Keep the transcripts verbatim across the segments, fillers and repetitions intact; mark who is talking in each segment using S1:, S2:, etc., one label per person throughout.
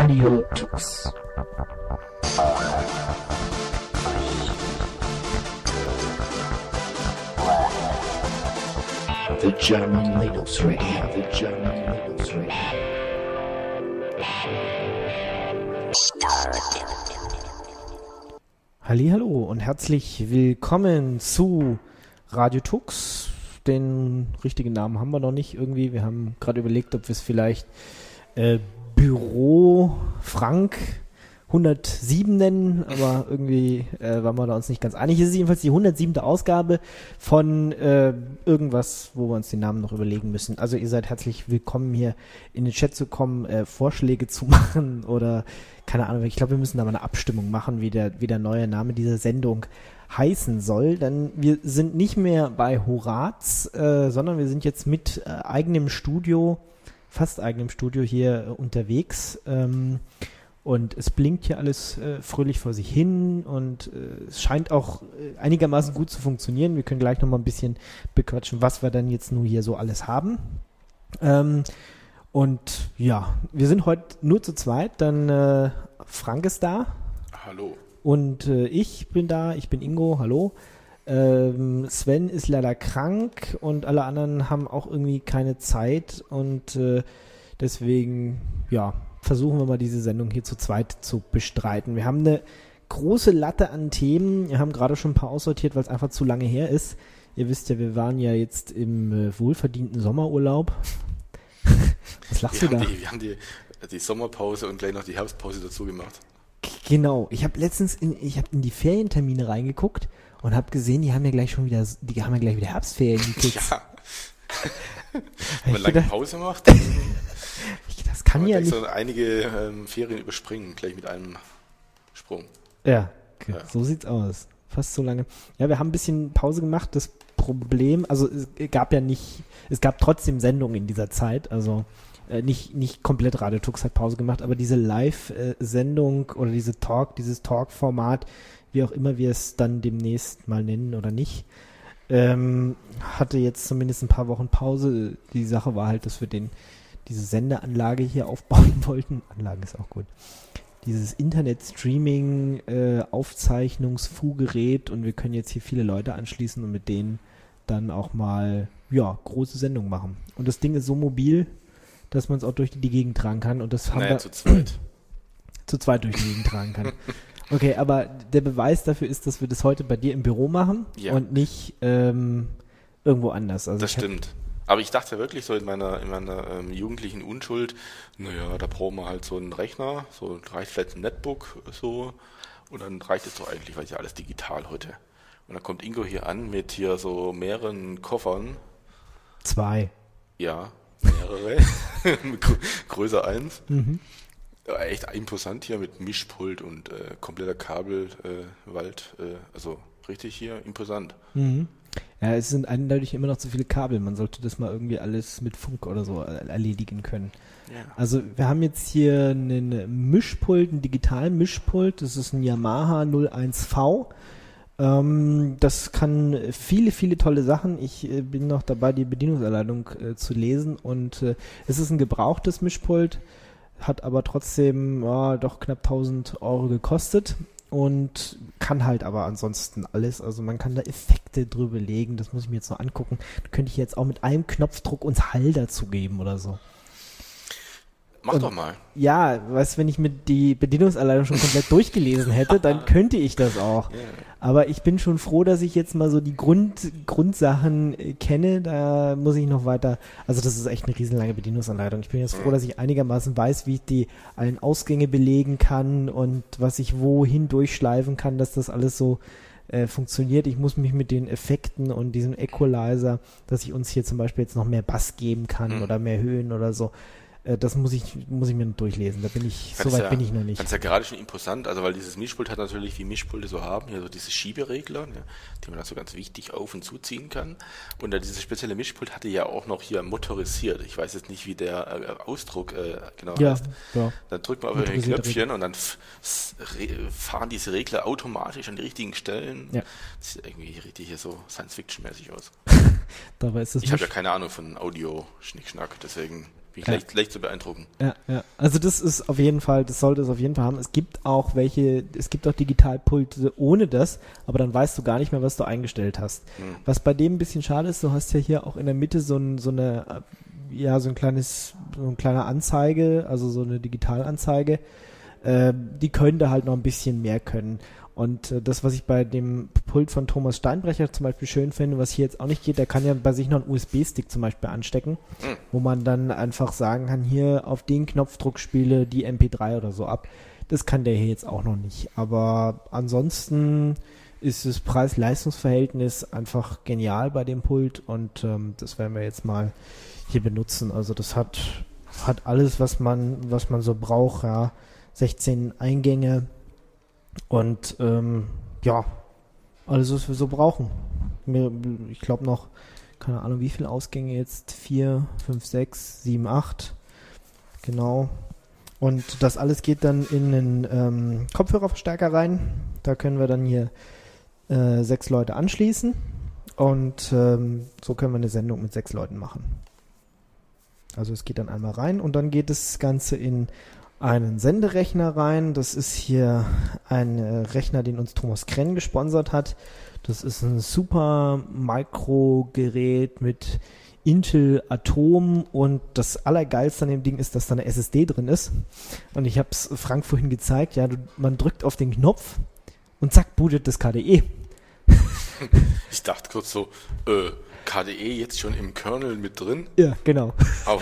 S1: Radio Tux. The German Linux Radio, the German Linux Radio.
S2: Hallihallo und herzlich willkommen zu Radio Tux. Den richtigen Namen haben wir noch nicht irgendwie. Wir haben gerade überlegt, ob wir es vielleicht äh, Büro Frank hundertsieben nennen, aber irgendwie äh, waren wir da uns nicht ganz einig. Es ist jedenfalls die hundertsiebte Ausgabe von äh, irgendwas, wo wir uns den Namen noch überlegen müssen. Also ihr seid herzlich willkommen, hier in den Chat zu kommen, äh, Vorschläge zu machen oder keine Ahnung. Ich glaube, wir müssen da mal eine Abstimmung machen, wie der, wie der neue Name dieser Sendung heißen soll. Denn wir sind nicht mehr bei Horaz, äh, sondern wir sind jetzt mit äh, eigenem Studio, fast eigenem Studio hier äh, unterwegs. Ähm, Und es blinkt hier alles äh, fröhlich vor sich hin und äh, es scheint auch äh, einigermaßen gut zu funktionieren. Wir können gleich nochmal ein bisschen bequatschen, was wir dann jetzt nur hier so alles haben. Ähm, und ja, wir sind heute nur zu zweit. Dann äh, Frank ist da.
S3: Hallo.
S2: Und äh, ich bin da. Ich bin Ingo. Hallo. Ähm, Sven ist leider krank und alle anderen haben auch irgendwie keine Zeit. Und äh, deswegen, ja, versuchen wir mal diese Sendung hier zu zweit zu bestreiten. Wir haben eine große Latte an Themen. Wir haben gerade schon ein paar aussortiert, weil es einfach zu lange her ist. Ihr wisst ja, wir waren ja jetzt im äh, wohlverdienten Sommerurlaub. Was lachst
S3: wir
S2: du da?
S3: Die, wir haben die, die Sommerpause und gleich noch die Herbstpause dazu gemacht.
S2: Genau. Ich habe letztens in, ich hab in die Ferientermine reingeguckt und habe gesehen, die haben ja gleich schon wieder, die haben ja gleich wieder Herbstferien. Die Kids.
S3: Ja. Wenn man lange
S2: gedacht,
S3: Pause macht,
S2: das kann
S3: man
S2: ja
S3: gleich
S2: nicht.
S3: so einige ähm, Ferien überspringen, gleich mit einem Sprung.
S2: Ja, okay.
S3: Ja.
S2: So sieht's aus. Fast so lange. Ja, wir haben ein bisschen Pause gemacht. Das Problem, also es gab ja nicht, es gab trotzdem Sendungen in dieser Zeit, also äh, nicht, nicht komplett Radio Tux hat Pause gemacht, aber diese Live-Sendung oder diese Talk, dieses Talk-Format, wie auch immer wir es dann demnächst mal nennen oder nicht, ähm, hatte jetzt zumindest ein paar Wochen Pause. Die Sache war halt, dass wir den diese Sendeanlage hier aufbauen wollten. Anlage ist auch gut. Dieses Internet-Streaming, äh, Aufzeichnungsfuhrgerät und wir können jetzt hier viele Leute anschließen und mit denen dann auch mal, ja, große Sendungen machen. Und das Ding ist so mobil, dass man es auch durch die, die Gegend tragen kann und das haben
S3: Naja,
S2: wir
S3: zu zweit.
S2: zu zweit durch die Gegend tragen kann. Okay, aber der Beweis dafür ist, dass wir das heute bei dir im Büro machen
S3: Ja.
S2: und nicht ähm, irgendwo anders. Also
S3: Das
S2: ich hab-
S3: stimmt. Aber ich dachte wirklich so in meiner, in meiner ähm, jugendlichen Unschuld, naja, da brauchen wir halt so einen Rechner, so reicht vielleicht ein Netbook so und dann reicht es doch eigentlich, weil es ja alles digital heute. Und dann kommt Ingo hier an mit hier so mehreren Koffern,
S2: Zwei.
S3: ja, mehrere, Grö- größer eins.
S2: Mhm.
S3: Ja, echt imposant hier mit Mischpult und äh, kompletter Kabelwald, äh, Wald, äh, also richtig hier imposant.
S2: Mhm. Ja, es sind eindeutig immer noch zu viele Kabel. Man sollte das mal irgendwie alles mit Funk oder so erledigen können.
S3: Ja.
S2: Also wir haben jetzt hier einen Mischpult, einen digitalen Mischpult. Das ist ein Yamaha null eins V. Ähm, das kann viele, viele tolle Sachen. Ich äh, bin noch dabei, die Bedienungsanleitung äh, zu lesen. Und äh, es ist ein gebrauchtes Mischpult, hat aber trotzdem ja, doch knapp tausend Euro gekostet. Und kann halt aber ansonsten alles, also man kann da Effekte drüber legen, das muss ich mir jetzt noch angucken. Da könnte ich jetzt auch mit einem Knopfdruck uns Hall dazu geben oder so.
S3: Mach
S2: Und-
S3: doch mal.
S2: Ja, weißt, wenn ich mir die Bedienungsanleitung schon komplett durchgelesen hätte, dann könnte ich das auch.
S3: Ja.
S2: Aber ich bin schon froh, dass ich jetzt mal so die Grund, Grundsachen äh, kenne. Da muss ich noch weiter. Also das ist echt eine riesenlange Bedienungsanleitung. Ich bin jetzt froh, dass ich einigermaßen weiß, wie ich die allen Ausgänge belegen kann und was ich wohin durchschleifen kann, dass das alles so äh, funktioniert. Ich muss mich mit den Effekten und diesem Equalizer, dass ich uns hier zum Beispiel jetzt noch mehr Bass geben kann
S3: Mhm.
S2: oder mehr Höhen oder so. Äh, das muss ich, muss ich mir noch durchlesen. Da bin ich, so weit
S3: ja,
S2: bin ich noch nicht.
S3: Das ist ja gerade schon imposant, also weil dieses Mischpult hat natürlich, wie Mischpulte so haben, hier so diese Schieberegler, ja, die man da so ganz wichtig auf- und zuziehen kann. Und dann dieses spezielle Mischpult hatte ja auch noch hier motorisiert. Ich weiß jetzt nicht, wie der äh, Ausdruck äh, genau
S2: Ja,
S3: heißt.
S2: ja.
S3: Dann drückt man auf ein
S2: Motorisierte
S3: Knöpfchen und dann f- s- re- fahren diese Regler automatisch an die richtigen Stellen.
S2: Ja.
S3: Das sieht irgendwie richtig hier so Science-Fiction-mäßig aus.
S2: Dabei ist das
S3: Ich habe ja
S2: Misch-
S3: keine Ahnung von Audio-Schnickschnack, deswegen Bin ich
S2: Ja.
S3: leicht, leicht zu beeindrucken.
S2: Ja, ja. Also das ist auf jeden Fall, das sollte es auf jeden Fall haben. Es gibt auch welche, es gibt auch Digitalpulte ohne das, aber dann weißt du gar nicht mehr, was du eingestellt hast.
S3: Hm.
S2: Was bei dem ein bisschen schade ist, du hast ja hier auch in der Mitte so, ein, so eine, äh, ja, so ein kleines, so ein kleiner Anzeige, also so eine Digitalanzeige. Äh, die können da halt noch ein bisschen mehr können. Und äh, das, was ich bei dem Pult von Thomas Steinbrecher zum Beispiel schön finde, was hier jetzt auch nicht geht, der kann ja bei sich noch einen U S B-Stick zum Beispiel anstecken,
S3: Hm.
S2: wo man dann einfach sagen kann, hier auf den Knopfdruck spiele die M P drei oder so ab. Das kann der hier jetzt auch noch nicht. Aber ansonsten ist das Preis-Leistungs-Verhältnis einfach genial bei dem Pult und ähm, das werden wir jetzt mal hier benutzen. Also das hat, hat alles, was man, was man so braucht, ja. sechzehn Eingänge und ähm, ja, alles, was wir so brauchen. Mir, ich glaube noch, keine Ahnung, wie viele Ausgänge jetzt? vier, fünf, sechs, sieben, acht. Genau. Und das alles geht dann in einen ähm, Kopfhörerverstärker rein. Da können wir dann hier äh, sechs Leute anschließen. Und ähm, so können wir eine Sendung mit sechs Leuten machen. Also es geht dann einmal rein und dann geht das Ganze in einen Senderechner rein. Das ist hier ein äh, Rechner, den uns Thomas Krenn gesponsert hat. Das ist ein super Mikrogerät mit Intel Atom und das Allergeilste an dem Ding ist, dass da eine S S D drin ist. Und ich habe es Frank vorhin gezeigt. Ja, du, man drückt auf den Knopf und zack, bootet das K D E.
S3: Ich dachte kurz so, äh, K D E jetzt schon im Kernel mit drin?
S2: Ja, genau.
S3: Aber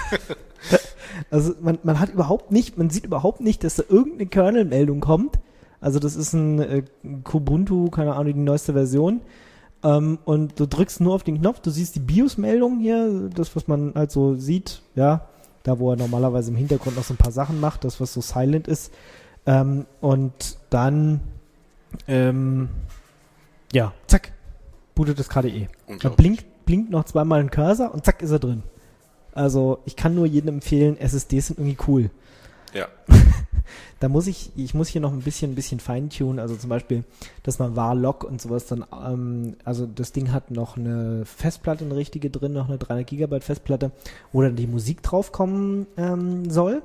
S2: Also man, man hat überhaupt nicht, man sieht überhaupt nicht, dass da irgendeine Kernel-Meldung kommt. Also das ist ein äh, Kubuntu, keine Ahnung, die neueste Version. Ähm, und du drückst nur auf den Knopf, du siehst die BIOS-Meldung hier, das, was man halt so sieht, ja, da wo er normalerweise im Hintergrund noch so ein paar Sachen macht, das, was so silent ist. Ähm, und dann, ähm, ja, zack, bootet das K D E. Da
S3: unglaublich.
S2: blinkt, blinkt noch zweimal ein Cursor und zack ist er drin. Also ich kann nur jedem empfehlen, S S Ds sind irgendwie cool.
S3: Ja.
S2: Da muss ich, ich muss hier noch ein bisschen, ein bisschen feintunen, also zum Beispiel, dass man var-log und sowas dann, ähm, also das Ding hat noch eine Festplatte, eine richtige drin, noch eine dreihundert Gigabyte Festplatte, wo dann die Musik draufkommen ähm, soll.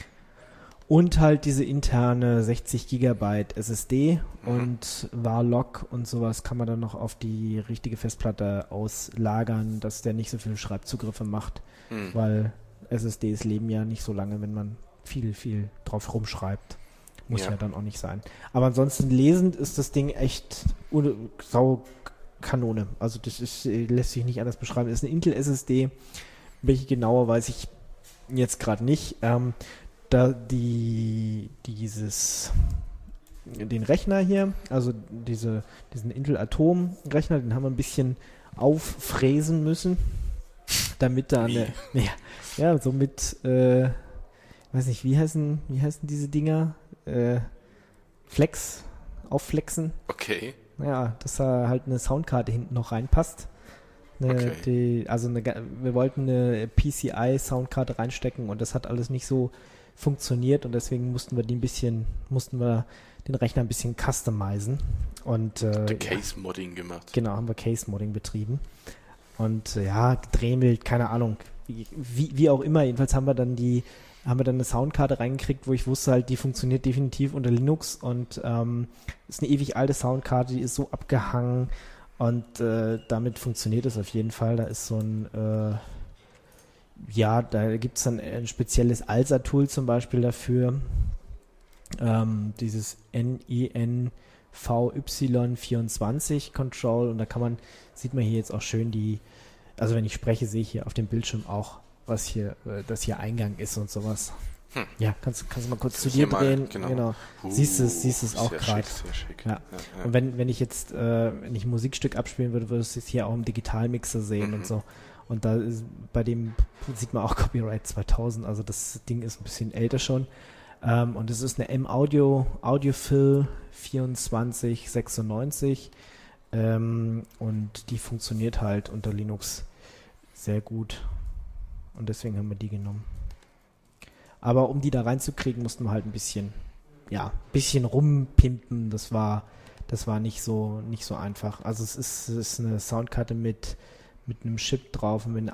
S2: Und halt diese interne sechzig Gigabyte S S D
S3: Mhm.
S2: und var-log und sowas kann man dann noch auf die richtige Festplatte auslagern, dass der nicht so viele Schreibzugriffe macht,
S3: Hm.
S2: weil S S Ds leben ja nicht so lange, wenn man viel, viel drauf rumschreibt. Muss ja.
S3: Ja.
S2: dann auch nicht sein. Aber ansonsten lesend ist das Ding echt un- sau Kanone. Also das ist, äh, lässt sich nicht anders beschreiben. Das ist eine Intel S S D. Welche genauer weiß ich jetzt gerade nicht. Ähm, da die dieses den Rechner hier, also diese, diesen Intel Atom Rechner, den haben wir ein bisschen auffräsen müssen, damit da eine, ja, ja, so mit, äh, weiß nicht, wie heißen, wie heißen diese Dinger? Äh, Flex, aufflexen.
S3: Okay.
S2: Ja, dass da halt eine Soundkarte hinten noch reinpasst. Eine,
S3: Okay.
S2: die, also eine, ga- wir wollten eine P C I-Soundkarte reinstecken und das hat alles nicht so funktioniert und deswegen mussten wir die ein bisschen, mussten wir den Rechner ein bisschen customizen und äh,
S3: Der
S2: ja,
S3: Case-Modding gemacht.
S2: genau, haben wir Case-Modding betrieben und äh, ja, gedremelt, keine Ahnung, wie, wie, wie auch immer, jedenfalls haben wir dann die, haben wir dann eine Soundkarte reingekriegt, wo ich wusste halt, die funktioniert definitiv unter Linux und ähm, ist eine ewig alte Soundkarte, die ist so abgehangen und äh, damit funktioniert es auf jeden Fall. Da ist so ein, äh, ja, da gibt es dann ein spezielles A L S A-Tool zum Beispiel dafür. Ähm, dieses N I N V Y vierundzwanzig Control und da kann man, sieht man hier jetzt auch schön die, also wenn ich spreche, sehe ich hier auf dem Bildschirm auch, was hier, äh, das hier Eingang ist und sowas.
S3: Hm.
S2: Ja, kannst, kannst du mal kurz zu
S3: Hier
S2: dir
S3: mal,
S2: drehen?
S3: genau. Uh,
S2: Siehst du es, siehst es auch
S3: sehr
S2: gerade.
S3: schick, sehr schick.
S2: Ja.
S3: Ja, ja.
S2: Und wenn, wenn ich jetzt, äh, wenn ich ein Musikstück abspielen würde, würdest du es hier auch im Digitalmixer sehen
S3: Mhm.
S2: und so. Und da ist, bei dem sieht man auch Copyright zweitausend, also das Ding ist ein bisschen älter schon. Ähm, und es ist eine M-Audio, Audiophil vierundzwanzig sechsundneunzig ähm, und die funktioniert halt unter Linux sehr gut. Und deswegen haben wir die genommen. Aber um die da reinzukriegen, mussten wir halt ein bisschen, ja, ein bisschen rumpimpen. Das war, das war nicht so, nicht so einfach. Also es ist, es ist eine Soundkarte mit, mit einem Chip drauf und mit einer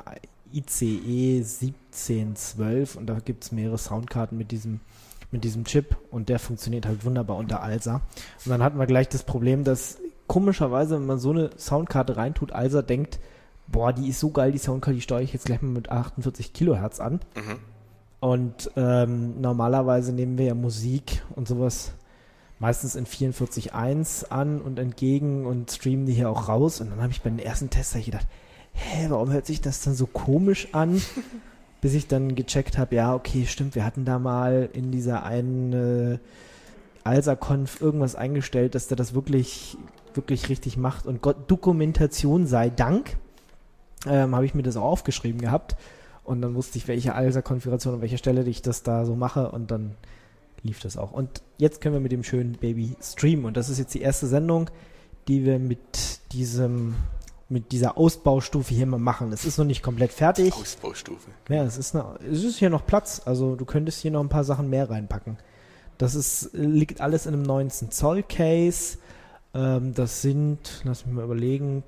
S2: I C E siebzehn zwölf und da gibt es mehrere Soundkarten mit diesem, mit diesem Chip und der funktioniert halt wunderbar unter ALSA. Und dann hatten wir gleich das Problem, dass komischerweise, wenn man so eine Soundkarte reintut, ALSA denkt, boah, die ist so geil, die Soundkarte, die steuere ich jetzt gleich mal mit achtundvierzig Kilohertz an.
S3: Mhm.
S2: Und ähm, normalerweise nehmen wir ja Musik und sowas meistens in vierundvierzig Komma eins an und entgegen und streamen die hier auch raus. Und dann habe ich bei den ersten Tests gedacht, hä, warum hört sich das dann so komisch an? Bis ich dann gecheckt habe, ja, okay, stimmt, wir hatten da mal in dieser einen äh, ALSA-Conf irgendwas eingestellt, dass der das wirklich, wirklich richtig macht. Und Gott, Dokumentation sei Dank, ähm, habe ich mir das auch aufgeschrieben gehabt. Und dann wusste ich, welche ALSA-Konfiguration an welcher Stelle ich das da so mache und dann lief das auch. Und jetzt können wir mit dem schönen Baby streamen. Und das ist jetzt die erste Sendung, die wir mit diesem, mit dieser Ausbaustufe hier mal machen. Es ist noch nicht komplett fertig.
S3: Ausbaustufe.
S2: Ja, es ist, eine, es ist hier noch Platz. Also du könntest hier noch ein paar Sachen mehr reinpacken. Das ist, liegt alles in einem neunzehn Zoll Case. Ähm, das sind, lass mich mal überlegen,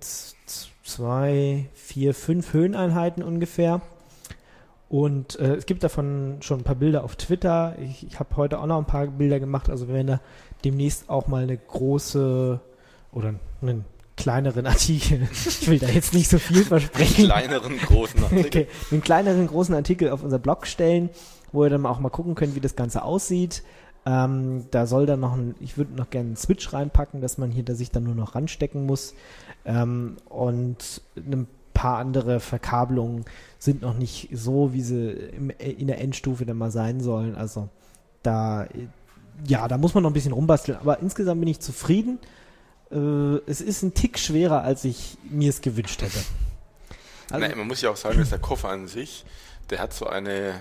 S2: zwei, vier, fünf Höheneinheiten ungefähr. Und äh, es gibt davon schon ein paar Bilder auf Twitter. Ich, ich habe heute auch noch ein paar Bilder gemacht. Also wir werden da demnächst auch mal eine große oder einen kleineren Artikel. Ich will da jetzt nicht so viel versprechen.
S3: Kleineren, großen Artikel.
S2: Okay, einen kleineren, großen Artikel auf unser Blog stellen, wo ihr dann auch mal gucken könnt, wie das Ganze aussieht. Ähm, da soll dann noch ein, ich würde noch gerne einen Switch reinpacken, dass man hier da sich dann nur noch ranstecken muss. Ähm, und ein paar andere Verkabelungen sind noch nicht so, wie sie im, in der Endstufe dann mal sein sollen. Also da, ja, da muss man noch ein bisschen rumbasteln. Aber insgesamt bin ich zufrieden. Äh, es ist ein Tick schwerer, als ich mir es gewünscht hätte. Also,
S3: Nein, man muss ja auch sagen, dass der Koffer an sich, der hat so eine,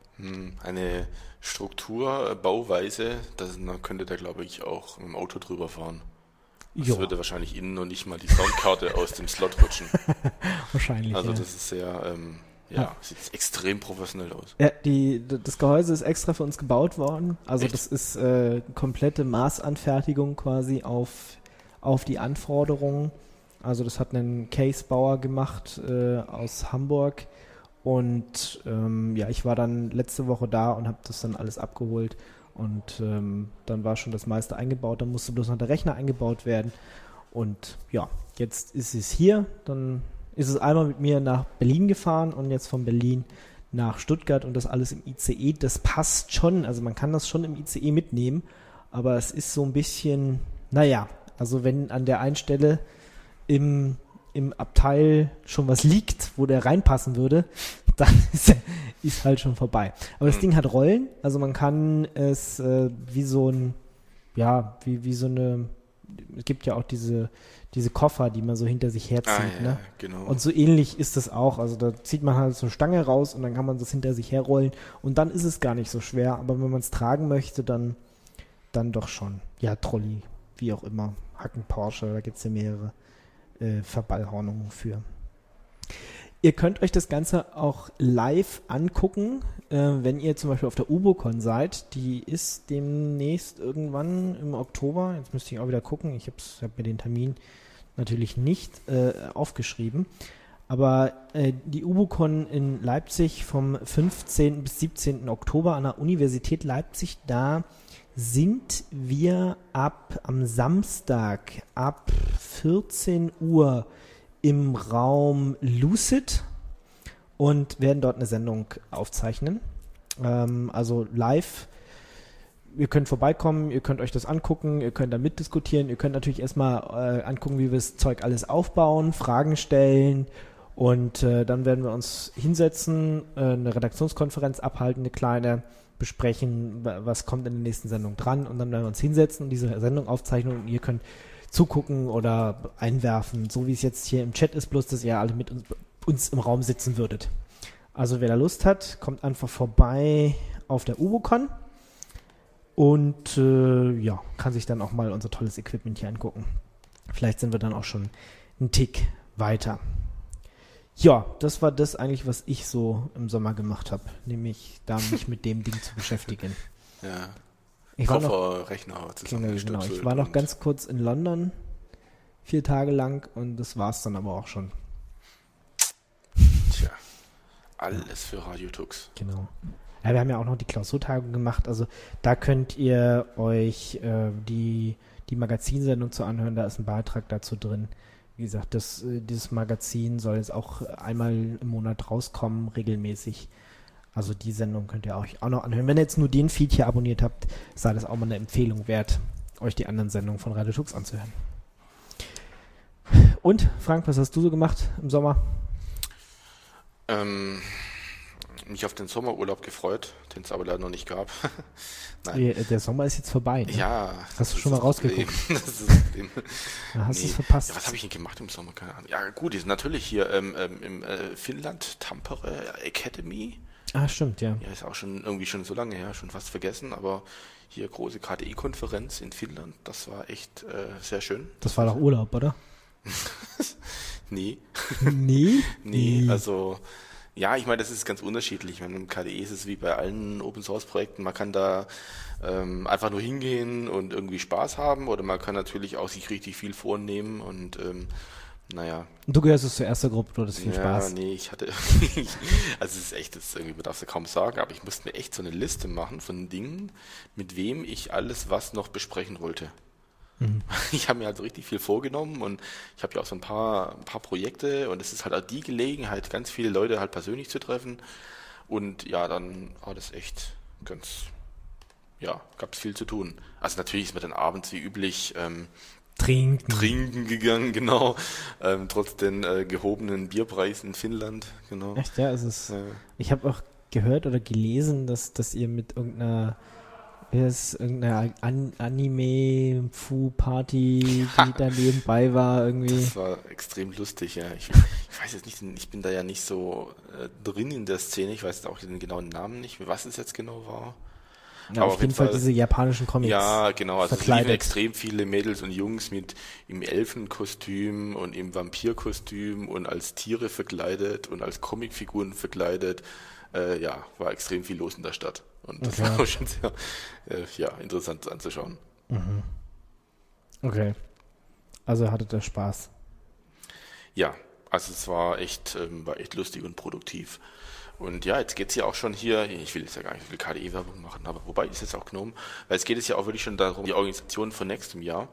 S3: eine Struktur, Bauweise, dass, dann könnte der, glaube ich, auch mit dem Auto drüber fahren. Das
S2: jo.
S3: würde wahrscheinlich innen noch nicht mal die Soundkarte aus dem Slot rutschen.
S2: Wahrscheinlich,
S3: Also
S2: ja.
S3: das ist sehr, ähm, ja,
S2: Ja.
S3: sieht extrem professionell aus.
S2: Ja, die, das Gehäuse ist extra für uns gebaut worden. Also
S3: Echt?
S2: das ist äh, komplette Maßanfertigung quasi auf, auf die Anforderungen. Also das hat einen Case-Bauer gemacht äh, aus Hamburg. Und ähm, ja, ich war dann letzte Woche da und habe das dann alles abgeholt. Und ähm, dann war schon das meiste eingebaut. Dann musste bloß noch der Rechner eingebaut werden. Und ja, jetzt ist es hier. Dann ist es einmal mit mir nach Berlin gefahren und jetzt von Berlin nach Stuttgart und das alles im I C E. Das passt schon. Also man kann das schon im I C E mitnehmen. Aber es ist so ein bisschen, naja, also wenn an der einen Stelle im, im Abteil schon was liegt, wo der reinpassen würde, dann ist, ist halt schon vorbei. Aber das Ding hat Rollen, also man kann es äh, wie so ein, ja, wie, wie so eine, es gibt ja auch diese, diese Koffer, die man so hinter sich herzieht,
S3: Ah, ja,
S2: ne?
S3: genau.
S2: Und so ähnlich ist es auch, also da zieht man halt so eine Stange raus und dann kann man das hinter sich herrollen und dann ist es gar nicht so schwer, aber wenn man es tragen möchte, dann, dann doch schon. Ja, Trolley, wie auch immer, Hacken Porsche, da gibt es ja mehrere äh, Verballhornungen für. Ihr könnt euch das Ganze auch live angucken, äh, wenn ihr zum Beispiel auf der UboCon seid. Die ist demnächst irgendwann im Oktober. Jetzt müsste ich auch wieder gucken. Ich habe hab mir den Termin natürlich nicht äh, aufgeschrieben. Aber äh, die UboCon in Leipzig vom fünfzehnten bis siebzehnten Oktober an der Universität Leipzig, da sind wir ab am Samstag ab vierzehn Uhr im Raum Lucid und werden dort eine Sendung aufzeichnen. Ähm, also live. Ihr könnt vorbeikommen, ihr könnt euch das angucken, ihr könnt da mitdiskutieren, ihr könnt natürlich erstmal äh, angucken, wie wir das Zeug alles aufbauen, Fragen stellen und äh, dann werden wir uns hinsetzen, äh, eine Redaktionskonferenz abhalten, eine kleine, besprechen, was kommt in der nächsten Sendung dran und dann werden wir uns hinsetzen und diese Sendung aufzeichnen und ihr könnt zugucken oder einwerfen, so wie es jetzt hier im Chat ist, bloß dass ihr alle mit uns, uns im Raum sitzen würdet. Also wer da Lust hat, kommt einfach vorbei auf der UboCon und äh, ja, kann sich dann auch mal unser tolles Equipment hier angucken. Vielleicht sind wir dann auch schon einen Tick weiter. Ja, das war das eigentlich, was ich so im Sommer gemacht habe, nämlich da mich mit dem Ding zu beschäftigen.
S3: Ja.
S2: Ich war
S3: Koffer,
S2: noch,
S3: Rechner
S2: genau,
S3: zusammengestützelt.
S2: ich war noch ganz kurz in London, vier Tage lang und das war's dann aber auch schon.
S3: Tja. Alles für Radio Tux.
S2: Genau. Ja, wir haben ja auch noch die Klausurtagung gemacht, also da könnt ihr euch äh, die, die Magazinsendung zu anhören, da ist ein Beitrag dazu drin. Wie gesagt, das, äh, dieses Magazin soll jetzt auch einmal im Monat rauskommen, regelmäßig. Also die Sendung könnt ihr euch auch noch anhören. Wenn ihr jetzt nur den Feed hier abonniert habt, sei das auch mal eine Empfehlung wert, euch die anderen Sendungen von Radio Tux anzuhören. Und, Frank, was hast du so gemacht im Sommer?
S3: Ähm, mich auf den Sommerurlaub gefreut, den es aber leider noch nicht gab. Nein.
S2: Der, der Sommer ist jetzt vorbei. Ne?
S3: Ja.
S2: Hast du schon mal rausgeguckt?
S3: Das ist das Problem.
S2: Ja, hast du
S3: Nee.
S2: es verpasst?
S3: Ja, was habe ich denn gemacht im Sommer? Keine Ahnung. Ja gut, die sind natürlich hier ähm, ähm, im äh, Finnland, Tampere Academy.
S2: Ah, stimmt, ja.
S3: Ja, ist auch schon irgendwie schon so lange her, schon fast vergessen, aber hier große K D E-Konferenz in Finnland, das war echt äh, sehr schön.
S2: Das war doch Urlaub, oder?
S3: Nee.
S2: Nee?
S3: Nee, also ja, ich meine, das ist ganz unterschiedlich. Ich meine, im K D E ist es wie bei allen Open-Source-Projekten, man kann da ähm, einfach nur hingehen und irgendwie Spaß haben oder man kann natürlich auch sich richtig viel vornehmen und ähm, naja.
S2: Und du gehörst jetzt zur ersten Gruppe, du hattest viel
S3: ja,
S2: Spaß.
S3: nee, ich hatte, also es ist echt, das irgendwie, man darf es ja kaum sagen, aber ich musste mir echt so eine Liste machen von Dingen, mit wem ich alles was noch besprechen wollte.
S2: Mhm.
S3: Ich habe mir halt so richtig viel vorgenommen und ich habe ja auch so ein paar, ein paar Projekte und es ist halt auch die Gelegenheit, ganz viele Leute halt persönlich zu treffen und ja, dann war das echt ganz, ja, gab es viel zu tun. Also natürlich ist man dann abends wie üblich ähm,
S2: Trinken.
S3: trinken gegangen, genau, ähm, trotz den äh, gehobenen Bierpreisen in Finnland, genau.
S2: Echt, ja, es ist.
S3: Ja.
S2: Ich habe auch gehört oder gelesen, dass, dass ihr mit irgendeiner, wie heißt es, irgendeiner An Anime-Fu-Party, die da nebenbei war, irgendwie.
S3: Das war extrem lustig, ja. Ich, ich weiß jetzt nicht, ich bin da ja nicht so äh, drin in der Szene, ich weiß jetzt auch den genauen Namen nicht, was es jetzt genau war.
S2: Ja, auf jeden Fall, Fall diese japanischen Comics.
S3: Ja, genau. Also es liefen
S2: verkleidet.
S3: extrem viele Mädels und Jungs mit im Elfenkostüm und im Vampirkostüm und als Tiere verkleidet und als Comicfiguren verkleidet. Äh, ja, war extrem viel los in der Stadt. Und das
S2: Okay.
S3: war schon sehr äh, ja, interessant anzuschauen.
S2: Mhm. Okay. Also hattet ihr Spaß.
S3: Ja, also es war echt, ähm, war echt lustig und produktiv. Und ja, jetzt geht es ja auch schon hier, ich will jetzt ja gar nicht so viel K D E-Werbung machen, aber wobei ist jetzt auch genommen, weil es geht es ja auch wirklich schon darum, die Organisation von nächstem Jahr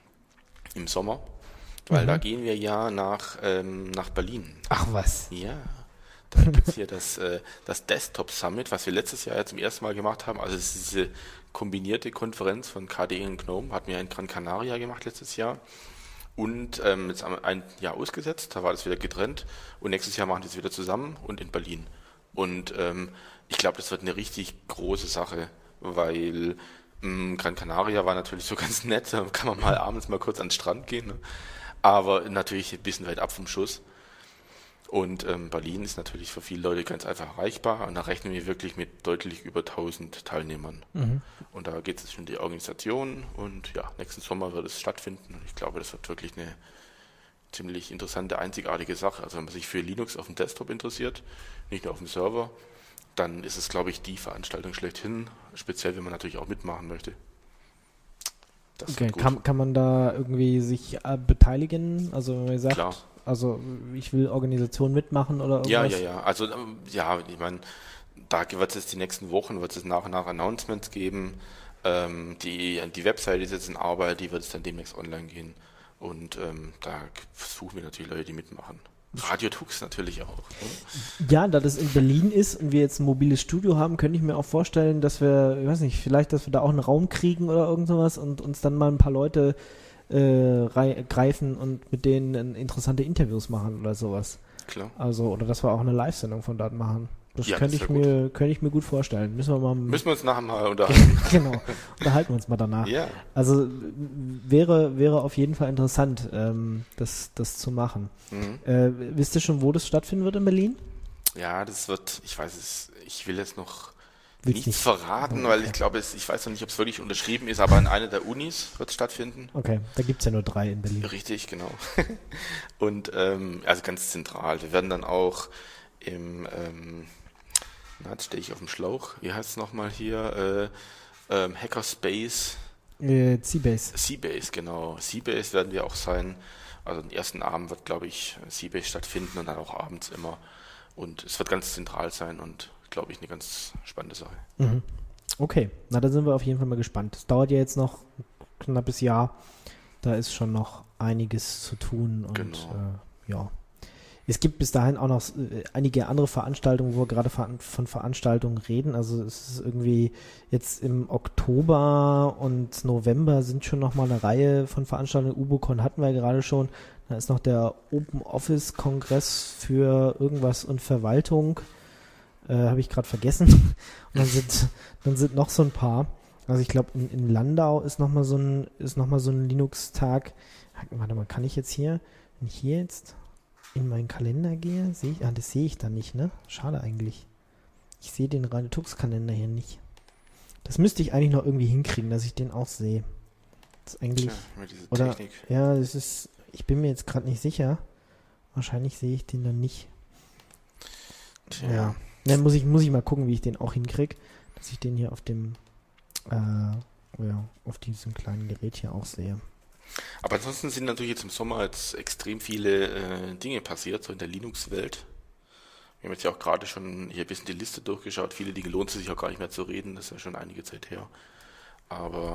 S3: im Sommer, weil
S2: Mhm.
S3: da gehen wir ja nach, ähm, nach Berlin.
S2: Ach was.
S3: Ja, da gibt es hier das, äh, das Desktop Summit, was wir letztes Jahr ja zum ersten Mal gemacht haben. Also es ist diese kombinierte Konferenz von K D E und GNOME, hatten wir in Gran Canaria gemacht letztes Jahr. Und ähm, jetzt haben wir ein Jahr ausgesetzt, da war das wieder getrennt und nächstes Jahr machen wir es wieder zusammen und in Berlin. Und ähm, ich glaube, das wird eine richtig große Sache, weil mh, Gran Canaria war natürlich so ganz nett, da kann man mal abends mal kurz an den Strand gehen, ne? Aber natürlich ein bisschen weit ab vom Schuss. Und ähm, Berlin ist natürlich für viele Leute ganz einfach erreichbar und da rechnen wir wirklich mit deutlich über tausend Teilnehmern.
S2: Mhm.
S3: Und da geht es schon um die Organisation und ja, nächsten Sommer wird es stattfinden und ich glaube, das wird wirklich eine ziemlich interessante, einzigartige Sache. Also wenn man sich für Linux auf dem Desktop interessiert, nicht nur auf dem Server, dann ist es, glaube ich, die Veranstaltung schlechthin, speziell wenn man natürlich auch mitmachen möchte. Das
S2: Okay,
S3: wird gut.
S2: kann, kann man da irgendwie sich äh, beteiligen? Also wenn man sagt,
S3: Klar.
S2: also ich will Organisation mitmachen oder irgendwas?
S3: Ja, ja, ja. Also ähm, ja, ich meine, da wird es jetzt die nächsten Wochen, wird es nach und nach Announcements geben. Ähm, die, die Website ist jetzt in Arbeit, die wird es dann demnächst online gehen. Und ähm, da suchen wir natürlich Leute, die mitmachen. Radio Tux natürlich auch. Ne?
S2: Ja, da das in Berlin ist und wir jetzt ein mobiles Studio haben, könnte ich mir auch vorstellen, dass wir, ich weiß nicht, vielleicht, dass wir da auch einen Raum kriegen oder irgend sowas und uns dann mal ein paar Leute äh, rei- greifen und mit denen interessante Interviews machen oder sowas.
S3: Klar.
S2: Also, oder dass wir auch eine Live-Sendung von dort machen. Das
S3: Ja,
S2: könnte
S3: das
S2: ich
S3: wär
S2: mir, könnte ich mir gut vorstellen. Müssen wir mal
S3: Müssen wir uns nachher mal unterhalten.
S2: genau, unterhalten wir uns mal danach.
S3: Ja.
S2: Also wäre, wäre auf jeden Fall interessant, ähm, das, das zu machen.
S3: Mhm.
S2: Äh, wisst ihr schon, wo das stattfinden wird in Berlin?
S3: Ja, das wird, ich weiß es, ich will jetzt noch
S2: Willst
S3: nichts
S2: nicht?
S3: verraten,
S2: Oh,
S3: weil
S2: okay.
S3: ich glaube, es, ich weiß noch nicht, ob es wirklich unterschrieben ist, aber an einer der Unis wird es stattfinden.
S2: Okay, da gibt es ja nur drei in Berlin.
S3: Richtig, genau. Und ähm, also ganz zentral. Wir werden dann auch im, ähm, na, jetzt stehe ich auf dem Schlauch, wie heißt es nochmal hier, äh, ähm, Hackerspace,
S2: Äh, C-Base.
S3: Seabase, genau. Seabase werden wir auch sein. Also den ersten Abend wird, glaube ich, Seabase stattfinden und dann auch abends immer. Und es wird ganz zentral sein und, glaube ich, eine ganz spannende Sache.
S2: Mhm. Okay, na dann sind wir auf jeden Fall mal gespannt. Es dauert ja jetzt noch ein knappes Jahr. Da ist schon noch einiges zu tun. Und
S3: Genau.
S2: äh, ja, es gibt bis dahin auch noch äh, einige andere Veranstaltungen, wo wir gerade ver- von Veranstaltungen reden. Also es ist irgendwie jetzt im Oktober und November sind schon noch mal eine Reihe von Veranstaltungen. UboCon hatten wir gerade schon. Da ist noch der Open Office Kongress für irgendwas und Verwaltung. Äh, habe ich gerade vergessen. Und dann sind, dann sind noch so ein paar. Also ich glaube, in, in Landau ist nochmal so ein, ist noch mal so ein Linux-Tag. Warte mal, kann ich jetzt hier, wenn ich hier jetzt in meinen Kalender gehe, sehe ich, ah, das sehe ich dann nicht, ne? Schade eigentlich. Ich sehe den Radio Tux Kalender hier nicht. Das müsste ich eigentlich noch irgendwie hinkriegen, dass ich den auch sehe. Das ist eigentlich,
S3: Tja, mit dieser
S2: oder,
S3: Technik.
S2: ja, das ist, ich bin mir jetzt gerade nicht sicher. Wahrscheinlich sehe ich den dann nicht.
S3: Tja.
S2: Ja. Dann muss ich, muss ich mal gucken, wie ich den auch hinkriege, dass ich den hier auf dem, äh, ja, auf diesem kleinen Gerät hier auch sehe.
S3: Aber ansonsten sind natürlich jetzt im Sommer jetzt extrem viele äh, Dinge passiert, so in der Linux-Welt. Wir haben jetzt ja auch gerade schon hier ein bisschen die Liste durchgeschaut. Viele Dinge lohnt es sich auch gar nicht mehr zu reden, das ist ja schon einige Zeit her. Aber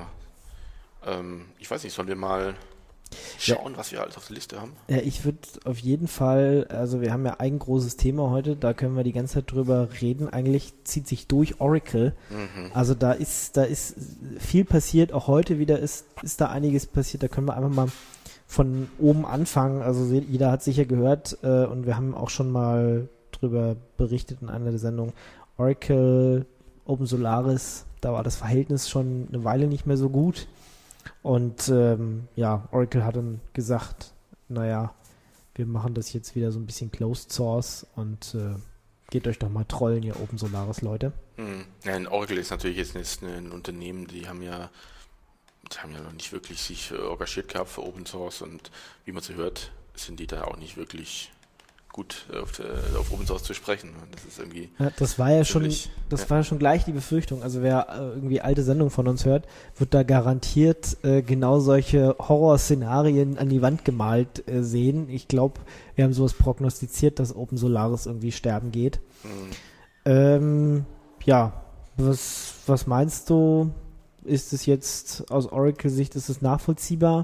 S3: ähm, ich weiß nicht, sollen wir mal schauen, ja, was wir alles auf der Liste haben?
S2: Ja, ich würde auf jeden Fall, also wir haben ja ein großes Thema heute, da können wir die ganze Zeit drüber reden. Eigentlich zieht sich durch Oracle.
S3: Mhm.
S2: Also da ist, da ist viel passiert, auch heute wieder ist, ist da einiges passiert. Da können wir einfach mal von oben anfangen. Also jeder hat sicher gehört äh, und wir haben auch schon mal drüber berichtet in einer der Sendungen. Oracle, Open Solaris, da war das Verhältnis schon eine Weile nicht mehr so gut. Und ähm, ja, Oracle hat dann gesagt, naja, wir machen das jetzt wieder so ein bisschen Closed Source und äh, geht euch doch mal trollen, ihr Open Solaris Leute.
S3: Hm. Ja, Oracle ist natürlich jetzt ein, ein Unternehmen, die haben ja die haben ja noch nicht wirklich sich engagiert gehabt für Open Source und wie man so hört, sind die da auch nicht wirklich gut auf, auf Open Source zu sprechen. Das ist irgendwie.
S2: Ja, das war ja schon,
S3: ziemlich,
S2: das
S3: ja.
S2: war schon gleich die Befürchtung. Also wer äh, irgendwie alte Sendungen von uns hört, wird da garantiert äh, genau solche Horrorszenarien an die Wand gemalt äh, sehen. Ich glaube, wir haben sowas prognostiziert, dass Open Solaris irgendwie sterben geht.
S3: Hm.
S2: Ähm, ja, was, was meinst du? Ist es jetzt aus Oracle-Sicht, ist es nachvollziehbar?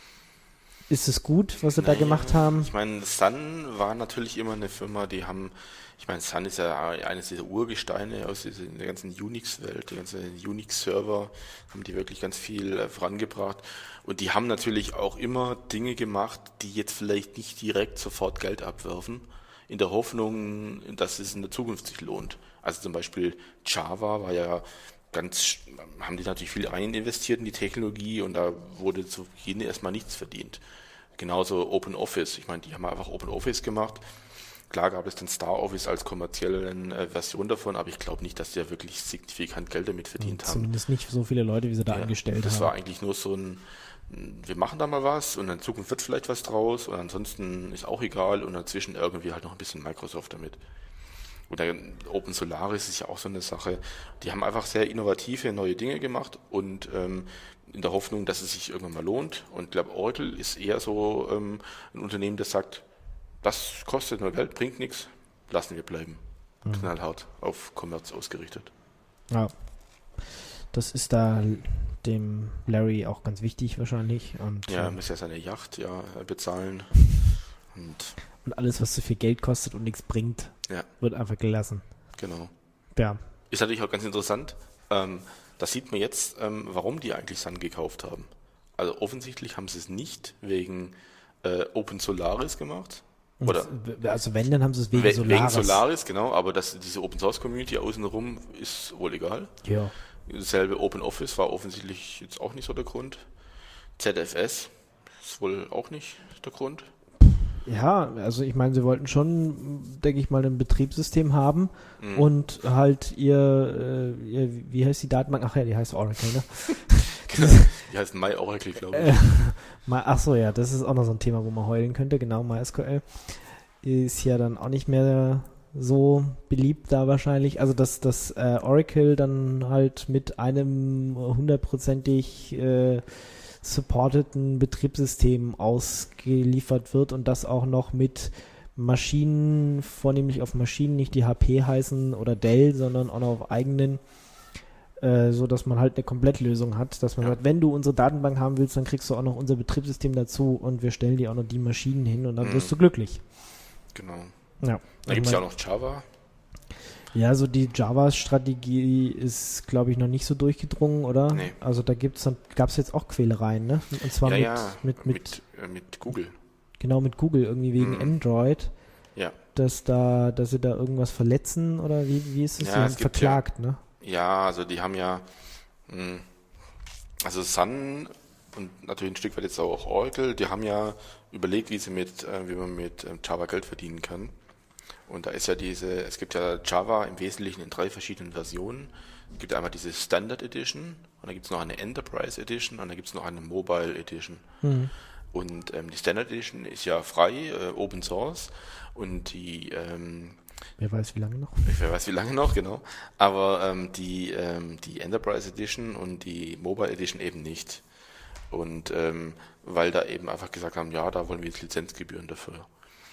S2: Ist es gut, was sie naja, da gemacht haben?
S3: Ich meine, Sun war natürlich immer eine Firma, die haben, ich meine, Sun ist ja eines dieser Urgesteine aus dieser, der ganzen Unix-Welt, die ganzen Unix-Server haben die wirklich ganz viel äh, vorangebracht und die haben natürlich auch immer Dinge gemacht, die jetzt vielleicht nicht direkt sofort Geld abwerfen, in der Hoffnung, dass es in der Zukunft sich lohnt. Also zum Beispiel Java war ja ganz, haben die natürlich viel rein investiert in die Technologie und da wurde zu Beginn erstmal nichts verdient. Genauso OpenOffice. Ich meine, die haben einfach OpenOffice gemacht. Klar gab es dann StarOffice als kommerzielle äh, Version davon, aber ich glaube nicht, dass die ja wirklich signifikant Geld damit verdient
S2: ja,
S3: haben.
S2: Zumindest nicht so viele Leute, wie sie da
S3: ja,
S2: angestellt
S3: das
S2: haben.
S3: Das war eigentlich nur so ein, wir machen da mal was und in Zukunft wird vielleicht was draus und ansonsten ist auch egal und dazwischen irgendwie halt noch ein bisschen Microsoft damit. Oder Open Solaris ist ja auch so eine Sache. Die haben einfach sehr innovative neue Dinge gemacht und ähm, in der Hoffnung, dass es sich irgendwann mal lohnt. Und ich glaube, Oracle ist eher so ähm, ein Unternehmen, das sagt, das kostet nur Geld, bringt nichts, lassen wir bleiben. Mhm. Knallhart auf Kommerz ausgerichtet.
S2: Ja, das ist da dem Larry auch ganz wichtig wahrscheinlich. Und,
S3: ja, er muss ja seine Yacht ja bezahlen. Und,
S2: und alles, was so viel Geld kostet und nichts bringt,
S3: ja.
S2: wird einfach gelassen.
S3: Genau.
S2: Ja.
S3: Ist natürlich auch ganz interessant. Ähm, da sieht man jetzt, ähm, warum die eigentlich Sun gekauft haben. Also offensichtlich haben sie es nicht wegen äh, Open Solaris gemacht. Oder
S2: also wenn, dann haben sie es wegen
S3: we-
S2: Solaris.
S3: Wegen Solaris, genau. Aber das, diese Open Source Community außenrum ist wohl egal.
S2: Ja.
S3: Dasselbe Open Office war offensichtlich jetzt auch nicht so der Grund. Z F S ist wohl auch nicht der Grund.
S2: Ja, also ich meine, sie wollten schon, denke ich mal, ein Betriebssystem haben
S3: mhm.
S2: und halt ihr, äh, ihr, wie heißt die Datenbank? Ach ja, die heißt Oracle, ne?
S3: Die heißt MyOracle, glaube ich.
S2: Äh, ach so, ja, das ist auch noch so ein Thema, wo man heulen könnte. Genau, MySQL ist ja dann auch nicht mehr so beliebt da wahrscheinlich. Also, dass das äh, Oracle dann halt mit einem hundertprozentig äh, supporteten Betriebssystem ausgeliefert wird und das auch noch mit Maschinen, vornehmlich auf Maschinen, nicht die H P heißen oder Dell, sondern auch noch auf eigenen, äh, so dass man halt eine Komplettlösung hat, dass man
S3: Ja.
S2: sagt, wenn du unsere Datenbank haben willst, dann kriegst du auch noch unser Betriebssystem dazu und wir stellen dir auch noch die Maschinen hin und dann
S3: Mhm.
S2: wirst du glücklich.
S3: Genau.
S2: Ja.
S3: Da gibt es ja auch noch Java.
S2: Ja, so die Java-Strategie ist, glaube ich, noch nicht so durchgedrungen, oder?
S3: Nee.
S2: Also da gibt's dann, gab es jetzt auch Quälereien, ne? Und zwar
S3: ja,
S2: mit,
S3: ja,
S2: mit, mit,
S3: mit, äh, mit Google.
S2: genau mit Google, irgendwie wegen
S3: Mhm.
S2: Android,
S3: Ja.
S2: dass da, dass sie da irgendwas verletzen oder wie, wie ist es?
S3: Ja,
S2: Sie haben
S3: es gibt
S2: verklagt, ne?
S3: Ja, also die haben ja, mh, also Sun und natürlich ein Stück weit jetzt auch Oracle, die haben ja überlegt, wie sie mit, äh, wie man mit ähm, Java Geld verdienen kann. Und da ist ja diese, es gibt ja Java im Wesentlichen in drei verschiedenen Versionen. Es gibt einmal diese Standard Edition und dann gibt es noch eine Enterprise Edition und dann gibt es noch eine Mobile Edition.
S2: Mhm.
S3: Und ähm, die Standard Edition ist ja frei, äh, Open Source und die, ähm,
S2: Wer weiß, wie lange noch?
S3: ich weiß wie lange noch, genau, aber ähm, die, ähm, die Enterprise Edition und die Mobile Edition eben nicht. Und ähm, weil da eben einfach gesagt haben, ja, da wollen wir jetzt Lizenzgebühren dafür.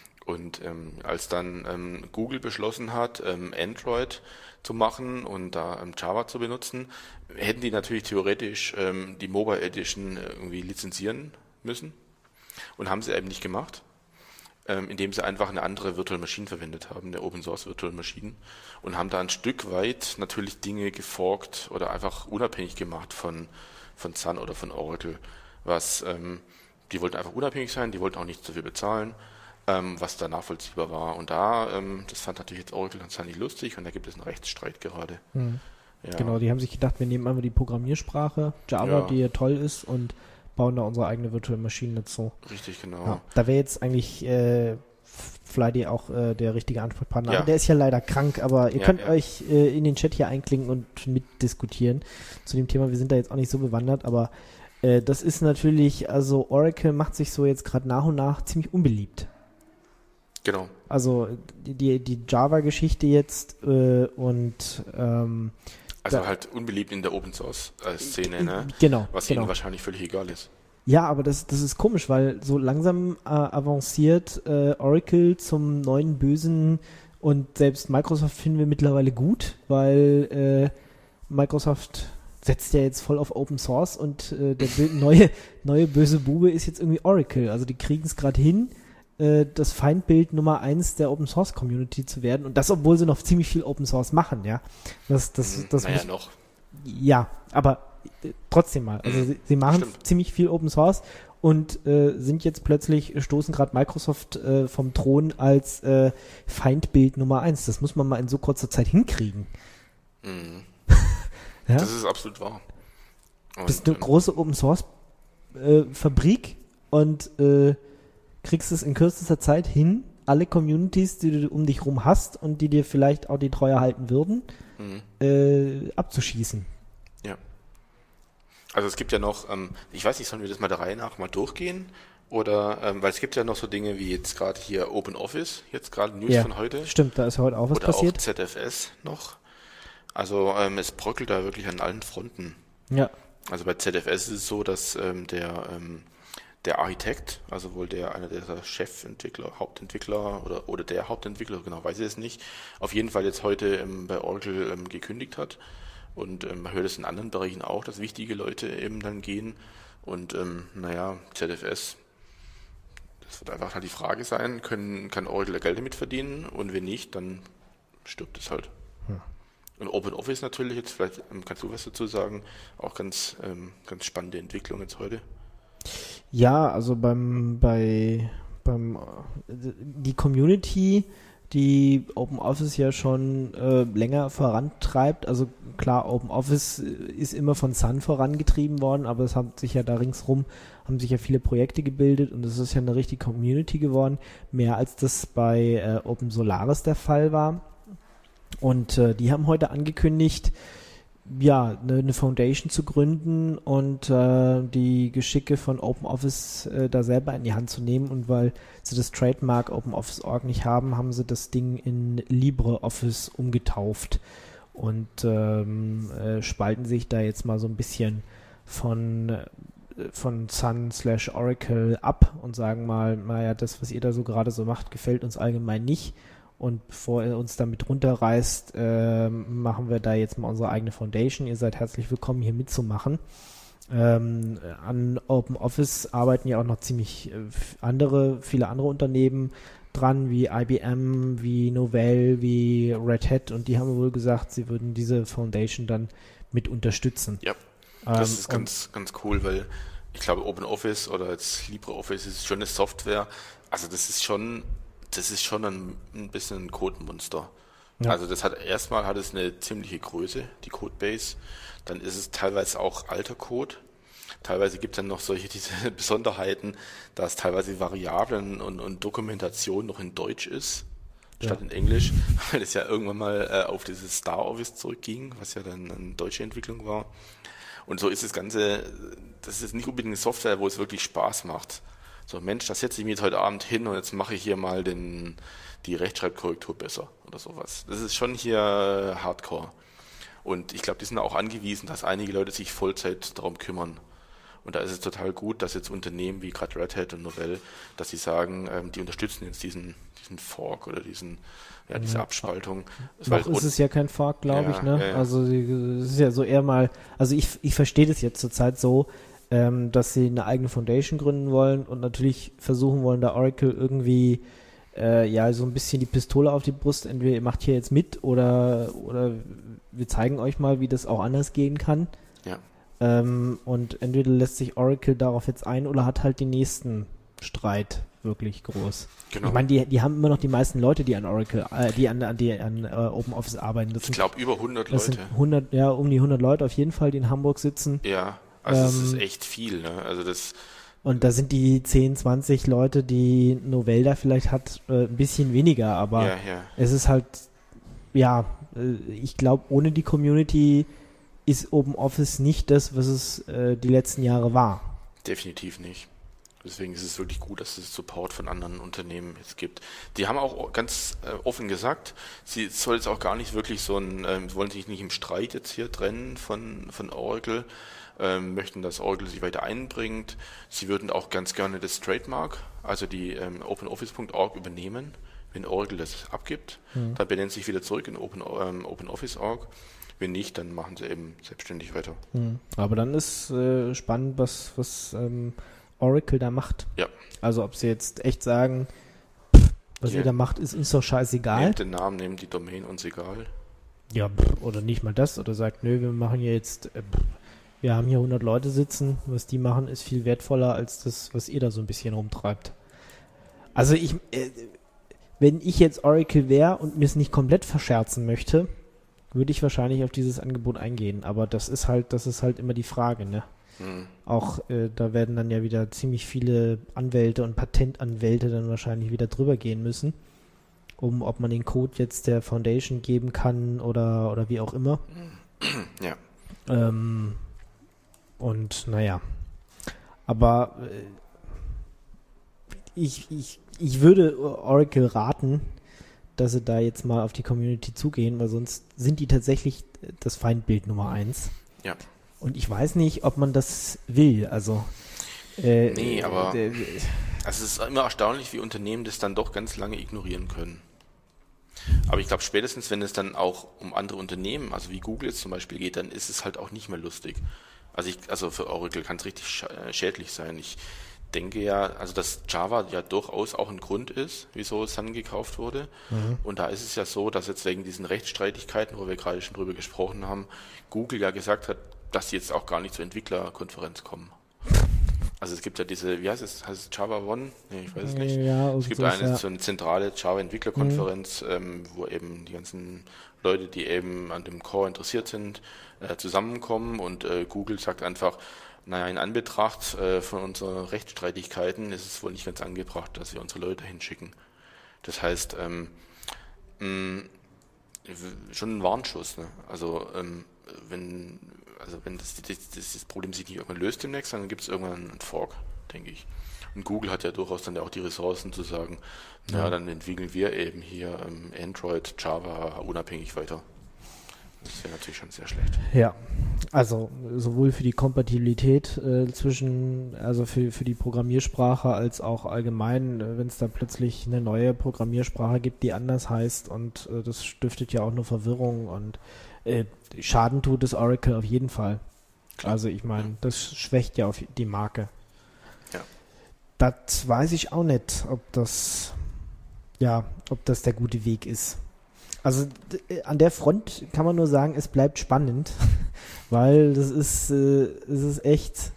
S3: Und ähm, als dann ähm, Google beschlossen hat, ähm, Android zu machen und da ähm, Java zu benutzen, hätten die natürlich theoretisch ähm, die Mobile Edition irgendwie lizenzieren müssen und haben sie eben nicht gemacht, ähm, indem sie einfach eine andere Virtual Machine verwendet haben, eine Open Source Virtual Machine, und haben da ein Stück weit natürlich Dinge geforkt oder einfach unabhängig gemacht von, von Sun oder von Oracle, was ähm, die wollten einfach unabhängig sein, die wollten auch nicht so viel bezahlen, ähm, was da nachvollziehbar war. Und da, ähm, das fand natürlich jetzt Oracle und Sun nicht lustig und da gibt es einen Rechtsstreit gerade.
S2: Mhm.
S3: Ja.
S2: Genau, die haben sich gedacht, wir nehmen einfach die Programmiersprache Java,
S3: Ja.
S2: die ja toll ist, und bauen da unsere eigene Virtual Machine dazu.
S3: Richtig, genau.
S2: Ja, da wäre jetzt eigentlich äh, Friday auch äh, der richtige Ansprechpartner.
S3: Ja.
S2: Aber der ist ja leider krank, aber ihr
S3: Ja,
S2: könnt
S3: ja.
S2: euch äh, in den Chat hier einklinken und mitdiskutieren zu dem Thema. Wir sind da jetzt auch nicht so bewandert, aber äh, das ist natürlich, also Oracle macht sich so jetzt gerade nach und nach ziemlich unbeliebt.
S3: Genau.
S2: Also die, die, die Java-Geschichte jetzt äh, und ähm,
S3: Also
S2: Da-
S3: halt unbeliebt in der Open Source äh, Szene, ne?
S2: genau,
S3: Was
S2: genau.
S3: ihnen wahrscheinlich völlig egal ist.
S2: Ja, aber das, das ist komisch, weil so langsam äh, avanciert äh, Oracle zum neuen Bösen, und selbst Microsoft finden wir mittlerweile gut, weil äh, Microsoft setzt ja jetzt voll auf Open Source und äh, der bö- neue, neue böse Bube ist jetzt irgendwie Oracle. Also die kriegen es gerade hin, äh, das Feindbild Nummer eins der Open Source Community zu werden, und das, obwohl sie noch ziemlich viel Open Source machen, ja. Das, das,
S3: Hm,
S2: das
S3: naja,
S2: muss,
S3: noch.
S2: ja, aber äh, trotzdem mal. Also
S3: Mhm.
S2: sie, sie machen
S3: Stimmt.
S2: ziemlich viel Open Source und äh, sind jetzt plötzlich, stoßen gerade Microsoft äh, vom Thron als äh, Feindbild Nummer eins. Das muss man mal in so kurzer Zeit hinkriegen.
S3: Mhm.
S2: Ja?
S3: Das ist absolut wahr. Und,
S2: Bist eine
S3: ähm,
S2: große Open Source äh, Fabrik und äh, kriegst es in kürzester Zeit hin, alle Communities, die du um dich rum hast und die dir vielleicht auch die Treue halten würden,
S3: mhm.
S2: äh, abzuschießen.
S3: Also es gibt ja noch, ähm, ich weiß nicht, sollen wir das mal der Reihe nach mal durchgehen? Oder, ähm, weil es gibt ja noch so Dinge wie jetzt gerade hier Open Office, jetzt gerade News
S2: Ja,
S3: von heute.
S2: stimmt, da ist ja heute auch was
S3: Oder
S2: passiert.
S3: auch Z F S noch. Also ähm, es bröckelt da wirklich an allen Fronten.
S2: Ja.
S3: Also bei Z F S ist es so, dass ähm, der, ähm, der Architekt, also wohl der einer der Chefentwickler, Hauptentwickler oder, oder der Hauptentwickler, genau weiß ich es nicht, auf jeden Fall jetzt heute ähm, bei Oracle ähm, gekündigt hat. Und ähm, man hört es in anderen Bereichen auch, dass wichtige Leute eben dann gehen. Und ähm, naja, Z F S, das wird einfach halt die Frage sein, können, kann Oracle da Geld damit verdienen? Und wenn nicht, dann stirbt es halt.
S2: Hm.
S3: Und Open Office natürlich, jetzt vielleicht ähm, kannst du was dazu sagen, auch ganz, ähm, ganz spannende Entwicklung jetzt heute.
S2: Ja, also beim, bei, beim, äh, die Community, die Open Office ja schon äh, länger vorantreibt, also klar, Open Office ist immer von Sun vorangetrieben worden, aber es haben sich ja da ringsrum, haben sich ja viele Projekte gebildet und es ist ja eine richtige Community geworden, mehr als das bei äh, Open Solaris der Fall war. Und äh, die haben heute angekündigt, ja, eine, eine Foundation zu gründen und äh, die Geschicke von OpenOffice äh, da selber in die Hand zu nehmen, und weil sie das Trademark OpenOffice Punkt org nicht haben, haben sie das Ding in LibreOffice umgetauft und ähm, äh, spalten sich da jetzt mal so ein bisschen von von Sun slash Oracle ab und sagen mal, naja, das, was ihr da so gerade so macht, gefällt uns allgemein nicht. Und bevor ihr uns damit runterreißt, äh, machen wir da jetzt mal unsere eigene Foundation. Ihr seid herzlich willkommen, hier mitzumachen. Ähm, an OpenOffice arbeiten ja auch noch ziemlich äh, andere, viele andere Unternehmen dran, wie I B M, wie Novell, wie Red Hat, und die haben wohl gesagt, sie würden diese Foundation dann mit unterstützen.
S3: Ja, das ähm, ist ganz, ganz cool, weil ich glaube, OpenOffice oder jetzt LibreOffice ist schon eine Software, also das ist schon, das ist schon ein, ein bisschen ein Codemonster. Ja. Also das hat erstmal hat es eine ziemliche Größe, die Codebase, dann ist es teilweise auch alter Code. Teilweise gibt es dann noch solche diese Besonderheiten, dass teilweise Variablen und, und Dokumentation noch in Deutsch ist, ja. statt in Englisch, weil es ja irgendwann mal äh, auf dieses Star Office zurückging, was ja dann eine deutsche Entwicklung war. Und so ist das Ganze, das ist nicht unbedingt eine Software, wo es wirklich Spaß macht. So, Mensch, da setze ich mich jetzt heute Abend hin und jetzt mache ich hier mal den, die Rechtschreibkorrektur besser oder sowas. Das ist schon hier Hardcore. Und ich glaube, die sind auch angewiesen, dass einige Leute sich Vollzeit darum kümmern. Und da ist es total gut, dass jetzt Unternehmen wie gerade Red Hat und Novell, dass sie sagen, ähm, die unterstützen jetzt diesen, diesen Fork oder diesen, ja, diese ja. Abspaltung.
S2: Noch ist es ja kein Fork, glaube ja, ich, ne? Ja, ja. Also es ist ja so eher mal, also ich, ich verstehe das jetzt zurzeit so, ähm, dass sie eine eigene Foundation gründen wollen und natürlich versuchen wollen, da Oracle irgendwie äh, ja so ein bisschen die Pistole auf die Brust, entweder ihr macht hier jetzt mit oder, oder wir zeigen euch mal, wie das auch anders gehen kann.
S3: Ja.
S2: Ähm, und entweder lässt sich Oracle darauf jetzt ein oder hat halt den nächsten Streit wirklich groß. Genau. Ich meine, die, die haben immer noch die meisten Leute, die an Oracle, äh, die an, die an äh, OpenOffice arbeiten. Das
S3: ich glaube über hundert Leute.
S2: Sind hundert, ja, um die hundert Leute auf jeden Fall, die in Hamburg sitzen.
S3: Ja, also das ähm, ist echt viel, ne? Also das.
S2: Und da sind die zehn, zwanzig Leute, die Novell da vielleicht hat, äh, ein bisschen weniger, aber
S3: ja, ja.
S2: es ist halt, ja, äh, ich glaube, ohne die Community ist OpenOffice nicht das, was es äh, die letzten Jahre war.
S3: Definitiv nicht. Deswegen ist es wirklich gut, dass es Support von anderen Unternehmen jetzt gibt. Die haben auch ganz äh, offen gesagt, sie soll jetzt auch gar nicht wirklich so ein, ähm, wollen sich nicht im Streit jetzt hier trennen von, von Oracle, ähm, möchten, dass Oracle sich weiter einbringt. Sie würden auch ganz gerne das Trademark, also die ähm, OpenOffice Punkt org übernehmen, wenn Oracle das abgibt. Mhm. Dann benennt sich wieder zurück in Open, ähm, OpenOffice Punkt org. Wenn nicht, dann machen sie eben selbstständig weiter.
S2: Mhm. Aber dann ist äh, spannend, was, was ähm, Oracle da macht.
S3: Ja.
S2: Also ob sie jetzt echt sagen, was ja. ihr da macht, ist uns doch scheißegal.
S3: Nehmt den Namen, nehmt die Domain, uns egal.
S2: Ja, oder nicht mal das. Oder sagt, nö, wir machen hier jetzt, äh, wir haben hier hundert Leute sitzen, was die machen, ist viel wertvoller als das, was ihr da so ein bisschen rumtreibt. Also ich, äh, wenn ich jetzt Oracle wäre und mir es nicht komplett verscherzen möchte, würde ich wahrscheinlich auf dieses Angebot eingehen. Aber das ist halt, das ist halt immer die Frage, ne? Mhm. Auch äh, da werden dann ja wieder ziemlich viele Anwälte und Patentanwälte dann wahrscheinlich wieder drüber gehen müssen, um ob man den Code jetzt der Foundation geben kann oder, oder wie auch immer.
S3: Ja.
S2: Ähm, und naja. Aber äh, ich, ich, ich würde Oracle raten, dass sie da jetzt mal auf die Community zugehen, weil sonst sind die tatsächlich das Feindbild Nummer eins.
S3: Ja.
S2: Und ich weiß nicht, ob man das will. Also
S3: äh, nee, aber äh, also es ist immer erstaunlich, wie Unternehmen das dann doch ganz lange ignorieren können. Aber ich glaube, spätestens, wenn es dann auch um andere Unternehmen, also wie Google jetzt zum Beispiel geht, dann ist es halt auch nicht mehr lustig. Also ich, also für Oracle kann es richtig sch- schädlich sein. Ich denke ja, also dass Java ja durchaus auch ein Grund ist, wieso Sun gekauft wurde. Mhm. Und da ist es ja so, dass jetzt wegen diesen Rechtsstreitigkeiten, wo wir gerade schon drüber gesprochen haben, Google ja gesagt hat, dass sie jetzt auch gar nicht zur Entwicklerkonferenz kommen. Also es gibt ja diese, wie heißt es, heißt es Java One? Nee, ich weiß es nicht.
S2: Ja,
S3: es gibt
S2: so
S3: eine,
S2: ja.
S3: so eine zentrale Java-Entwicklerkonferenz, mhm. ähm, wo eben die ganzen Leute, die eben an dem Core interessiert sind, äh, zusammenkommen und äh, Google sagt einfach, naja, in Anbetracht äh, von unseren Rechtsstreitigkeiten ist es wohl nicht ganz angebracht, dass wir unsere Leute hinschicken. Das heißt, ähm, mh, schon ein Warnschuss. Ne? Also ähm, wenn also wenn das, das, das Problem sich nicht irgendwann löst demnächst, dann gibt es irgendwann einen Fork, denke ich. Und Google hat ja durchaus dann auch die Ressourcen zu sagen, ja, na, dann entwickeln wir eben hier ähm, Android, Java unabhängig weiter. Das wäre natürlich schon sehr schlecht.
S2: Ja, also sowohl für die Kompatibilität äh, zwischen, also für, für die Programmiersprache als auch allgemein, äh, wenn es da plötzlich eine neue Programmiersprache gibt, die anders heißt und äh, das stiftet ja auch nur Verwirrung und äh, Schaden tut es Oracle auf jeden Fall.
S3: Klar.
S2: Also ich meine, das schwächt ja auf die Marke.
S3: Ja.
S2: Das weiß ich auch nicht, ob das, ja, ob das der gute Weg ist. Also d- an der Front kann man nur sagen, es bleibt spannend, weil das ist, äh, es ist echt,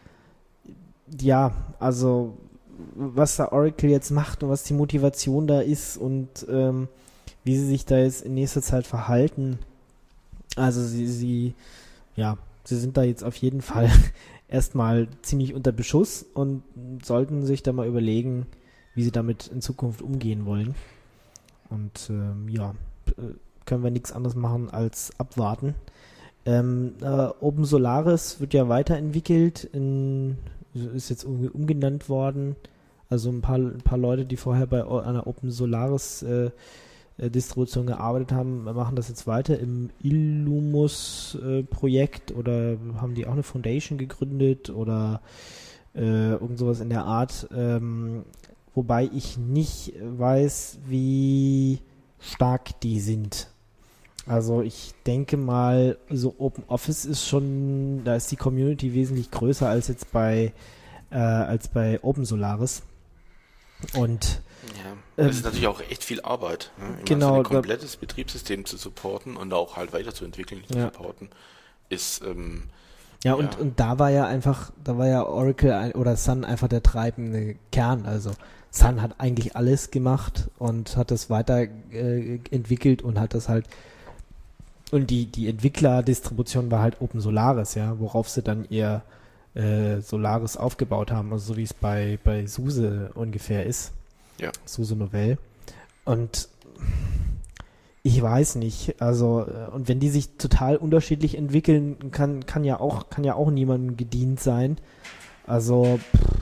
S2: ja, also was da Oracle jetzt macht und was die Motivation da ist und ähm, wie sie sich da jetzt in nächster Zeit verhalten. Also sie, sie, ja, sie sind da jetzt auf jeden Fall erstmal ziemlich unter Beschuss und sollten sich da mal überlegen, wie sie damit in Zukunft umgehen wollen. Und ähm, ja, können wir nichts anderes machen als abwarten. Ähm, äh, Open Solaris wird ja weiterentwickelt, in, ist jetzt irgendwie umgenannt worden. Also ein paar, ein paar Leute, die vorher bei o- einer Open Solaris äh, äh, Distribution gearbeitet haben, machen das jetzt weiter im Illumus äh, Projekt oder haben die auch eine Foundation gegründet oder äh, irgend sowas in der Art. Ähm, wobei ich nicht weiß, wie stark die sind. Also ich denke mal, so Open Office ist schon, da ist die Community wesentlich größer als jetzt bei äh, als bei Open Solaris. Und
S3: Ja, das
S2: ähm,
S3: ist natürlich auch echt viel Arbeit. Ne? Immer
S2: genau,
S3: so ein
S2: da-
S3: komplettes Betriebssystem zu supporten und auch halt weiterzuentwickeln, zu
S2: Ja.
S3: supporten, ist ähm,
S2: ja, und,
S3: Ja.
S2: und da war ja einfach, da war ja Oracle ein, oder Sun einfach der treibende Kern. Also Sun hat eigentlich alles gemacht und hat das weiter äh, entwickelt und hat das halt und die, die Entwicklerdistribution war halt Open Solaris, ja, worauf sie dann ihr äh, Solaris aufgebaut haben, also so wie es bei, bei SUSE ungefähr ist.
S3: Ja.
S2: SUSE Novell. Und ich weiß nicht, also äh, und wenn die sich total unterschiedlich entwickeln, kann, kann ja auch, kann ja auch niemandem gedient sein. Also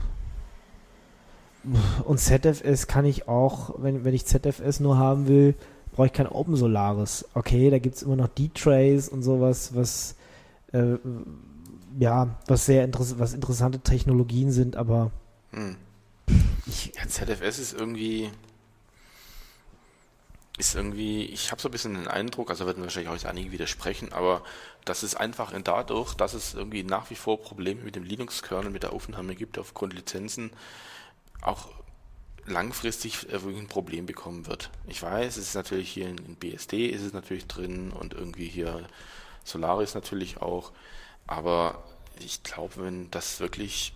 S2: pff, und Z F S kann ich auch, wenn, wenn ich Z F S nur haben will, brauche ich kein Open Solaris. Okay, da gibt es immer noch D-Trace und sowas, was äh, ja, was sehr interess- was interessante Technologien sind, aber
S3: hm.
S2: ich,
S3: Ja, Z F S ist irgendwie, ist irgendwie, ich habe so ein bisschen den Eindruck, also werden wahrscheinlich auch jetzt einige widersprechen, aber das ist einfach dadurch, dass es irgendwie nach wie vor Probleme mit dem Linux-Kernel, mit der Aufnahme gibt aufgrund Lizenzen, auch langfristig irgendwie ein Problem bekommen wird. Ich weiß, es ist natürlich hier in, in B S D ist es natürlich drin und irgendwie hier Solaris natürlich auch, aber ich glaube, wenn das wirklich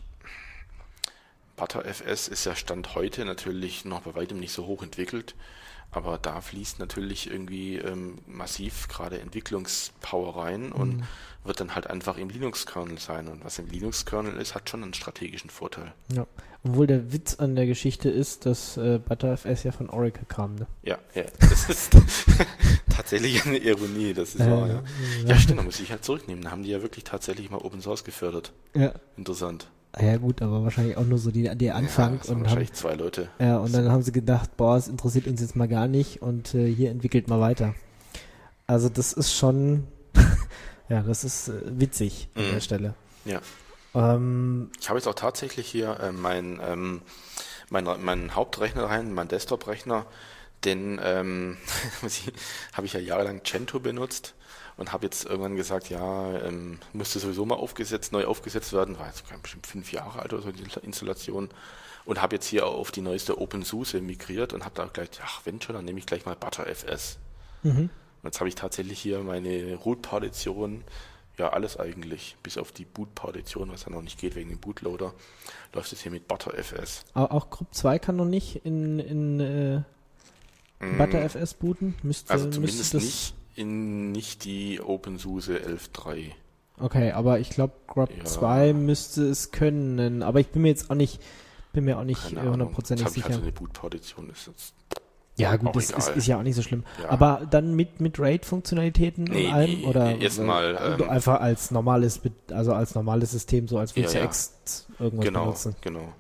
S3: ButterFS ist ja Stand heute natürlich noch bei weitem nicht so hoch entwickelt, aber da fließt natürlich irgendwie ähm, massiv gerade Entwicklungspower rein und
S2: Mhm.
S3: wird dann halt einfach im Linux-Kernel sein. Und was im Linux-Kernel ist, hat schon einen strategischen Vorteil.
S2: ja. Obwohl der Witz an der Geschichte ist, dass äh, ButterFS ja von Oracle kam, ne?
S3: Ja, ja, das ist tatsächlich eine Ironie, das ist wahr, ja. Ja, stimmt, da muss ich halt zurücknehmen. Da haben die ja wirklich tatsächlich mal Open Source gefördert.
S2: Ja.
S3: Interessant.
S2: Ja gut, aber wahrscheinlich auch nur so die, der Anfang
S3: Ja, das waren
S2: und haben,
S3: wahrscheinlich zwei Leute.
S2: ja, und dann haben sie gedacht, boah, es interessiert uns jetzt mal gar nicht und äh, hier entwickelt mal weiter. Also das ist schon, ja, das ist äh, witzig an
S3: Mhm.
S2: der Stelle.
S3: Ja.
S2: Ähm,
S3: Ich habe jetzt auch tatsächlich hier äh, mein, ähm, mein, mein Hauptrechner rein, mein Desktop-Rechner, den ähm, habe ich ja jahrelang Gentoo benutzt und habe jetzt irgendwann gesagt, ja, ähm, müsste sowieso mal aufgesetzt, neu aufgesetzt werden, war jetzt bestimmt fünf Jahre alt oder so die Installation und habe jetzt hier auf die neueste OpenSUSE migriert und habe da gleich, ach wenn schon, dann nehme ich gleich mal ButterFS.
S2: mhm.
S3: Und jetzt habe ich tatsächlich hier meine Root-Partition, ja alles eigentlich, bis auf die Boot-Partition, was ja noch nicht geht wegen dem Bootloader, läuft es hier mit ButterFS.
S2: Auch, auch Group zwei kann noch nicht in, in äh, ButterFS booten? Müsste,
S3: Also
S2: müsste
S3: zumindest
S2: das,
S3: nicht in nicht die OpenSUSE elf Punkt drei.
S2: Okay, aber ich glaube, Grub
S3: Ja.
S2: zwei müsste es können. Aber ich bin mir jetzt auch nicht, bin mir auch nicht
S3: Keine
S2: äh,
S3: Ahnung.
S2: hundertprozentig
S3: Jetzt habe ich
S2: sicher.
S3: halt so eine Boot-Partition, ist jetzt
S2: Ja gut,
S3: auch
S2: das ist,
S3: egal.
S2: ist ja auch nicht so schlimm.
S3: Ja.
S2: Aber dann mit, mit RAID-Funktionalitäten
S3: Nee,
S2: und allem?
S3: nee,
S2: oder
S3: erstmal,
S2: äh,
S3: ähm,
S2: einfach als normales, Be- also als normales System, so als würdest
S3: Ja,
S2: du
S3: ja.
S2: Ext irgendwas
S3: genau,
S2: benutzen.
S3: genau.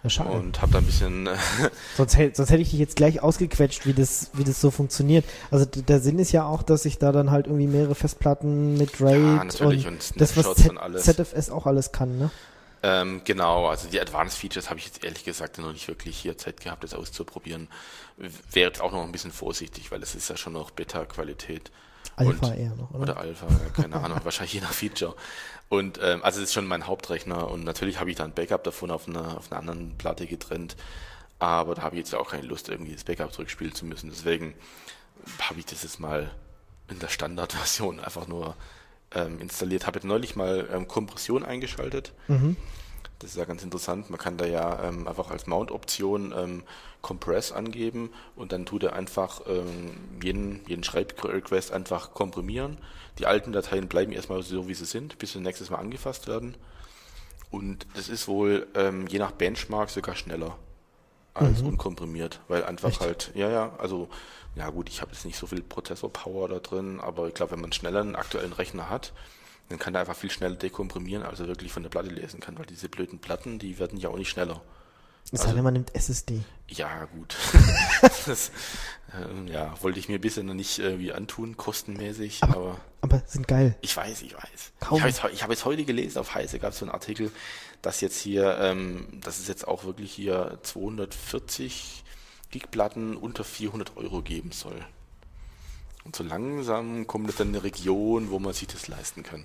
S2: Ja, schade.
S3: Und habe da ein bisschen...
S2: sonst, hätte, sonst hätte ich dich jetzt gleich ausgequetscht, wie das, wie das so funktioniert. Also d- der Sinn ist ja auch, dass ich da dann halt irgendwie mehrere Festplatten mit RAID
S3: ja, natürlich,
S2: und,
S3: und
S2: das, was
S3: Snapshots
S2: Z-
S3: und alles.
S2: Z F S auch alles kann, ne?
S3: Ähm, genau, also die Advanced Features habe ich jetzt ehrlich gesagt noch nicht wirklich hier Zeit gehabt, das auszuprobieren. Wäre jetzt auch noch ein bisschen vorsichtig, weil es ist ja schon noch Beta-Qualität.
S2: Alpha
S3: und,
S2: eher noch, oder?
S3: Oder Alpha, ja, keine Ahnung, wahrscheinlich je nach Feature. Und ähm, also es ist schon mein Hauptrechner und natürlich habe ich da ein Backup davon auf einer, auf einer anderen Platte getrennt, aber da habe ich jetzt auch keine Lust, irgendwie das Backup zurückspielen zu müssen. Deswegen habe ich das jetzt mal in der Standardversion einfach nur ähm, installiert. Habe jetzt neulich mal ähm, Kompression eingeschaltet.
S2: Mhm.
S3: Das ist ja ganz interessant. Man kann da ja ähm, einfach als Mount-Option ähm, Compress angeben und dann tut er einfach ähm, jeden, jeden Schreibrequest einfach komprimieren. Die alten Dateien bleiben erstmal so, wie sie sind, bis sie nächstes Mal angefasst werden. Und das ist wohl ähm, je nach Benchmark sogar schneller als
S2: Mhm.
S3: unkomprimiert, weil einfach
S2: Echt?
S3: halt, ja, ja, also, ja gut, ich habe jetzt nicht so viel Prozessor-Power da drin, aber ich glaube, wenn man schneller einen aktuellen Rechner hat, dann kann er einfach viel schneller dekomprimieren, als er wirklich von der Platte lesen kann, weil diese blöden Platten, die werden ja auch nicht schneller.
S2: Es sei
S3: Also-
S2: denn, man nimmt S S D.
S3: Ja, gut. das, ähm, ja, wollte ich mir bisher noch nicht irgendwie antun, kostenmäßig,
S2: Aber-
S3: aber
S2: Aber sind geil.
S3: ich weiß, ich weiß.
S2: Kaum.
S3: Ich habe jetzt, heu- ich hab jetzt heute gelesen, auf Heise gab es so einen Artikel, dass jetzt hier, ähm, dass es jetzt auch wirklich hier zweihundertvierzig Gig-Platten unter vierhundert Euro geben soll. Und so langsam kommt es dann in eine Region, wo man sich das leisten kann.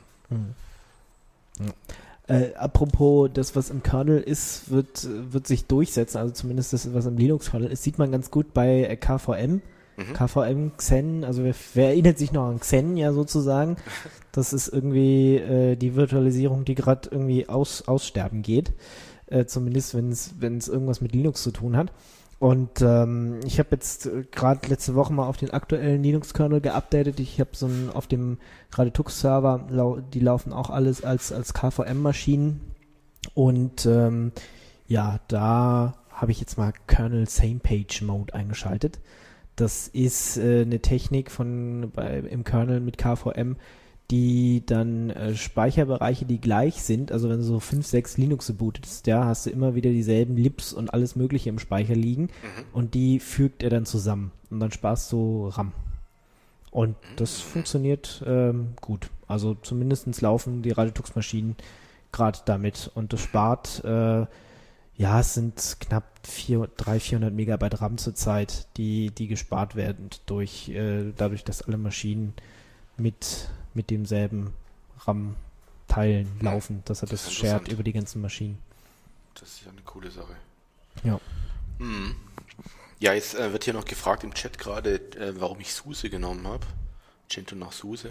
S2: Äh, apropos, das, was im Kernel ist, wird, wird sich durchsetzen, also zumindest das, was im Linux-Kernel ist, sieht man ganz gut bei äh, K V M.
S3: Mhm.
S2: K V M, Xen, also wer, wer erinnert sich noch an Xen ja sozusagen? Das ist irgendwie äh, die Virtualisierung, die gerade irgendwie aus, aussterben geht. Äh, zumindest wenn es wenn es irgendwas mit Linux zu tun hat. Und ähm, ich habe jetzt äh, gerade letzte Woche mal auf den aktuellen Linux-Kernel geupdatet. Ich habe so einen auf dem RadioTux-Server, lau die laufen auch alles als, als K V M-Maschinen. Und ähm, ja, da habe ich jetzt mal Kernel Same Page Mode eingeschaltet. Das ist äh, eine Technik von bei, im Kernel mit K V M, die dann äh, Speicherbereiche, die gleich sind, also wenn du so fünf, sechs Linux bootest, ja, hast du immer wieder dieselben Libs und alles Mögliche im Speicher liegen
S3: Mhm.
S2: und die fügt er dann zusammen und dann sparst du RAM. Und das funktioniert ähm, gut. Also zumindest laufen die RadioTux-Maschinen gerade damit und das spart, äh, ja, es sind knapp dreihundert, vierhundert Megabyte RAM zurzeit, die, die gespart werden durch, äh, dadurch, dass alle Maschinen mit, mit demselben RAM-Teilen laufen, dass er
S3: Das
S2: das
S3: ist
S2: shared
S3: interessant.
S2: über die ganzen Maschinen.
S3: Das ist ja eine coole Sache.
S2: Ja.
S3: Mhm. Ja, jetzt äh, wird hier noch gefragt im Chat gerade, äh, warum ich SUSE genommen habe. Gentoo nach SUSE.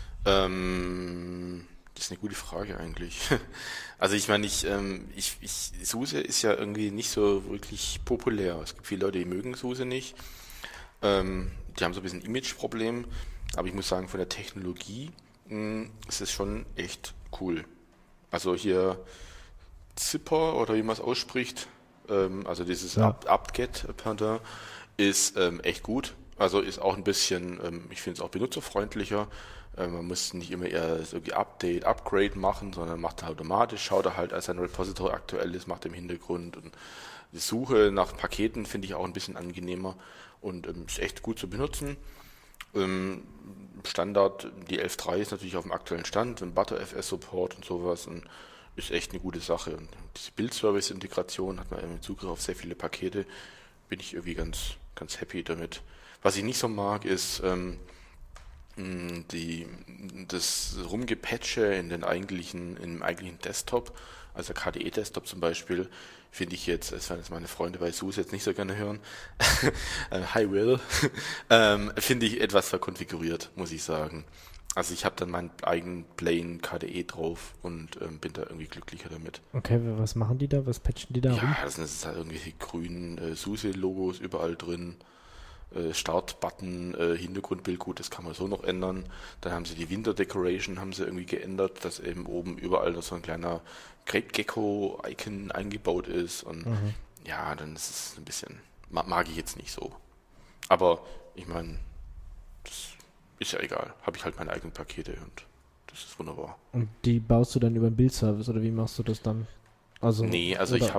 S3: Ähm, das ist eine gute Frage eigentlich. Also ich meine, ich, ähm, ich, ich, SUSE ist ja irgendwie nicht so wirklich populär. Es gibt viele Leute, die mögen SUSE nicht. Ähm, die haben so ein bisschen Image-Problem. Aber ich muss sagen, von der Technologie mh, ist es schon echt cool. Also hier Zipper oder wie man es ausspricht, ähm, also dieses
S2: Ja.
S3: Up- apt-get-Pendant ist ähm, echt gut. Also ist auch ein bisschen, ähm, ich finde es auch benutzerfreundlicher. Äh, man muss nicht immer eher so wie Update, Upgrade machen, sondern macht er automatisch, schaut er halt, als sein Repository aktuell ist, macht er im Hintergrund. Und die Suche nach Paketen finde ich auch ein bisschen angenehmer und ähm, ist echt gut zu benutzen. Ähm, Standard, die elf Punkt drei ist natürlich auf dem aktuellen Stand, ein ButterFS-Support und sowas und ist echt eine gute Sache. Und diese Build-Service-Integration hat man irgendwie Zugriff auf sehr viele Pakete, bin ich irgendwie ganz, ganz happy damit. Was ich nicht so mag, ist ähm, mh, die, das Rumgepatche in den eigentlichen, im eigentlichen Desktop, also K D E-Desktop zum Beispiel, finde ich jetzt, das werden jetzt meine Freunde bei SUSE jetzt nicht so gerne hören, äh, Hi Will, ähm, finde ich etwas verkonfiguriert, muss ich sagen. Also ich habe dann meinen eigenen plain K D E drauf und ähm, bin da irgendwie glücklicher damit.
S2: Okay, was machen die da? Was patchen die da rum?
S3: Ja, das sind jetzt halt irgendwelche grünen äh, SUSE-Logos überall drin. Äh, Start-Button, äh, Hintergrundbild, gut, das kann man so noch ändern. Dann haben sie die Window-Decoration haben sie irgendwie geändert, dass eben oben überall noch so ein kleiner Grape Gecko-Icon eingebaut ist. Und
S2: Mhm.
S3: ja, dann ist es ein bisschen, ma- mag ich jetzt nicht so. Aber ich meine, das ist ja egal. Habe ich halt meine eigenen Pakete und das ist wunderbar.
S2: Und die baust du dann über einen Build-Service oder wie machst du das dann? Also,
S3: Nee, also
S2: oder-
S3: ich habe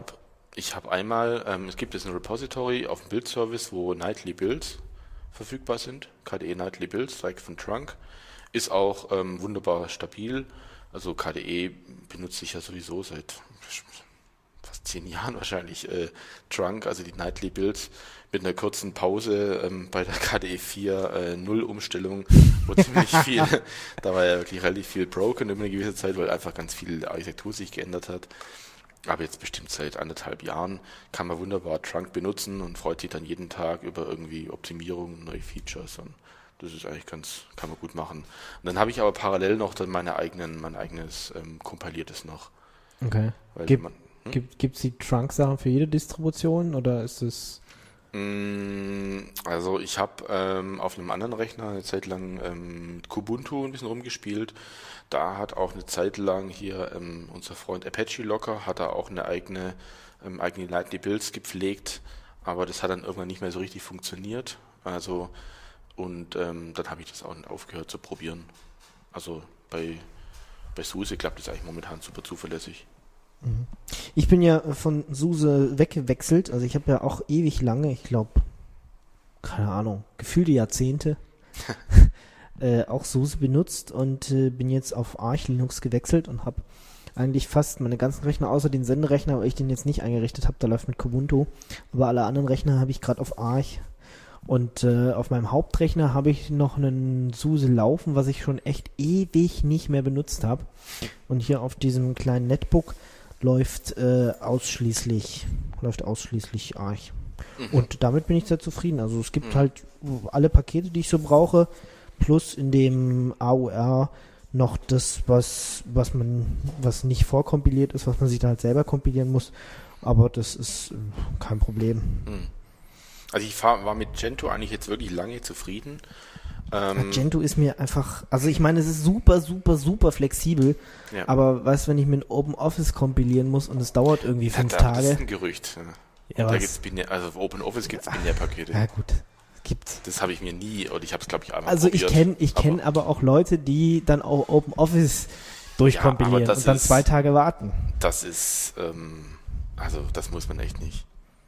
S3: Ich habe einmal, ähm, es gibt jetzt ein Repository auf dem Build-Service, wo Nightly Builds verfügbar sind. K D E Nightly Builds, direkt von Trunk. Ist auch ähm, wunderbar stabil. Also K D E benutze ich ja sowieso seit fast zehn Jahren wahrscheinlich äh, Trunk, also die Nightly Builds mit einer kurzen Pause ähm, bei der K D E vier äh, null Umstellung, wo ziemlich viel, da war ja wirklich relativ viel broken über eine gewisse Zeit, weil einfach ganz viel Architektur sich geändert hat. Aber jetzt bestimmt seit anderthalb Jahren kann man wunderbar Trunk benutzen und freut sich dann jeden Tag über irgendwie Optimierungen, neue Features, und das ist eigentlich ganz, kann man gut machen. Und dann habe ich aber parallel noch dann meine eigenen, mein eigenes ähm, kompiliertes noch.
S2: Okay.
S3: Weil
S2: Gibt
S3: man, hm?
S2: gibt gibt's die Trunk-Sachen für jede Distribution oder ist es...
S3: Also ich habe ähm, auf einem anderen Rechner eine Zeit lang ähm, mit Kubuntu ein bisschen rumgespielt. Da hat auch eine Zeit lang hier ähm, unser Freund Apache Locker hat da auch eine eigene ähm, eigene Nightly Builds gepflegt, aber das hat dann irgendwann nicht mehr so richtig funktioniert. Also und ähm, dann habe ich das auch aufgehört zu probieren. Also bei bei SUSE klappt das eigentlich momentan super zuverlässig.
S2: Ich bin ja von SUSE weggewechselt, also ich habe ja auch ewig lange, ich glaube, keine Ahnung, gefühlte Jahrzehnte äh, auch SUSE benutzt und äh, bin jetzt auf Arch Linux gewechselt und habe eigentlich fast meine ganzen Rechner, außer den Senderechner, weil ich den jetzt nicht eingerichtet habe, der läuft mit Kubuntu, aber alle anderen Rechner habe ich gerade auf Arch. Und äh, auf meinem Hauptrechner habe ich noch einen SUSE laufen, was ich schon echt ewig nicht mehr benutzt habe. Und hier auf diesem kleinen Netbook läuft äh, ausschließlich läuft ausschließlich Arch. Mhm. Und damit bin ich sehr zufrieden. Also es gibt mhm. halt alle Pakete, die ich so brauche, plus in dem A U R noch das, was was man was nicht vorkompiliert ist, was man sich da halt selber kompilieren muss. Aber das ist äh, kein Problem.
S3: Mhm. Also ich fahr, war mit Gentoo eigentlich jetzt wirklich lange zufrieden.
S2: Ähm, Gentoo ist mir einfach, also ich meine, es ist super, super, super flexibel, ja. Aber weißt du, wenn ich mit OpenOffice kompilieren muss und es dauert irgendwie
S3: ja,
S2: fünf
S3: da,
S2: Tage.
S3: Das ist ein Gerücht. Ja, da gibt's Binär, also auf OpenOffice gibt es Binärpakete.
S2: Ja gut, gibt's.
S3: Das habe ich mir nie, oder ich habe es glaube ich einmal
S2: Also
S3: probiert.
S2: ich kenne ich kenn aber, aber auch Leute, die dann auch OpenOffice durchkompilieren ja, und dann ist, zwei Tage warten.
S3: Das ist, ähm, also das muss man echt nicht.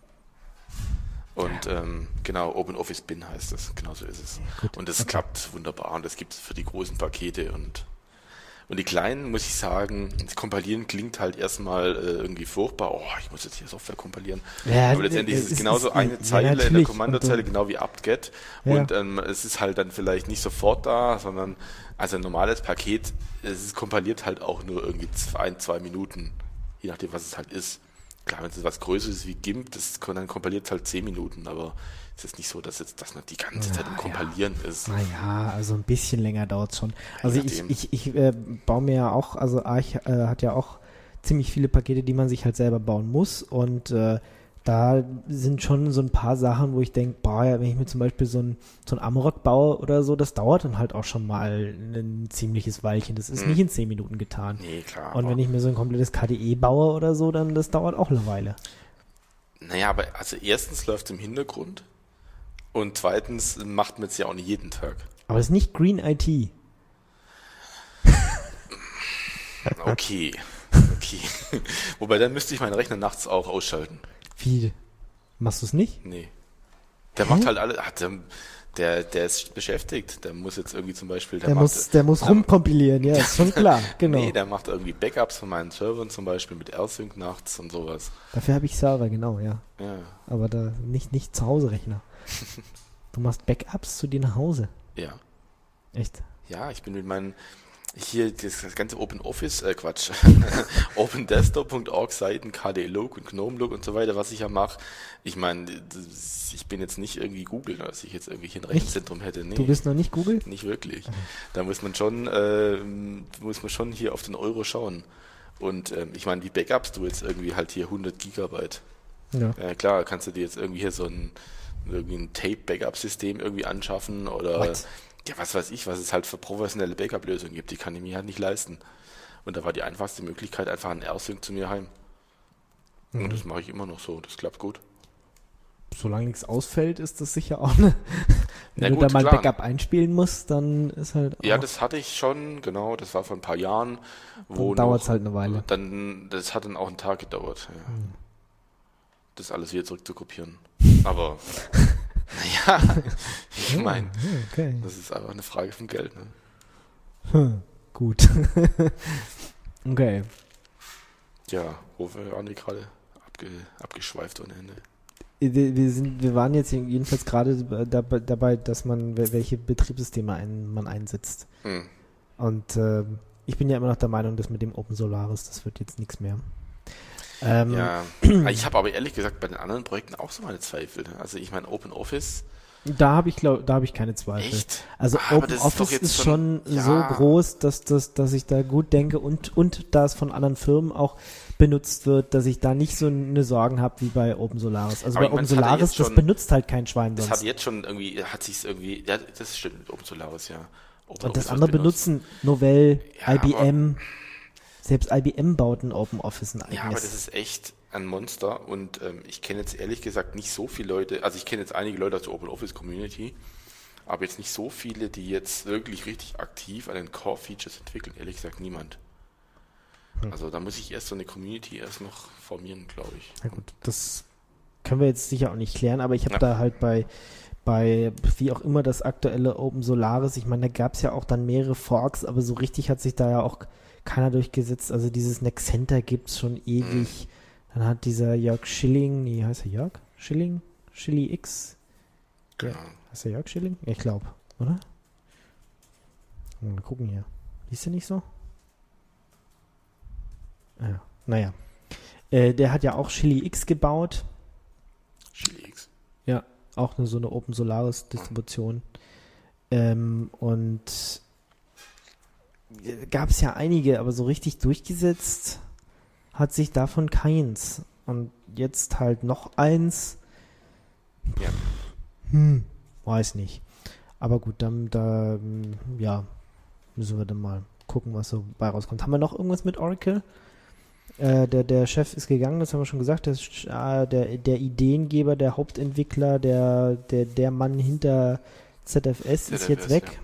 S3: Und ähm, genau, OpenOffice Bin heißt das, genau so ist es. Gut, und das okay. klappt wunderbar und das gibt es für die großen Pakete und und die kleinen, muss ich sagen, das Kompilieren klingt halt erstmal äh, irgendwie furchtbar, oh, ich muss jetzt hier Software kompilieren. Ja, aber letztendlich ist es genauso ist, eine Zeile ja, in der Kommandozeile, genau wie apt-get ja. und ähm, es ist halt dann vielleicht nicht sofort da, sondern also ein normales Paket, es ist kompiliert halt auch nur irgendwie ein, zwei Minuten, je nachdem, was es halt ist. Klar, wenn es was Größeres ist wie GIMP, das dann kompiliert halt zehn Minuten, aber es ist nicht so, dass jetzt das nicht die ganze ja, Zeit im Kompilieren
S2: ja.
S3: ist.
S2: Naja, also ein bisschen länger dauert es schon. Also ja, ich, ich, ich äh, baue mir ja auch, also Arch äh, hat ja auch ziemlich viele Pakete, die man sich halt selber bauen muss und äh, da sind schon so ein paar Sachen, wo ich denke, boah, ja, wenn ich mir zum Beispiel so ein, so ein Amarok baue oder so, das dauert dann halt auch schon mal ein ziemliches Weilchen. Das ist hm. nicht in zehn Minuten getan.
S3: Nee, klar.
S2: Und wenn ich mir so ein komplettes K D E baue oder so, dann das dauert auch eine Weile.
S3: Naja, aber also erstens läuft es im Hintergrund und zweitens macht man es ja auch nicht jeden Tag.
S2: Aber es ist nicht Green I T.
S3: Okay, okay. Wobei, dann müsste ich meinen Rechner nachts auch ausschalten.
S2: Wie? Machst du es nicht?
S3: Nee. Der Hä? macht halt alle, ach, der, der, der ist beschäftigt. Der muss jetzt irgendwie zum Beispiel... Der,
S2: der
S3: macht,
S2: muss, der muss der, rumkompilieren, ja, ist schon klar, genau.
S3: Nee, der macht irgendwie Backups von meinen Servern zum Beispiel mit R-Sync nachts und sowas.
S2: Dafür habe ich Server, genau, ja.
S3: Ja.
S2: Aber da nicht, nicht zu Hause Rechner. Du machst Backups zu dir nach Hause?
S3: Ja.
S2: Echt?
S3: Ja, ich bin mit meinen... Hier das ganze OpenOffice, äh Quatsch, OpenDesktop Punkt org Seiten, K D Look und GNOME Look und so weiter, was ich ja mache. Ich meine, ich bin jetzt nicht irgendwie Google, dass ich jetzt irgendwie hier ein Rechenzentrum hätte. Nee,
S2: du bist noch nicht Google?
S3: Nicht wirklich. Da muss man schon, äh, muss man schon hier auf den Euro schauen. Und ähm, ich meine, wie backupst du jetzt irgendwie halt hier hundert Gigabyte? Ja. Äh, klar, kannst du dir jetzt irgendwie hier so ein, irgendwie ein Tape-Backup-System irgendwie anschaffen oder... What? Ja, was weiß ich, was es halt für professionelle Backup-Lösungen gibt, die kann ich mir halt nicht leisten. Und da war die einfachste Möglichkeit einfach ein R-Sync zu mir heim. Mhm. Und das mache ich immer noch so, das klappt gut.
S2: Solange nichts ausfällt, ist das sicher auch eine... Wenn Na du gut, da mal klar. Backup einspielen musst, dann ist halt auch...
S3: Ja, das hatte ich schon, genau, das war vor ein paar Jahren.
S2: Wo dann dauert es halt eine Weile.
S3: Dann, das hat dann auch einen Tag gedauert, ja. Mhm. das alles wieder zurückzukopieren. Aber, naja, ich meine,
S2: okay.
S3: das ist einfach eine Frage von Geld. Ne?
S2: Hm, gut. Okay.
S3: Ja, wo waren wir gerade abge, abgeschweift ohne Ende?
S2: Wir, wir, sind, wir waren jetzt jedenfalls gerade dabei, dabei, dass man, welche Betriebssysteme ein, man einsetzt.
S3: Hm.
S2: Und äh, ich bin ja immer noch der Meinung, dass mit dem Open Solaris, das wird jetzt nichts mehr. Ähm,
S3: Ja, ich habe aber ehrlich gesagt bei den anderen Projekten auch so meine Zweifel. Also ich meine, Open Office.
S2: Da habe ich glaub, da habe ich keine Zweifel.
S3: Echt?
S2: Also
S3: Aber
S2: Open
S3: das ist
S2: Office
S3: doch jetzt
S2: ist
S3: schon-
S2: schon
S3: ja.
S2: so groß, dass, dass, dass ich da gut denke und, und da es von anderen Firmen auch benutzt wird, dass ich da nicht so eine Sorgen habe wie bei Open Solaris. Also
S3: Aber
S2: bei
S3: ich mein,
S2: Open
S3: das hat ja
S2: Solaris,
S3: jetzt
S2: das
S3: schon-
S2: benutzt halt kein Schwein
S3: Das
S2: sonst.
S3: hat jetzt schon irgendwie, hat sich irgendwie, ja, das stimmt mit Open Solaris, ja. Open
S2: Und das
S3: Office
S2: andere
S3: wird benutzt.
S2: benutzen Novell,
S3: Ja,
S2: I B M, selbst I B M baut ein Open Office ein eigenes.
S3: Ja, aber das ist echt ein Monster und ähm, ich kenne jetzt ehrlich gesagt nicht so viele Leute, also ich kenne jetzt einige Leute aus der Open Office Community, aber jetzt nicht so viele, die jetzt wirklich richtig aktiv an den Core Features entwickeln, ehrlich gesagt niemand.
S2: Hm.
S3: Also da muss ich erst so eine Community erst noch formieren, glaube ich.
S2: Na gut, das können wir jetzt sicher auch nicht klären, aber ich habe
S3: Ja.
S2: da halt bei, bei, wie auch immer das aktuelle Open Solaris, ich meine, da gab es ja auch dann mehrere Forks, aber so richtig hat sich da ja auch keiner durchgesetzt. Also dieses Nexenter gibt es schon ewig. Dann hat dieser Jörg Schilling, nee, heißt er Jörg? Schilling? Schilly X?
S3: Genau.
S2: Heißt der Jörg Schilling? Ich glaube, oder? Mal gucken hier. Liest du nicht so? Ja, naja. Äh, der hat ja auch Chili X gebaut.
S3: Chili X.
S2: Ja, auch eine, so eine Open Solaris Distribution. Ähm, und gab es ja einige, aber so richtig durchgesetzt hat sich davon keins. Und jetzt halt noch eins.
S3: Ja.
S2: Hm, weiß nicht. Aber gut, dann da, ja, müssen wir dann mal gucken, was so bei rauskommt. Haben wir noch irgendwas mit Oracle? Äh, der, der Chef ist gegangen, das haben wir schon gesagt. Der, äh, der, der Ideengeber, der Hauptentwickler, der, der, der Mann hinter Z F S ist
S3: Z F S,
S2: jetzt weg.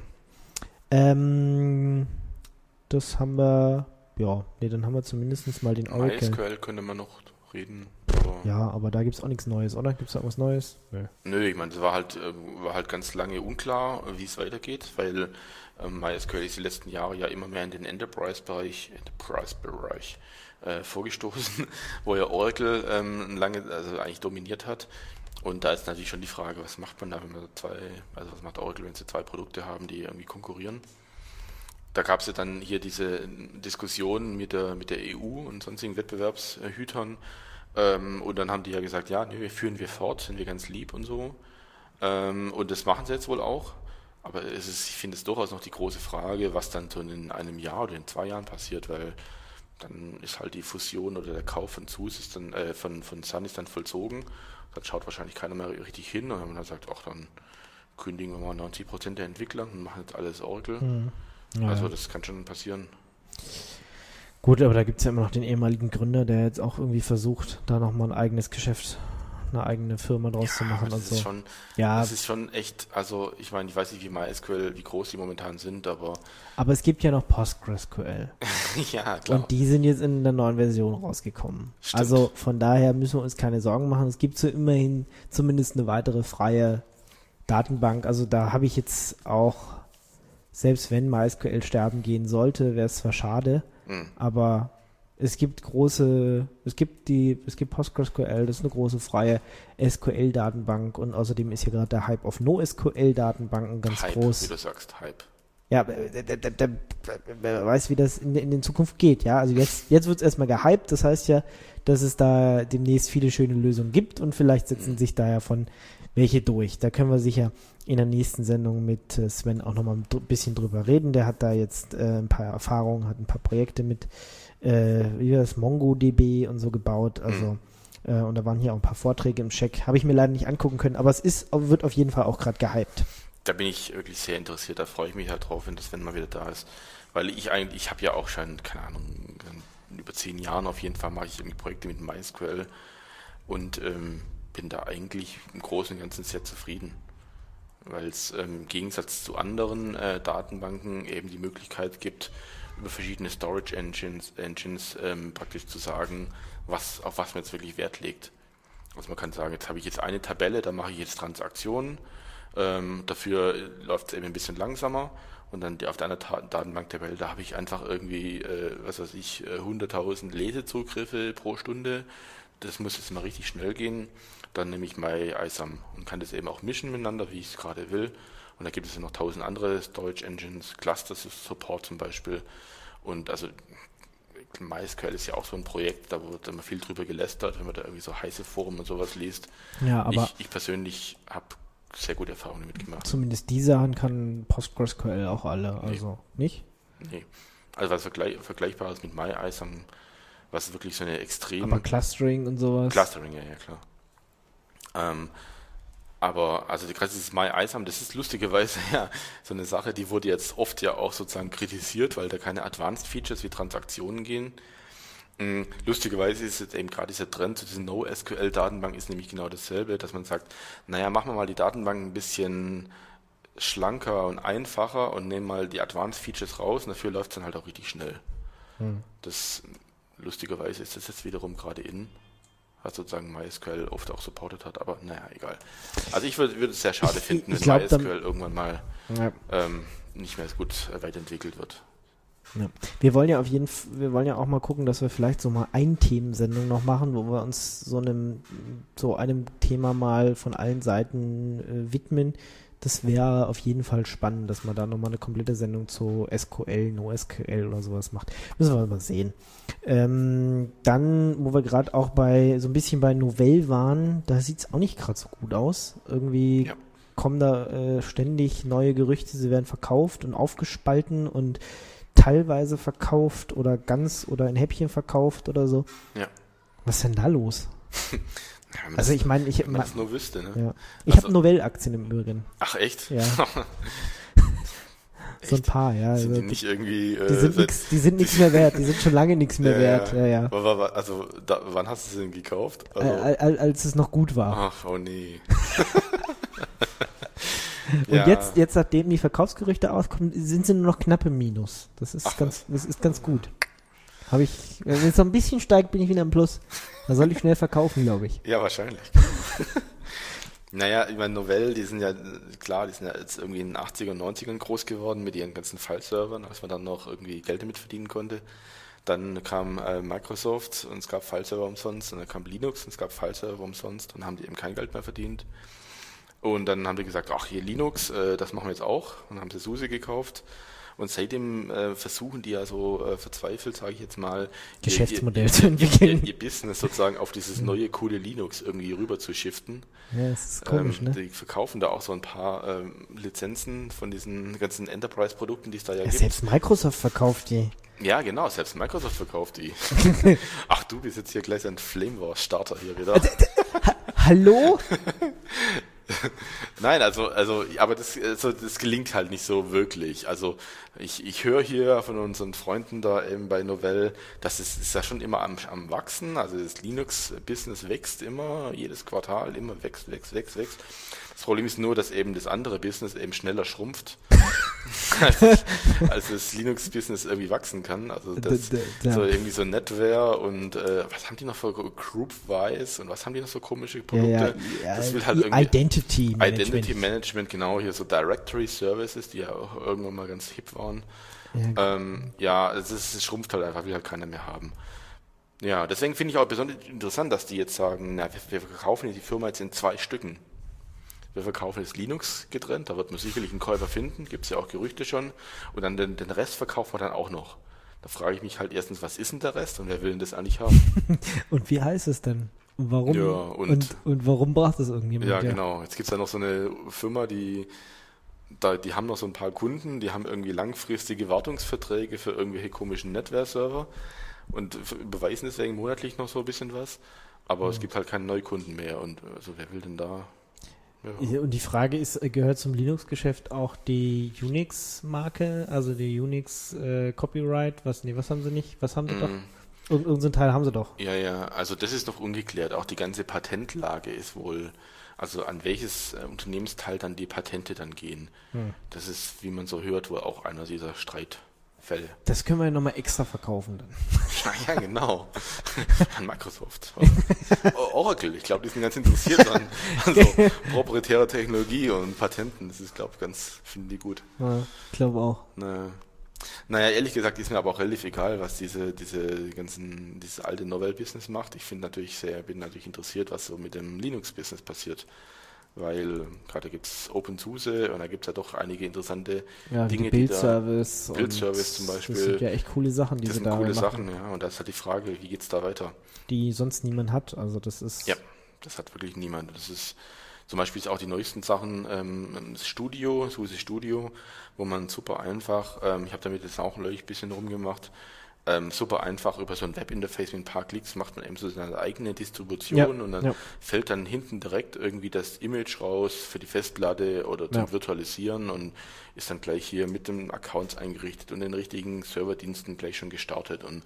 S2: Ähm, das haben wir, ja, nee, dann haben wir zumindest mal den Oracle.
S3: MySQL könnte man noch reden. Aber
S2: Ja, aber da gibt es auch nichts Neues, oder? Gibt es da was Neues? Nö.
S3: Nö, ich meine, es war halt, äh, war halt ganz lange unklar, wie es weitergeht, weil ähm, MySQL ist die letzten Jahre ja immer mehr in den Enterprise-Bereich, Enterprise-Bereich äh, vorgestoßen, wo ja Oracle ähm, lange, also eigentlich dominiert hat. Und da ist natürlich schon die Frage, was macht man da, wenn man zwei, also was macht Oracle, wenn sie zwei Produkte haben, die irgendwie konkurrieren? Da gab es ja dann hier diese Diskussion mit der, mit der E U und sonstigen Wettbewerbshütern. Ähm, und dann haben die ja gesagt, ja, nee, führen wir fort, sind wir ganz lieb und so. Ähm, und das machen sie jetzt wohl auch. Aber es ist, ich finde es durchaus noch die große Frage, was dann so in einem Jahr oder in zwei Jahren passiert, weil dann ist halt die Fusion oder der Kauf von SUSE ist dann, äh, von, von Sun ist dann vollzogen. Dann schaut wahrscheinlich keiner mehr richtig hin und dann sagt, ach, dann kündigen wir mal neunzig Prozent der Entwickler und machen jetzt alles Oracle.
S2: Hm. Ja,
S3: Also
S2: ja.
S3: das kann schon passieren.
S2: Gut, aber da gibt es ja immer noch den ehemaligen Gründer, der jetzt auch irgendwie versucht, da nochmal ein eigenes Geschäft, eine eigene Firma draus zu machen
S3: aber
S2: und
S3: das
S2: so.
S3: ist schon,
S2: Ja,
S3: das ist schon echt, also ich meine, ich weiß nicht, wie MySQL, wie groß die momentan sind, aber
S2: aber es gibt ja noch PostgreSQL.
S3: ja, klar.
S2: Und die sind jetzt in der neuen Version rausgekommen.
S3: Stimmt.
S2: Also von daher müssen wir uns keine Sorgen machen. Es gibt so immerhin zumindest eine weitere freie Datenbank. Also da habe ich jetzt auch, selbst wenn MySQL sterben gehen sollte, wäre es zwar schade,
S3: Hm.
S2: aber es gibt große, es gibt die, es gibt PostgreSQL, das ist eine große freie S Q L-Datenbank und außerdem ist hier gerade der Hype auf NoSQL-Datenbanken ganz
S3: Hype,
S2: groß.
S3: wie du sagst, Hype.
S2: Ja, der, der, der, der, wer weiß, wie das in, in der Zukunft geht, ja. Also jetzt, jetzt wird es erstmal gehypt, das heißt ja, dass es da demnächst viele schöne Lösungen gibt und vielleicht setzen
S3: Mhm.
S2: sich da ja von welche durch. Da können wir sicher in der nächsten Sendung mit äh, Sven auch nochmal ein dr- bisschen drüber reden. Der hat da jetzt äh, ein paar Erfahrungen, hat ein paar Projekte mit, äh, wie war das, MongoDB und so gebaut, also
S3: Mhm.
S2: äh, und da waren hier auch ein paar Vorträge im Check. Habe ich mir leider nicht angucken können, aber es ist, wird auf jeden Fall auch gerade gehypt.
S3: Da bin ich wirklich sehr interessiert, da freue ich mich halt drauf, wenn das wenn mal wieder da ist. Weil ich eigentlich, ich habe ja auch schon, keine Ahnung, über zehn Jahren auf jeden Fall mache ich irgendwie Projekte mit MySQL und ähm, bin da eigentlich im Großen und Ganzen sehr zufrieden. Weil es ähm, im Gegensatz zu anderen äh, Datenbanken eben die Möglichkeit gibt, über verschiedene Storage Engines, Engines ähm, praktisch zu sagen, was, auf was man jetzt wirklich Wert legt. Also man kann sagen, jetzt habe ich jetzt eine Tabelle, da mache ich jetzt Transaktionen, ähm, dafür läuft es eben ein bisschen langsamer und dann auf der anderen Ta- Datenbanktabelle, da habe ich einfach irgendwie, äh, was weiß ich, äh, hunderttausend Lesezugriffe pro Stunde. Das muss jetzt mal richtig schnell gehen. Dann nehme ich MyISAM und kann das eben auch mischen miteinander, wie ich es gerade will. Und da gibt es ja noch tausend andere Storage Engines, Cluster Support zum Beispiel. Und also MySQL ist ja auch so ein Projekt, da wird immer viel drüber gelästert, wenn man da irgendwie so heiße Foren und sowas liest.
S2: Ja, aber
S3: ich, ich persönlich habe sehr gute Erfahrungen damit gemacht.
S2: zumindest die Sachen kann PostgreSQL auch alle, also nee. nicht?
S3: Nee. Also was vergleich, vergleichbar ist mit MyISAM, was wirklich so eine extrem...
S2: Aber Clustering und sowas?
S3: Clustering, ja, ja, klar. Ähm, aber also gerade dieses MyISAM, das ist lustigerweise ja so eine Sache, die wurde jetzt oft ja auch sozusagen kritisiert, weil da keine Advanced Features wie Transaktionen gehen. Mhm. Lustigerweise ist jetzt eben gerade dieser Trend zu diesen NoSQL-Datenbanken ist nämlich genau dasselbe, dass man sagt, naja, machen wir mal die Datenbank ein bisschen schlanker und einfacher und nehmen mal die Advanced Features raus und dafür läuft es dann halt auch richtig schnell. Mhm. Das lustigerweise ist das jetzt wiederum gerade in. Was sozusagen MySQL oft auch supportet hat, aber naja, egal. Also ich würde würd es sehr schade finden,
S2: ich
S3: wenn
S2: glaub,
S3: MySQL
S2: dann,
S3: irgendwann mal
S2: ja.
S3: ähm, nicht mehr so gut weiterentwickelt wird.
S2: Ja. Wir wollen ja auf jeden F- wir wollen ja auch mal gucken, dass wir vielleicht so mal eine Themensendung noch machen, wo wir uns so einem so einem Thema mal von allen Seiten äh, widmen. Das wäre auf jeden Fall spannend, dass man da nochmal eine komplette Sendung zu S Q L, NoSQL oder sowas macht. Müssen wir mal sehen. Ähm, dann, wo wir gerade auch bei so ein bisschen bei Novell waren, da sieht es auch nicht gerade so gut aus. Irgendwie ja. kommen da äh, ständig neue Gerüchte, sie werden verkauft und aufgespalten und teilweise verkauft oder ganz oder in Häppchen verkauft oder so.
S3: Ja.
S2: Was ist denn da los?
S3: Ja,
S2: also ich meine, ich
S3: wenn man das nur wüsste, ne?
S2: Ja. Ich
S3: also,
S2: habe Novell-Aktien im Übrigen.
S3: Ach echt?
S2: Ja. So ein paar, ja.
S3: Sind
S2: also
S3: die nicht irgendwie... Äh,
S2: die sind nix, die sind nichts mehr wert, die sind schon lange nichts mehr
S3: ja,
S2: wert. Ja, ja.
S3: Aber, also, da, wann hast du sie denn gekauft? Also,
S2: Al, al, als es noch gut war.
S3: Ach, oh nee.
S2: Und
S3: ja.
S2: jetzt, jetzt, nachdem die Verkaufsgerüchte auskommen, sind sie nur noch knapp im Minus. Das ist,
S3: Ach,
S2: ganz, das ist ganz gut. Habe ich, wenn es so ein bisschen steigt, bin ich wieder im Plus. Da soll ich schnell verkaufen, glaube ich.
S3: Ja, wahrscheinlich. Naja, ich meine, Novell, die sind ja, klar, die sind ja jetzt irgendwie in den achtziger und neunzigern groß geworden mit ihren ganzen File-Servern, als man dann noch irgendwie Geld damit verdienen konnte. Dann kam äh, Microsoft und es gab File-Server umsonst und dann kam Linux und es gab File-Server umsonst und haben die eben kein Geld mehr verdient. Und dann haben die gesagt, ach hier Linux, äh, das machen wir jetzt auch. Und dann haben sie SUSE gekauft. Und seitdem äh, versuchen die ja so äh, verzweifelt, sage ich jetzt mal,
S2: Geschäftsmodell
S3: ihr,
S2: zu entwickeln.
S3: Ihr, ihr Business sozusagen auf dieses neue, coole Linux irgendwie rüber zu shiften.
S2: Ja, das ist komisch,
S3: ähm,
S2: ne?
S3: Die verkaufen da auch so ein paar ähm, Lizenzen von diesen ganzen Enterprise-Produkten, die es da ja,
S2: ja
S3: gibt.
S2: Selbst Microsoft verkauft die.
S3: Ja, genau, selbst Microsoft verkauft die. Ach, du bist jetzt hier gleich ein Flame Wars Starter hier wieder.
S2: Ha- Hallo?
S3: Nein, also, also, aber das, also, das gelingt halt nicht so wirklich. Also, ich, ich höre hier von unseren Freunden da eben bei Novell, das ist, ist ja schon immer am, am Wachsen. Also, das Linux-Business wächst immer, jedes Quartal immer wächst, wächst, wächst, wächst. Das Problem ist nur, dass eben das andere Business eben schneller schrumpft, als, als das Linux-Business irgendwie wachsen kann. Also, das, so irgendwie so NetWare und, äh, was haben die noch für Groupwise und was haben die noch so komische Produkte?
S2: Ja, ja, ja,
S3: das will halt irgendwie
S2: Identity Management.
S3: Identity Management, genau, hier so Directory Services, die ja auch irgendwann mal ganz hip waren. Ja, ähm, ja es, ist, es schrumpft halt einfach, will halt keiner mehr haben. Ja, deswegen finde ich auch besonders interessant, dass die jetzt sagen, na, wir, wir verkaufen die Firma jetzt in zwei Stücken. Wir verkaufen jetzt Linux getrennt, da wird man sicherlich einen Käufer finden, gibt es ja auch Gerüchte schon. Und dann den, den Rest verkaufen wir dann auch noch. Da frage ich mich halt erstens, was ist denn der Rest und wer will denn das eigentlich haben?
S2: Und wie heißt es denn? Und warum,
S3: ja, und,
S2: und, und warum braucht das irgendjemand?
S3: Ja, ja, genau. Jetzt gibt es ja noch so eine Firma, die, da, die haben noch so ein paar Kunden, die haben irgendwie langfristige Wartungsverträge für irgendwelche komischen NetWare-Server und beweisen deswegen monatlich noch so ein bisschen was. Aber mhm. es gibt halt keine Neukunden mehr und also wer will denn da?
S2: Ja. Und die Frage ist, gehört zum Linux-Geschäft auch die Unix-Marke, also die Unix-Copyright? Äh, was, nee, was haben sie nicht? Was haben sie mm. doch? Ir- irgendeinen Teil haben sie doch.
S3: Ja, ja, also das ist noch ungeklärt. Auch die ganze Patentlage ist wohl, also an welches äh, Unternehmensteil dann die Patente dann gehen. Hm. Das ist, wie man so hört, wohl auch einer dieser Streitthemen. Fälle.
S2: Das können wir ja nochmal extra verkaufen dann.
S3: Ja, ja, genau. An Microsoft. Oracle, ich glaube, die sind ganz interessiert an, an so proprietärer Technologie und Patenten. Das ist, glaube ich, ganz, finden die gut.
S2: Ja, ich glaube auch.
S3: Naja. naja, ehrlich gesagt ist mir aber auch relativ egal, was diese, diese ganzen, dieses alte Novell-Business macht. Ich finde natürlich sehr, bin natürlich interessiert, was so mit dem Linux-Business passiert. Weil gerade gibt es OpenSUSE und da gibt es ja doch einige interessante
S2: ja,
S3: Dinge,
S2: die Build-Service.
S3: die da, Build-Service zum Beispiel.
S2: Das sind ja echt coole Sachen, die
S3: das
S2: sie
S3: sind
S2: da
S3: coole
S2: machen.
S3: Sachen, ja. Und da ist halt die Frage, wie geht es da weiter?
S2: Die sonst niemand hat. Also das ist...
S3: Ja, das hat wirklich niemand. Das ist zum Beispiel auch die neuesten Sachen, ähm, das Studio, SUSE Studio, wo man super einfach, ähm, ich habe damit jetzt auch ein bisschen rumgemacht, Ähm, super einfach über so ein Webinterface mit ein paar Klicks macht man eben so seine eigene Distribution, ja, und dann ja. fällt dann hinten direkt irgendwie das Image raus für die Festplatte oder zum ja. Virtualisieren und ist dann gleich hier mit dem Accounts eingerichtet und den richtigen Serverdiensten gleich schon gestartet und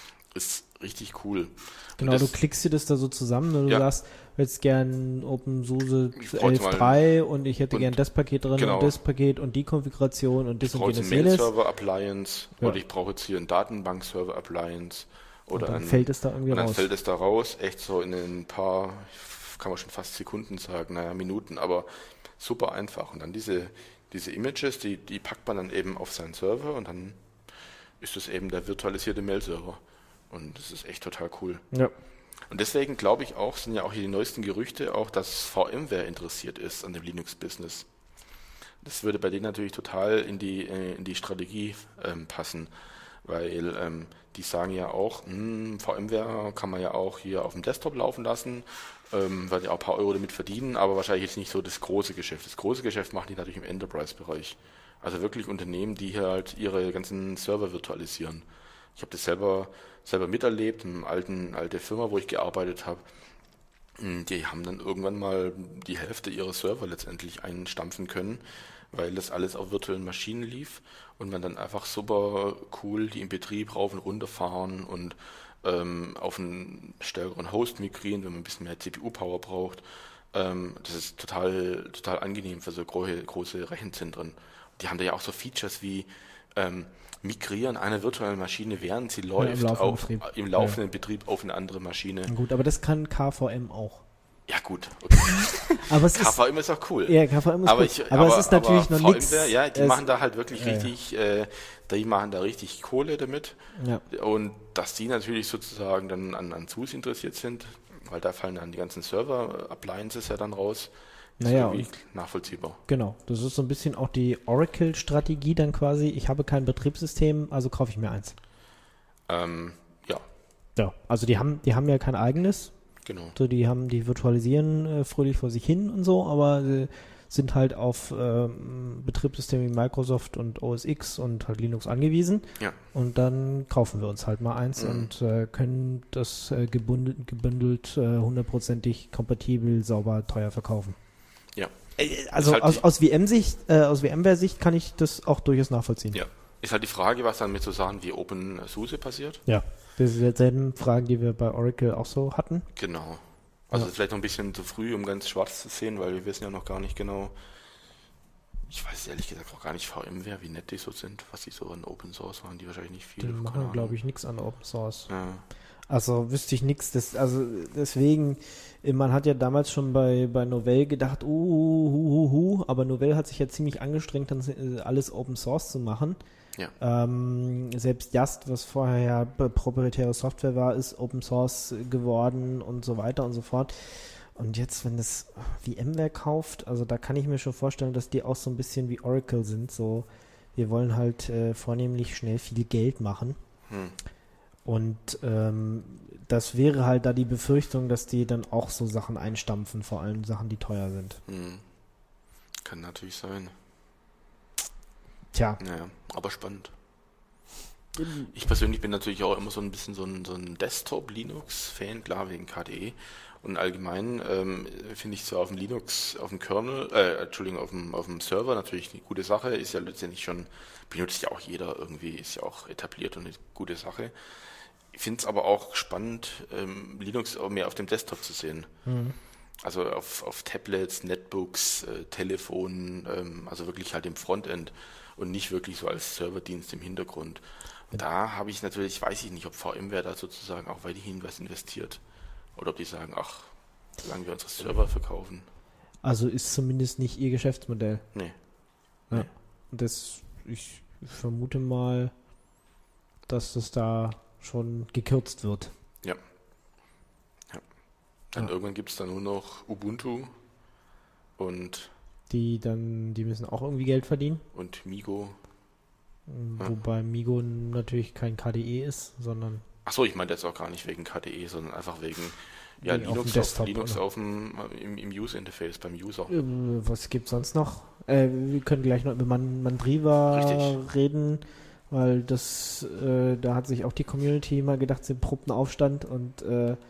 S3: ist richtig cool.
S2: Genau, das, du klickst dir das da so zusammen, wenn du
S3: ja.
S2: sagst, jetzt gern OpenSUSE elf Punkt drei und ich hätte
S3: und
S2: gern das Paket drin
S3: genau.
S2: und das Paket und die Konfiguration und das
S3: ich
S2: und jenes.
S3: Ich brauche einen Mail-Server-Appliance
S2: ja.
S3: oder ich brauche jetzt hier einen Datenbank-Server-Appliance. Oder
S2: und dann
S3: ein,
S2: fällt es da irgendwie
S3: und dann
S2: raus.
S3: fällt es da raus, echt so in ein paar, kann man schon fast Sekunden sagen, naja, Minuten, aber super einfach. Und dann diese, diese Images, die, die packt man dann eben auf seinen Server und dann ist es eben der virtualisierte Mail-Server. Und das ist echt total cool.
S2: Ja.
S3: Und deswegen glaube ich auch, sind ja auch hier die neuesten Gerüchte auch, dass VMware interessiert ist an dem Linux-Business. Das würde bei denen natürlich total in die, in die Strategie ähm, passen, weil ähm, die sagen ja auch, mh, VMware kann man ja auch hier auf dem Desktop laufen lassen, ähm, weil die auch ein paar Euro damit verdienen, aber wahrscheinlich jetzt nicht so das große Geschäft. Das große Geschäft machen die natürlich im Enterprise-Bereich. Also wirklich Unternehmen, die halt ihre ganzen Server virtualisieren. Ich habe das selber selber miterlebt, eine alten, alte Firma, wo ich gearbeitet habe. Die haben dann irgendwann mal die Hälfte ihrer Server letztendlich einstampfen können, weil das alles auf virtuellen Maschinen lief und man dann einfach super cool die in Betrieb rauf und runter fahren und ähm, auf einen stärkeren Host migrieren, wenn man ein bisschen mehr C P U-Power braucht. Ähm, das ist total, total angenehm für so große, große Rechenzentren. Die haben da ja auch so Features wie ähm, migrieren eine virtuelle Maschine, während sie läuft, ja, im, auf, Betrieb. im laufenden ja. Betrieb auf eine andere Maschine.
S2: Gut, aber das kann K V M auch.
S3: Ja gut, okay.
S2: aber es
S3: K V M ist, ist auch cool.
S2: Ja, K V M ist
S3: aber
S2: cool.
S3: Ich,
S2: aber, aber es ist
S3: aber
S2: natürlich noch nichts.
S3: Ja, die
S2: es,
S3: machen da halt wirklich
S2: ja,
S3: richtig, äh, die machen da richtig Kohle damit.
S2: Ja.
S3: Und dass die natürlich sozusagen dann an, an SUSE interessiert sind, weil da fallen dann die ganzen Server-Appliances ja dann raus. Ist
S2: naja,
S3: irgendwie nachvollziehbar.
S2: Genau, das ist so ein bisschen auch die Oracle-Strategie dann quasi. Ich habe kein Betriebssystem, also kaufe ich mir eins.
S3: Ähm, ja.
S2: Ja, also die haben, die haben ja kein eigenes.
S3: Genau.
S2: So, die haben, die virtualisieren äh, fröhlich vor sich hin und so, aber äh, sind halt auf ähm, Betriebssysteme wie Microsoft und O S X und halt Linux angewiesen.
S3: Ja.
S2: Und dann kaufen wir uns halt mal eins mhm. und äh, können das äh, gebündelt, gebündelt äh, hundertprozentig kompatibel, sauber, teuer verkaufen.
S3: Ja.
S2: Also halt aus, aus V M-Sicht, äh, aus VMware-Sicht kann ich das auch durchaus nachvollziehen.
S3: Ja. Ist halt die Frage, was dann mit so Sachen wie OpenSUSE passiert.
S2: Ja. Das sind dieselben Fragen, die wir bei Oracle auch so hatten.
S3: Genau. Also
S2: ja.
S3: vielleicht noch ein bisschen zu früh, um ganz schwarz zu sehen, weil wir wissen ja noch gar nicht genau, ich weiß ehrlich gesagt auch gar nicht VMware, wie nett die so sind, was die so an Open Source machen, die wahrscheinlich nicht viel.
S2: Die machen, glaube ich, nichts an Open Source.
S3: Ja.
S2: Also wüsste ich nichts. Also deswegen, man hat ja damals schon bei, bei Novell gedacht, uh, uh, uh, uh, uh, aber Novell hat sich ja ziemlich angestrengt, dann alles Open Source zu machen.
S3: Ja.
S2: Ähm, selbst Just, was vorher ja proprietäre Software war, ist Open Source geworden und so weiter und so fort. Und jetzt, wenn das VMware kauft, also da kann ich mir schon vorstellen, dass die auch so ein bisschen wie Oracle sind. So, wir wollen halt äh, vornehmlich schnell viel Geld machen.
S3: Hm.
S2: Und ähm, das wäre halt da die Befürchtung, dass die dann auch so Sachen einstampfen, vor allem Sachen, die teuer sind.
S3: Hm. Kann natürlich sein.
S2: Tja.
S3: Naja, aber spannend. Ich persönlich bin natürlich auch immer so ein bisschen so ein, so ein Desktop-Linux-Fan, klar, wegen K D E. Und allgemein ähm, finde ich so auf dem Linux, auf dem Kernel, äh, Entschuldigung, auf dem, auf dem Server natürlich eine gute Sache, ist ja letztendlich schon, benutzt ja auch jeder irgendwie, ist ja auch etabliert und eine gute Sache. Ich finde es aber auch spannend, ähm, Linux auch mehr auf dem Desktop zu sehen. Mhm. Also auf, auf Tablets, Netbooks, äh, Telefonen, ähm, also wirklich halt im Frontend und nicht wirklich so als Serverdienst im Hintergrund. Und da habe ich natürlich, weiß ich nicht, ob VMware da sozusagen auch weiterhin was investiert. Oder ob die sagen, ach, solange wir unsere Server verkaufen.
S2: Also ist zumindest nicht ihr Geschäftsmodell.
S3: Nee.
S2: Ja.
S3: Nee.
S2: Und das, ich vermute mal, dass das da schon gekürzt wird.
S3: Ja. ja. Dann
S2: Ja.
S3: irgendwann gibt es dann nur noch Ubuntu und,
S2: Die dann, die müssen auch irgendwie Geld verdienen.
S3: und Migo. Ja.
S2: Wobei Migo natürlich kein K D E ist, sondern
S3: Achso, ich meine jetzt auch gar nicht wegen K D E, sondern einfach wegen ja,
S2: Wegen auf dem
S3: Linux, auf,
S2: Desktop,
S3: Linux
S2: oder?
S3: auf dem, im, im User-Interface, beim User.
S2: äh, was gibt sonst noch? Äh, wir können gleich noch über Man Mandriva
S3: Richtig.
S2: reden, weil das, äh, da hat sich auch die Community mal gedacht, sie probt einen Aufstand und äh,
S3: Ja.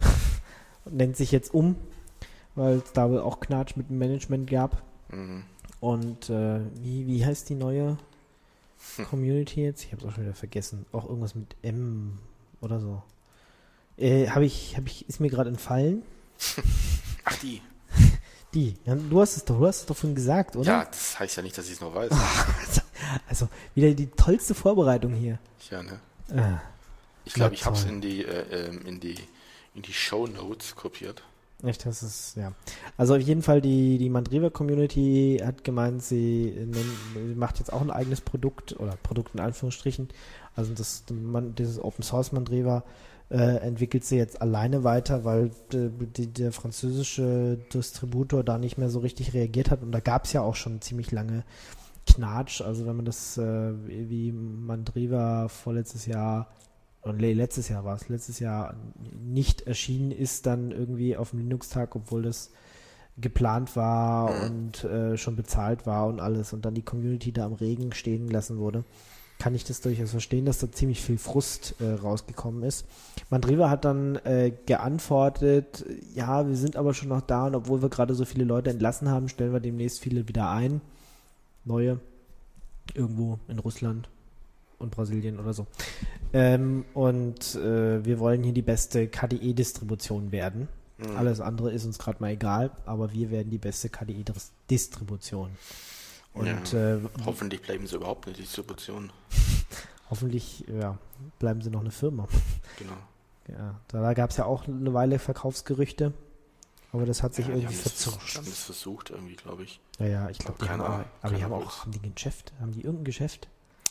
S2: nennt sich jetzt um, weil es da wohl auch Knatsch mit dem Management gab.
S3: Mhm.
S2: Und äh, wie, wie heißt die neue Community jetzt? Ich habe es auch schon wieder vergessen. Auch irgendwas mit M oder so. Äh, habe ich, habe ich, ist mir gerade entfallen.
S3: Ach, die.
S2: Die. Ja, du hast es doch, du hast es doch vorhin gesagt, oder?
S3: Ja, das heißt ja nicht, dass ich es noch weiß.
S2: Also wieder die tollste Vorbereitung hier.
S3: Ja, ne?
S2: Ah,
S3: Ich glaube,
S2: Na
S3: ich habe es
S2: toll.
S3: in die, äh, ähm, in die, in die Shownotes kopiert.
S2: echt, das ist, ja. Also auf jeden Fall, die, die Mandriva-Community hat gemeint, sie, nennt, sie macht jetzt auch ein eigenes Produkt, oder Produkt in Anführungsstrichen. Also das, man, dieses Open Source Mandriva äh, entwickelt sie jetzt alleine weiter, weil äh, die, der französische Distributor da nicht mehr so richtig reagiert hat. Und da gab es ja auch schon ziemlich lange Knatsch. Also wenn man das äh, wie Mandriva vorletztes Jahr, oder nee, letztes Jahr war es, letztes Jahr nicht erschienen ist, dann irgendwie auf dem Linux-Tag, obwohl das geplant war
S3: Mhm.
S2: und äh, schon bezahlt war und alles und dann die Community da am Regen stehen gelassen wurde, kann ich das durchaus verstehen, dass da ziemlich viel Frust äh, rausgekommen ist. Mandriva hat dann äh, geantwortet, ja, wir sind aber schon noch da und obwohl wir gerade so viele Leute entlassen haben, stellen wir demnächst viele wieder ein. Neue. Irgendwo in Russland und Brasilien oder so. Ähm, und äh, wir wollen hier die beste K D E-Distribution werden.
S3: Mhm.
S2: Alles andere ist uns gerade mal egal, aber wir werden die beste K D E-Distribution. Und
S3: Ja.
S2: äh,
S3: Hoffentlich bleiben sie überhaupt in der Distribution.
S2: hoffentlich ja, bleiben sie noch eine Firma.
S3: Genau.
S2: Ja, da gab es ja auch eine Weile Verkaufsgerüchte, aber das hat sich
S3: Ja, die
S2: irgendwie
S3: haben es-
S2: verzuscht.
S3: haben es versucht irgendwie, glaube ich.
S2: Ja, ja, ich glaube, die haben
S3: Keiner-
S2: aber, aber die
S3: keiner
S2: haben
S3: wollt's.
S2: auch, haben die ein Geschäft? Haben die irgendein Geschäft?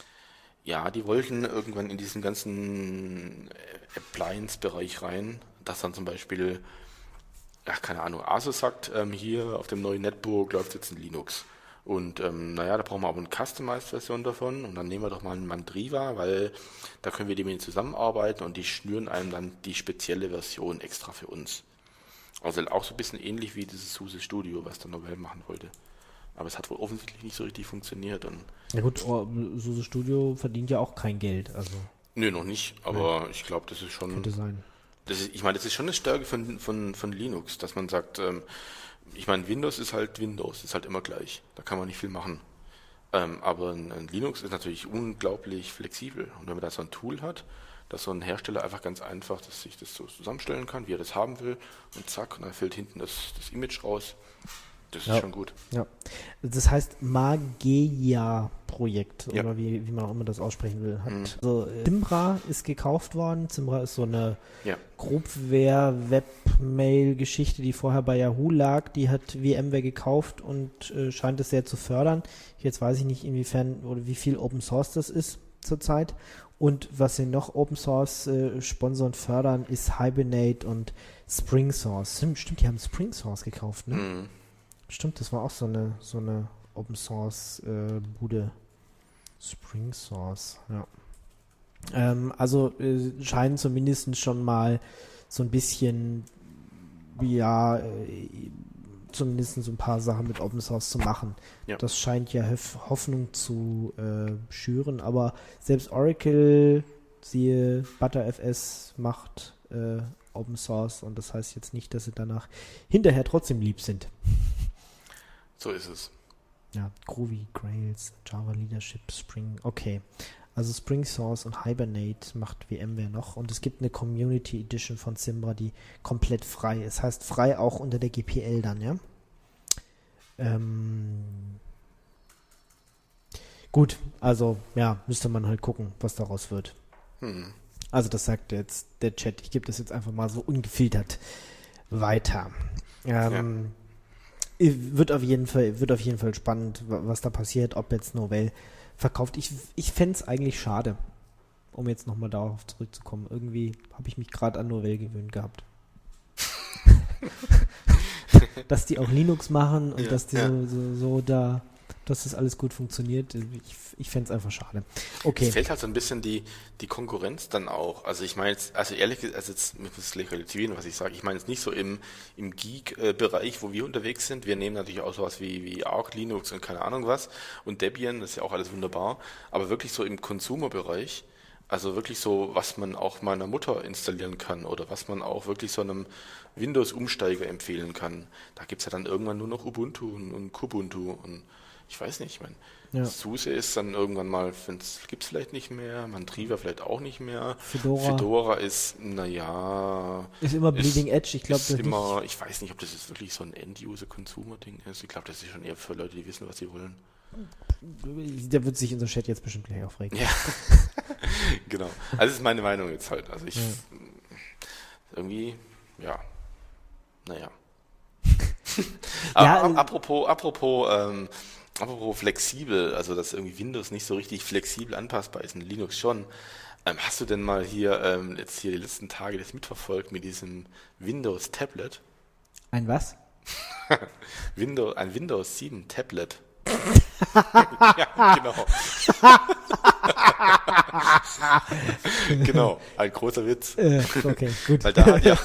S3: Ja, die wollten irgendwann in diesen ganzen äh, Appliance-Bereich rein, dass dann zum Beispiel, ach, keine Ahnung, Asus sagt, ähm, hier auf dem neuen Netbook läuft jetzt ein Linux. Und ähm, naja, da brauchen wir aber eine Customized-Version davon und dann nehmen wir doch mal einen Mandriva, weil da können wir die mit denen zusammenarbeiten und die schnüren einem dann die spezielle Version extra für uns. Also auch so ein bisschen ähnlich wie dieses SUSE Studio, was der Novell machen wollte. Aber es hat wohl offensichtlich nicht so richtig funktioniert und
S2: Ja gut, oh, SUSE Studio verdient ja auch kein Geld, also
S3: nö, noch nicht, aber ich glaube, das ist schon,
S2: könnte sein.
S3: das ist, ich meine, das ist schon eine Stärke von, von, von Linux, dass man sagt, ähm, ich meine, Windows ist halt Windows, ist halt immer gleich, da kann man nicht viel machen. Ähm, aber ein, ein Linux ist natürlich unglaublich flexibel und wenn man da so ein Tool hat, dass so ein Hersteller einfach ganz einfach, dass sich das so zusammenstellen kann, wie er das haben will und zack, und dann fällt hinten das, das Image raus, das ist
S2: Ja.
S3: schon gut.
S2: Ja, das heißt Mageia-Projekt
S3: Ja.
S2: oder wie, wie man auch immer das aussprechen will. Hat,
S3: Mhm.
S2: also, äh, Zimbra ist gekauft worden. Zimbra ist so eine
S3: Ja.
S2: Groupware-Webmail-Geschichte, die vorher bei Yahoo lag. Die hat VMware gekauft und äh, scheint es sehr zu fördern. Jetzt weiß ich nicht, inwiefern oder wie viel Open Source das ist zurzeit. Und was sie noch Open Source äh, sponsern, fördern, ist Hibernate und Spring Source. Stimmt, stimmt, die haben Spring Source gekauft, ne?
S3: Mhm.
S2: Stimmt, das war auch so eine so eine Open Source äh, Bude. Spring Source, ja. Ähm, also äh, scheinen zumindest schon mal so ein bisschen, ja, äh, zumindest so ein paar Sachen mit Open Source zu machen.
S3: Ja.
S2: Das scheint ja Hoff- Hoffnung zu äh, schüren, aber selbst Oracle, siehe ButterFS, macht äh, Open Source und das heißt jetzt nicht, dass sie danach hinterher trotzdem lieb sind.
S3: So ist es.
S2: Ja, Groovy, Grails, Java Leadership, Spring, okay. Also Spring Source und Hibernate macht VMware noch. Und es gibt eine Community Edition von Zimbra, die komplett frei ist. Heißt frei auch unter der G P L dann, ja? Ähm Gut, also ja, müsste man halt gucken, was daraus wird.
S3: Hm.
S2: Also das sagt jetzt der Chat. Ich gebe das jetzt einfach mal so ungefiltert weiter. Ähm, ja. Wird auf jeden Fall, wird auf jeden Fall spannend, was da passiert, ob jetzt Novell verkauft. Ich, ich fände es eigentlich schade, um jetzt nochmal darauf zurückzukommen. Irgendwie habe ich mich gerade an Novell gewöhnt gehabt. Dass die auch Linux machen und
S3: ja,
S2: dass die
S3: ja.
S2: so, so, so da, dass das alles gut funktioniert. Ich, ich fände es einfach schade. Okay.
S3: Es fehlt halt so ein bisschen die, die Konkurrenz dann auch. Also ich meine jetzt, also ehrlich gesagt, also jetzt muss ich gleich relativieren, was ich sage. Ich meine jetzt nicht so im, im Geek-Bereich, wo wir unterwegs sind. Wir nehmen natürlich auch sowas wie, wie Arc, Linux und keine Ahnung was und Debian, das ist ja auch alles wunderbar. Aber wirklich so im Consumer-Bereich, also wirklich so, was man auch meiner Mutter installieren kann oder was man auch wirklich so einem Windows-Umsteiger empfehlen kann. Da gibt es ja dann irgendwann nur noch Ubuntu und, und Kubuntu und ich weiß nicht, ich meine, ja. SUSE ist dann irgendwann mal, gibt es vielleicht nicht mehr, Mantriva vielleicht auch nicht mehr.
S2: Fedora,
S3: Fedora ist, naja...
S2: Ist immer Bleeding ist, Edge, ich glaube das
S3: immer, ich weiß nicht, ob das jetzt wirklich so ein End-User-Consumer-Ding ist. Ich glaube, das ist schon eher für Leute, die wissen, was sie wollen.
S2: Da wird sich unser Chat jetzt bestimmt gleich aufregen.
S3: Ja, genau. Also das ist meine Meinung jetzt halt. Also ich, ja. irgendwie, ja, naja.
S2: ja,
S3: Aber apropos, apropos, ähm, apropos flexibel, also dass irgendwie Windows nicht so richtig flexibel anpassbar ist, in Linux schon. Ähm, hast du denn mal hier ähm, jetzt hier die letzten Tage das mitverfolgt mit diesem Windows Tablet?
S2: Ein was?
S3: Windows, ein Windows sieben Tablet. Ja, genau. Genau, ein großer Witz.
S2: Äh, okay, gut.
S3: Weil da hat ja,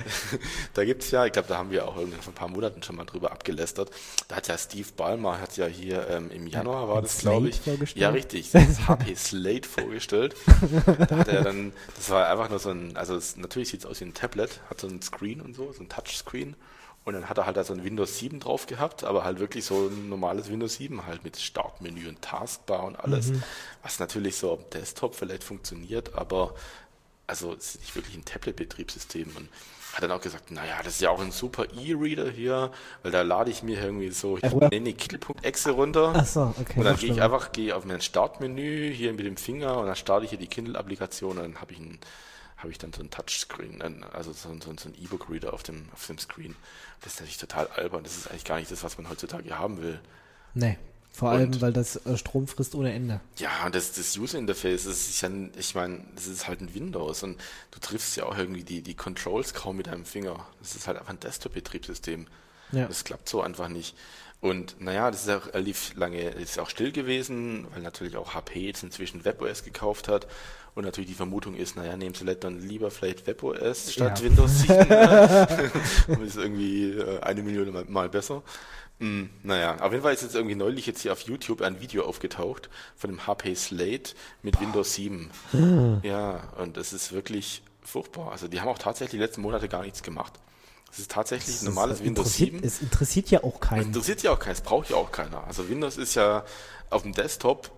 S3: da gibt's ja, ich glaube, da haben wir auch irgendwann vor ein paar Monaten schon mal drüber abgelästert. Da hat ja Steve Ballmer, hat ja hier ähm, im Januar war das, glaube ich. Ja, richtig, das H P Slate vorgestellt. Da hat er dann, das war einfach nur so ein, also es, natürlich sieht es aus wie ein Tablet, hat so ein Screen und so, so ein Touchscreen. Und dann hat er halt da so ein Windows sieben drauf gehabt, aber halt wirklich so ein normales Windows sieben halt mit Startmenü und Taskbar und alles, mhm. was natürlich so auf dem Desktop vielleicht funktioniert, aber also es ist nicht wirklich ein Tablet-Betriebssystem. Und hat dann auch gesagt, naja, das ist ja auch ein super E-Reader hier, weil da lade ich mir irgendwie so, ich nenne Kindle.exe runter.
S2: Ach so, okay.
S3: Und dann gehe ich einfach, gehe auf mein Startmenü hier mit dem Finger und dann starte ich hier die Kindle-Applikation und dann habe ich ein habe ich dann so ein Touchscreen, also so, so, so ein E-Book-Reader auf dem, auf dem Screen. Das ist natürlich total albern. Das ist eigentlich gar nicht das, was man heutzutage haben will.
S2: Nee, vor
S3: und,
S2: allem, weil das äh, Strom frisst ohne Ende.
S3: Ja, das, das User-Interface, das ist ja, ich meine, das ist halt ein Windows und du triffst ja auch irgendwie die, die Controls kaum mit deinem Finger. Das ist halt einfach ein Desktop-Betriebssystem. Ja. Das klappt so einfach nicht. Und naja, das ist auch, lief lange, ist auch still gewesen, weil natürlich auch H P jetzt inzwischen WebOS gekauft hat. Und natürlich die Vermutung ist, naja, nehmen Sie dann lieber vielleicht WebOS statt ja. Windows sieben. Ne? Und ist irgendwie äh, eine Million mal, mal besser. Mm, naja, auf jeden Fall ist jetzt irgendwie neulich jetzt hier auf YouTube ein Video aufgetaucht von dem H P Slate mit Boah. Windows sieben. Hm. Ja, und das ist wirklich furchtbar. Also die haben auch tatsächlich die letzten Monate gar nichts gemacht. Es ist tatsächlich ein normales Windows sieben.
S2: Es interessiert ja auch keinen.
S3: Es interessiert ja auch keinen, es braucht ja auch keiner. Also Windows ist ja auf dem Desktop,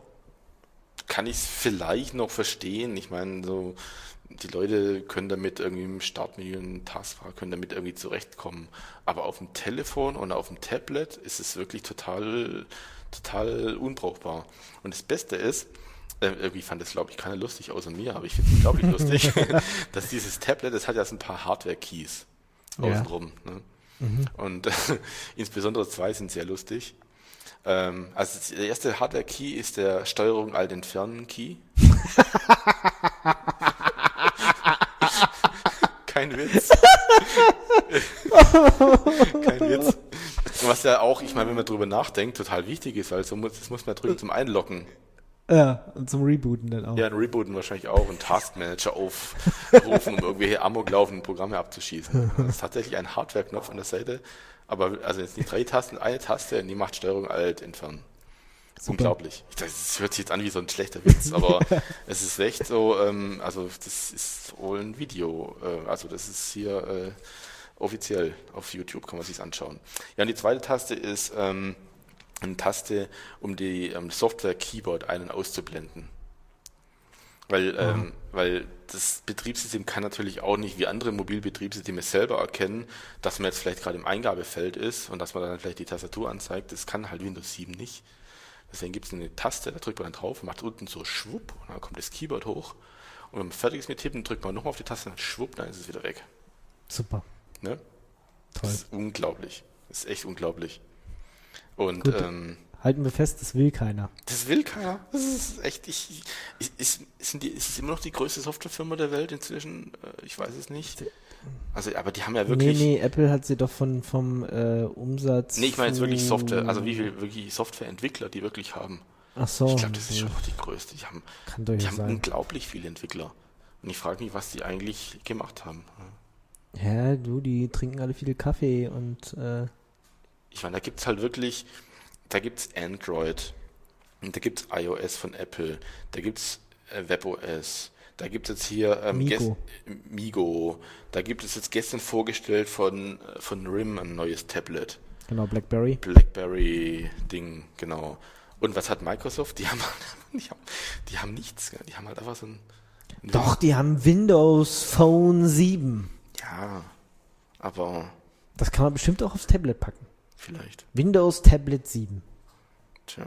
S3: kann ich es vielleicht noch verstehen. Ich meine, so die Leute können damit irgendwie im Startmenü und Taskbar können damit irgendwie zurechtkommen. Aber auf dem Telefon und auf dem Tablet ist es wirklich total, total unbrauchbar. Und das Beste ist, äh, irgendwie fand das, glaube ich, keiner lustig außer mir, aber ich finde es unglaublich lustig, dass dieses Tablet, das hat ja so ein paar Hardware-Keys außenrum. Ja. Ne? Mhm. Und äh, insbesondere zwei sind sehr lustig. Ähm, also der erste Hardware-Key ist der Steuerung alt entfernen Key. Kein Witz. Kein Witz. Was ja auch, ich meine, wenn man drüber nachdenkt, total wichtig ist, also muss, das muss man drücken zum Einloggen.
S2: Ja, und zum Rebooten dann auch.
S3: Ja, ein Rebooten wahrscheinlich auch und Taskmanager aufrufen, um irgendwelche amoklaufenden Programme abzuschießen. Das ist tatsächlich ein Hardware-Knopf an der Seite, aber also jetzt nicht drei Tasten, eine Taste und die macht Steuerung alt entfernen. Super. Unglaublich. Das hört sich jetzt an wie so ein schlechter Witz, aber es ist echt so, ähm, also das ist wohl ein Video, äh, also das ist hier äh, offiziell auf YouTube, kann man sich anschauen. Ja, und die zweite Taste ist ähm, eine Taste, um die ähm, Software-Keyboard ein- und auszublenden. Weil, ähm, weil das Betriebssystem kann natürlich auch nicht wie andere Mobilbetriebssysteme selber erkennen, dass man jetzt vielleicht gerade im Eingabefeld ist und dass man dann vielleicht die Tastatur anzeigt. Das kann halt Windows sieben nicht. Deswegen gibt es eine Taste, da drückt man dann drauf, macht unten so schwupp und dann kommt das Keyboard hoch. Und wenn man fertig ist mit Tippen, drückt man nochmal auf die Taste und dann schwupp, dann ist es wieder weg.
S2: Super.
S3: Ne?
S2: Toll.
S3: Das ist unglaublich. Das ist echt unglaublich. Und
S2: Gut.
S3: ähm,
S2: Halten wir fest, das will keiner.
S3: das will keiner. Das ist echt, ich, ich, ist, sind die, ist es immer noch die größte Softwarefirma der Welt inzwischen? Ich weiß es nicht. Also, aber die haben ja wirklich...
S2: Nee, nee, Apple hat sie doch von, vom äh, Umsatz...
S3: Nee, ich meine jetzt wirklich Software, also wie viele wirklich Softwareentwickler die wirklich haben.
S2: Ach so.
S3: Ich glaube, das ist schon noch die größte. Die haben,
S2: Kann
S3: die
S2: durchaus
S3: haben
S2: sein.
S3: unglaublich viele Entwickler. Und ich frage mich, was die eigentlich gemacht haben.
S2: Ja, du, die trinken alle viel Kaffee und... Äh,
S3: Ich meine, da gibt es halt wirklich, da gibt es Android, und da gibt es iOS von Apple, da gibt es äh, WebOS, da gibt es jetzt hier ähm,
S2: Migo.
S3: Ges- Migo, da gibt es jetzt gestern vorgestellt von, äh, von R I M ein neues Tablet,
S2: genau, BlackBerry.
S3: BlackBerry-Ding, genau. Und was hat Microsoft? Die haben, die haben, die haben nichts, die haben halt einfach so ein... ein
S2: Doch, die haben Windows Phone sieben.
S3: Ja, aber
S2: Das kann man bestimmt auch aufs Tablet packen.
S3: vielleicht.
S2: Windows Tablet sieben.
S3: Tja.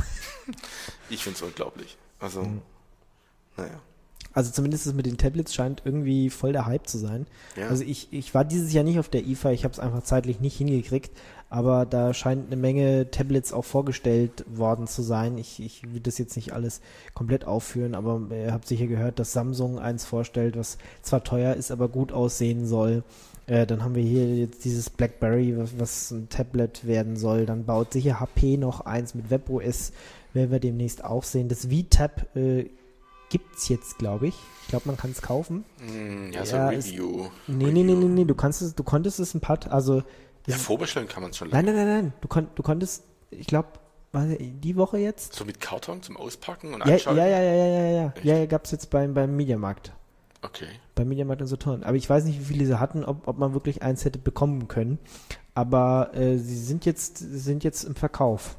S3: Ich finde es unglaublich. Also,
S2: Mhm.
S3: naja.
S2: Also zumindest das mit den Tablets scheint irgendwie voll der Hype zu sein.
S3: Ja.
S2: Also ich, ich war dieses Jahr nicht auf der I F A, ich habe es einfach zeitlich nicht hingekriegt, aber da scheint eine Menge Tablets auch vorgestellt worden zu sein. Ich, ich will das jetzt nicht alles komplett aufführen, aber ihr habt sicher gehört, dass Samsung eins vorstellt, was zwar teuer ist, aber gut aussehen soll. Äh, dann haben wir hier jetzt dieses BlackBerry, was, was ein Tablet werden soll. Dann baut sicher H P noch eins mit WebOS, werden wir demnächst auch sehen. Das V-Tab äh, gibt's jetzt, glaube ich. Ich glaube, man kann es kaufen.
S3: Hm, ja, so
S2: Ja,
S3: ein
S2: es-
S3: Review.
S2: Nee,
S3: Review.
S2: nee, nee, nee, nee, du kannst es, du konntest es ein paar, also
S3: Ja,
S2: es-
S3: vorbestellen kann man es schon
S2: nein,
S3: lange.
S2: nein, nein, nein, du, kon, du konntest, ich glaube, die Woche jetzt?
S3: So mit Karton zum Auspacken und
S2: Ja, ja,
S3: einschalten?
S2: ja, ja, ja, ja, ja,
S3: Echt?
S2: ja, ja, gab's jetzt beim, beim Mediamarkt.
S3: Okay.
S2: Beim Mediamarkt in Saturn. Aber ich weiß nicht, wie viele sie hatten, ob, ob man wirklich eins hätte bekommen können. Aber äh, sie sind jetzt, sind jetzt im Verkauf.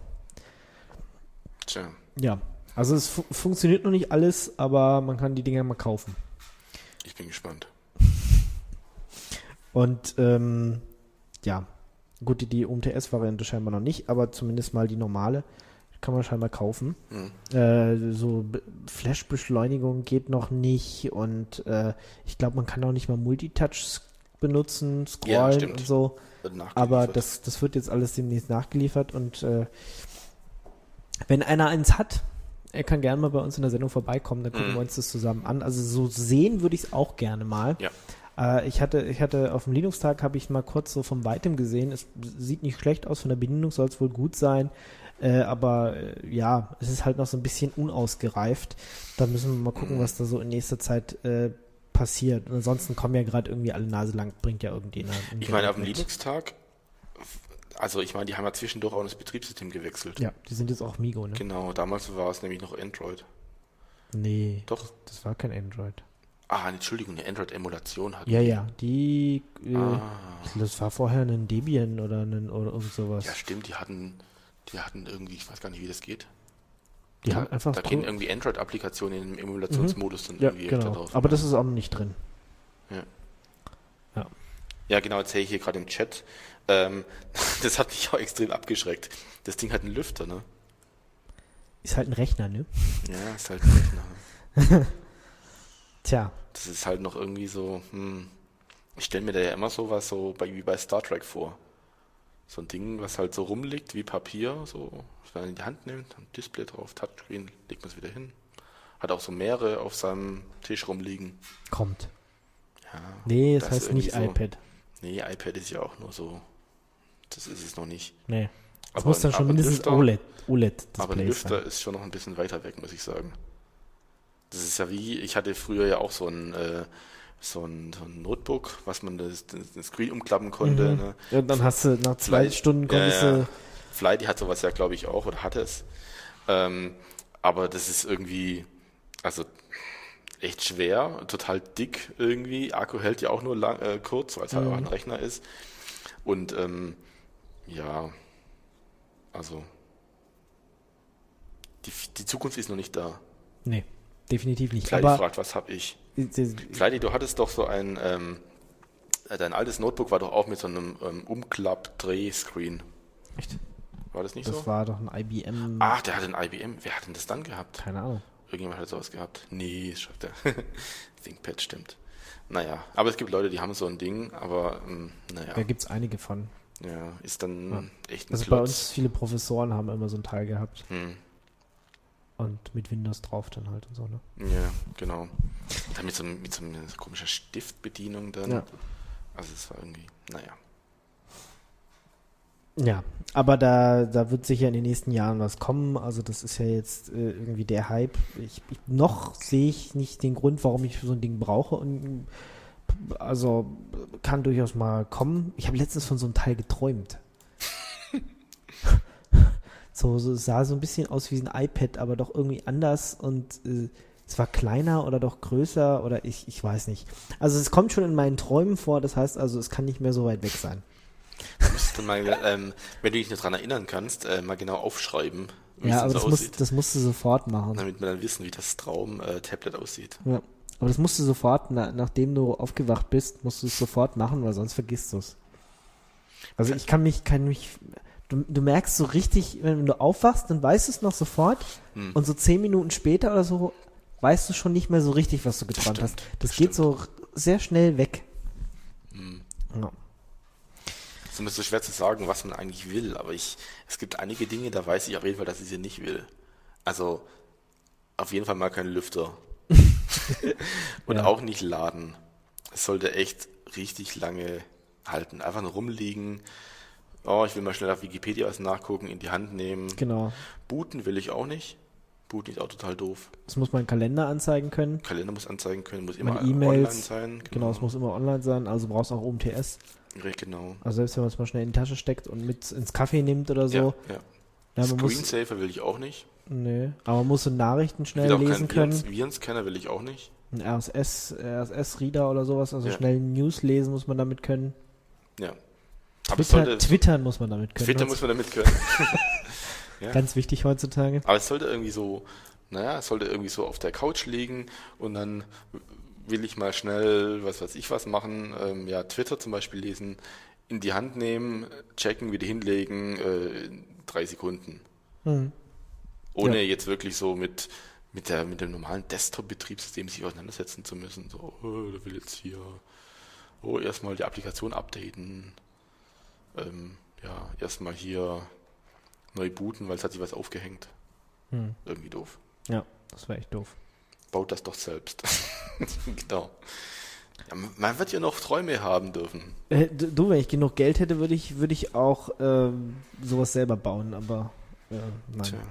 S3: Tja.
S2: Ja. Also es fu funktioniert noch nicht alles, aber man kann die Dinger mal kaufen.
S3: Ich bin gespannt.
S2: Und ähm, ja, gut, die, die U M T S-Variante scheinbar noch nicht, aber zumindest mal die normale kann man scheinbar kaufen.
S3: Hm.
S2: Äh, so B- Flash-Beschleunigung geht noch nicht und äh, ich glaube, man kann auch nicht mal Multitouch benutzen,
S3: Ja,
S2: scrollen
S3: stimmt.
S2: und so.
S3: Wird nachgeliefert.
S2: Aber das, das wird jetzt alles demnächst nachgeliefert und äh, wenn einer eins hat, er kann gerne mal bei uns in der Sendung vorbeikommen, dann gucken
S3: Mhm.
S2: wir uns das zusammen an. Also so sehen würde ich es auch gerne mal.
S3: Ja.
S2: Äh, ich hatte, ich hatte auf dem Linux-Tag habe ich mal kurz so von Weitem gesehen. Es sieht nicht schlecht aus, von der Bedienung soll es wohl gut sein. Äh, aber äh, ja, es ist halt noch so ein bisschen unausgereift. Da müssen wir mal gucken,
S3: Mhm.
S2: was da so in nächster Zeit äh, passiert. Und ansonsten kommen ja gerade irgendwie alle Nase lang, bringt ja irgendjemand.
S3: Ich meine, auf dem Linux-Tag, also ich meine, die haben ja zwischendurch auch das Betriebssystem gewechselt.
S2: Ja, die sind jetzt auch Migo, ne?
S3: Genau, damals war es nämlich noch Android.
S2: Nee,
S3: Doch.
S2: das war kein Android.
S3: Ah, Entschuldigung, eine Android-Emulation hatten
S2: Ja,
S3: die.
S2: ja, die, äh,
S3: Ah.
S2: das war vorher ein Debian oder ein oder irgend sowas.
S3: Ja, stimmt, die hatten, die hatten irgendwie, ich weiß gar nicht, wie das geht.
S2: die
S3: da,
S2: haben einfach
S3: da
S2: pro-
S3: gehen irgendwie Android-Applikationen im Emulationsmodus dann
S2: ja,
S3: irgendwie
S2: genau.
S3: da drauf.
S2: Aber das ist auch noch nicht drin.
S3: Ja, genau, jetzt sehe ich hier gerade im Chat. Ähm, das hat mich auch extrem abgeschreckt. Das Ding hat einen Lüfter, ne?
S2: Ist halt ein Rechner, ne?
S3: Ja, ist halt ein Rechner.
S2: Tja,
S3: Das ist halt noch irgendwie so, hm, ich stelle mir da ja immer sowas so bei, wie bei Star Trek vor. So ein Ding, was halt so rumliegt wie Papier, so, was man in die Hand nimmt, ein Display drauf, Touchscreen, legt man es wieder hin. Hat auch so mehrere auf seinem Tisch rumliegen.
S2: kommt.
S3: Ja,
S2: Nee, es
S3: das
S2: heißt
S3: ist
S2: nicht
S3: irgendwie so-
S2: iPad.
S3: Nee, iPad ist ja auch nur so, das ist es noch nicht.
S2: Nee. Es
S3: Aber
S2: muss dann
S3: ein-
S2: schon
S3: aber ein
S2: mindestens
S3: Lüfter-
S2: O L E D, O L E D
S3: Aber ein
S2: Display
S3: Lüfter
S2: sein.
S3: ist schon noch ein bisschen weiter weg, muss ich sagen. Das ist ja wie, ich hatte früher ja auch so ein, äh, so ein, so ein Notebook, was man das, das Screen umklappen konnte.
S2: Mhm.
S3: Ne?
S2: Ja, dann hast du nach zwei
S3: Vielleicht-
S2: Stunden konntest
S3: ja, ja.
S2: du.
S3: Flighty hat sowas ja, glaube ich, auch oder hatte es. Ähm, aber das ist irgendwie, also echt schwer, total dick irgendwie. Akku hält ja auch nur lang, äh, kurz, weil es halt
S2: Mhm.
S3: auch ein Rechner ist. Und ähm, ja, also die, die Zukunft ist noch nicht da.
S2: Nee, definitiv nicht.
S3: Fleidi
S2: Aber
S3: fragt, was habe ich?
S2: äh,
S3: Fleidi, du hattest doch so ein, ähm, dein altes Notebook war doch auch mit so einem ähm, Umklapp-Drehscreen.
S2: echt?
S3: War das nicht
S2: Das
S3: so?
S2: war doch ein I B M.
S3: Ach, der hat ein I B M. Wer hat denn das dann gehabt?
S2: Keine Ahnung.
S3: Irgendjemand hat sowas gehabt. Nee, schreibt er. ThinkPad, stimmt. Naja, aber es gibt Leute, die haben so ein Ding, aber ähm, naja.
S2: Da gibt es einige von.
S3: Ja, ist dann
S2: Ja.
S3: echt ein
S2: Also bei
S3: Klotz.
S2: uns viele Professoren haben immer so ein Teil gehabt.
S3: Hm.
S2: Und mit Windows drauf dann halt und so, ne?
S3: Ja, genau. Dann mit so, einem- mit so einer komischen Stiftbedienung dann.
S2: Ja.
S3: Also es war irgendwie, naja.
S2: Ja, aber da, da wird sicher in den nächsten Jahren was kommen. Also das ist ja jetzt äh, irgendwie der Hype. Ich, ich, noch sehe ich nicht den Grund, warum ich so ein Ding brauche. Und also kann durchaus mal kommen. Ich habe letztens von so einem Teil geträumt. so, so es sah so ein bisschen aus wie ein iPad, aber doch irgendwie anders und äh, es war kleiner oder doch größer oder ich, ich weiß nicht. Also es kommt schon in meinen Träumen vor. Das heißt also, es kann nicht mehr so weit weg sein.
S3: Du musst dann mal, ähm, wenn du dich noch daran erinnern kannst, äh, mal genau aufschreiben, wie
S2: Ja,
S3: es
S2: aber
S3: so
S2: das, muss,
S3: aussieht.
S2: das musst du sofort machen.
S3: Damit wir dann wissen, wie das Traum-Tablet aussieht.
S2: Ja. Aber das musst du sofort, na, nachdem du aufgewacht bist, musst du es sofort machen, weil sonst vergisst du es. Also ich kann mich, kann mich, du, du merkst so richtig, wenn du aufwachst, dann weißt du es noch sofort
S3: Hm.
S2: und so zehn Minuten später oder so weißt du schon nicht mehr so richtig, was du geträumt
S3: stimmt,
S2: hast. Das,
S3: das
S2: geht
S3: stimmt.
S2: so r- sehr schnell weg.
S3: Hm.
S2: Ja.
S3: Es ist so schwer zu sagen, was man eigentlich will, aber ich, es gibt einige Dinge, da weiß ich auf jeden Fall, dass ich sie nicht will. Also auf jeden Fall mal kein Lüfter. Und
S2: Ja.
S3: auch nicht laden. Es sollte echt richtig lange halten. Einfach nur rumliegen. Oh, ich will mal schnell auf Wikipedia was nachgucken, in die Hand nehmen.
S2: Genau.
S3: Booten will ich auch nicht. Booten ist auch total doof.
S2: Das muss mein Kalender anzeigen können.
S3: Kalender muss anzeigen können, muss immer
S2: Meine E-Mails.
S3: online sein.
S2: Genau, es muss immer online sein, also brauchst auch O M T S.
S3: Ja, genau.
S2: Also selbst wenn man es mal schnell in die Tasche steckt und mit ins Kaffee nimmt oder so.
S3: Ja, ja.
S2: Ja, man muss,
S3: Screensaver will ich auch nicht.
S2: nee, aber man muss so Nachrichten
S3: Ich
S2: schnell
S3: will auch
S2: lesen
S3: keinen
S2: können.
S3: Virens- Virenscanner will ich auch nicht.
S2: Ein R S S, R S S-Reader oder sowas, also
S3: Ja.
S2: schnell News lesen muss man damit können.
S3: Ja. Aber es
S2: Twitter,
S3: sollte,
S2: Twittern muss man damit können.
S3: Twitter muss man damit können. Ja.
S2: Ganz wichtig heutzutage.
S3: Aber es sollte irgendwie so, naja, es sollte irgendwie so auf der Couch liegen und dann will ich mal schnell, was weiß ich was machen, ähm, ja, Twitter zum Beispiel lesen, in die Hand nehmen, checken, wieder hinlegen, äh, in drei Sekunden.
S2: Hm.
S3: Ohne
S2: Ja.
S3: jetzt wirklich so mit, mit, der, mit dem normalen Desktop-Betriebssystem sich auseinandersetzen zu müssen. So, oh, der will jetzt hier, oh, erstmal die Applikation updaten, ähm, ja, erstmal hier neu booten, weil es hat sich was aufgehängt.
S2: Hm.
S3: Irgendwie doof.
S2: Ja, das wäre echt doof.
S3: Baut das doch selbst. Genau. Ja, man wird ja noch Träume haben dürfen.
S2: Äh, d- du, wenn ich genug Geld hätte, würde ich, würde ich auch ähm, sowas selber bauen, aber äh, nein.
S3: Tja.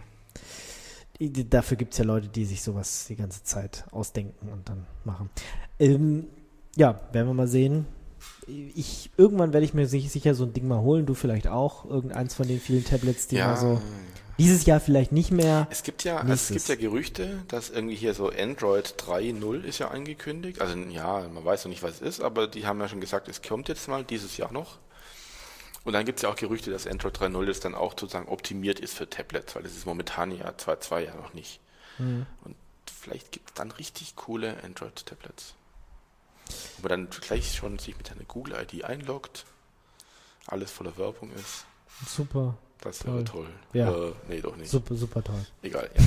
S2: I- Dafür gibt es ja Leute, die sich sowas die ganze Zeit ausdenken und dann machen. Ähm, ja, werden wir mal sehen. Ich, irgendwann werde ich mir sich- sicher so ein Ding mal holen, du vielleicht auch. Irgendeins von den vielen Tablets, die
S3: Ja,
S2: mal so. Dieses Jahr vielleicht nicht mehr.
S3: es gibt ja, also es
S2: Nächstes.
S3: gibt ja Gerüchte, dass irgendwie hier so Android drei Punkt null ist ja angekündigt. Also ja, man weiß noch nicht, was es ist, aber die haben ja schon gesagt, es kommt jetzt mal dieses Jahr noch. Und dann gibt es ja auch Gerüchte, dass Android drei Punkt null ist dann auch sozusagen optimiert ist für Tablets, weil es ist momentan ja zwei Punkt zwei ja noch nicht.
S2: Hm.
S3: Und vielleicht gibt es dann richtig coole Android-Tablets. Wo man dann gleich schon sich mit einer Google-I D einloggt, alles voller Werbung ist.
S2: Super,
S3: Das wäre toll.
S2: Ja.
S3: Äh, nee, doch nicht.
S2: super, super toll.
S3: Egal, ja.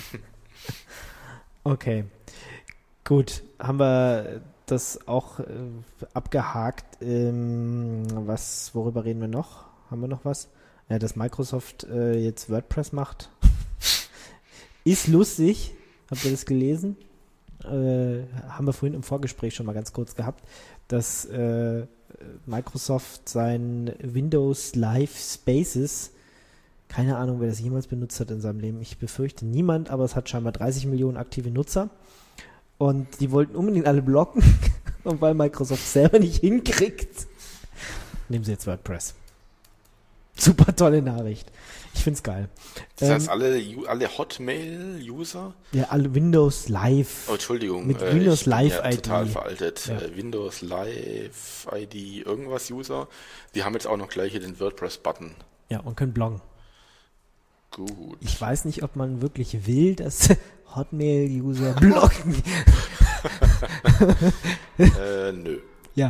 S2: Okay, gut. Haben wir das auch äh, abgehakt? Ähm, was, worüber reden wir noch? Haben wir noch was? Ja, dass Microsoft äh, jetzt WordPress macht. Ist lustig. Habt ihr das gelesen? Äh, haben wir vorhin im Vorgespräch schon mal ganz kurz gehabt, dass äh, Microsoft sein Windows Live Spaces, keine Ahnung, wer das jemals benutzt hat in seinem Leben. Ich befürchte niemand, aber es hat scheinbar dreißig Millionen aktive Nutzer. Und die wollten unbedingt alle blocken. Und weil Microsoft selber nicht hinkriegt, nehmen sie jetzt WordPress. Super tolle Nachricht. Ich find's geil.
S3: Das heißt,
S2: Ähm,
S3: alle, Ju- alle Hotmail-User,
S2: ja, alle Windows Live.
S3: oh, Entschuldigung,
S2: Mit
S3: äh,
S2: Windows
S3: ich bin
S2: Live
S3: ja
S2: I D.
S3: total veraltet.
S2: Ja.
S3: Äh, Windows Live I D, irgendwas User, die haben jetzt auch noch gleich hier den WordPress-Button.
S2: Ja, und können bloggen.
S3: Gut.
S2: Ich weiß nicht, ob man wirklich will, dass Hotmail-User blocken.
S3: äh, nö.
S2: Ja.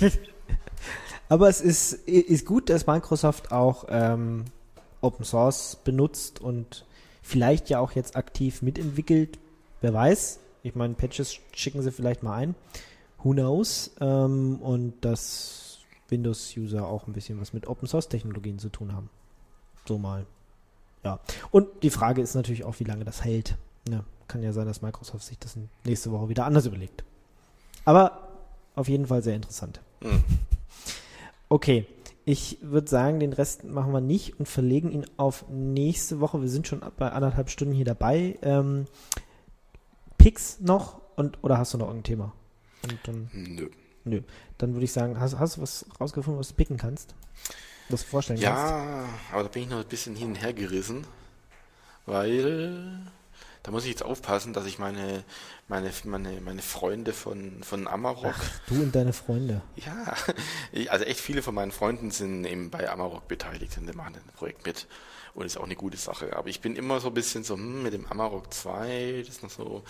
S2: Aber es ist, ist gut, dass Microsoft auch ähm, Open Source benutzt und vielleicht ja auch jetzt aktiv mitentwickelt. Wer weiß. Ich meine, Patches schicken sie vielleicht mal ein. Who knows? Ähm, und dass Windows-User auch ein bisschen was mit Open Source-Technologien zu tun haben. So mal. Ja. Und die Frage ist natürlich auch, wie lange das hält. Ja, kann ja sein, dass Microsoft sich das nächste Woche wieder anders überlegt. Aber auf jeden Fall sehr interessant.
S3: Hm.
S2: Okay, ich würde sagen, den Rest machen wir nicht und verlegen ihn auf nächste Woche. Wir sind schon bei anderthalb Stunden hier dabei. Ähm, Picks noch und oder hast du noch irgendein Thema? Und dann,
S3: Nö.
S2: Nö. Dann würde ich sagen, hast, hast du was rausgefunden, was du picken kannst? Was du vorstellen
S3: Ja,
S2: kannst?
S3: aber da bin ich noch ein bisschen hin und her gerissen, weil da muss ich jetzt aufpassen, dass ich meine meine meine meine Freunde von von Amarok.
S2: Ach, du und deine Freunde.
S3: Ja, ich, also echt viele von meinen Freunden sind eben bei Amarok beteiligt und die machen ein Projekt mit und ist auch eine gute Sache. Aber ich bin immer so ein bisschen so hm, mit dem Amarok zwei, das ist noch so,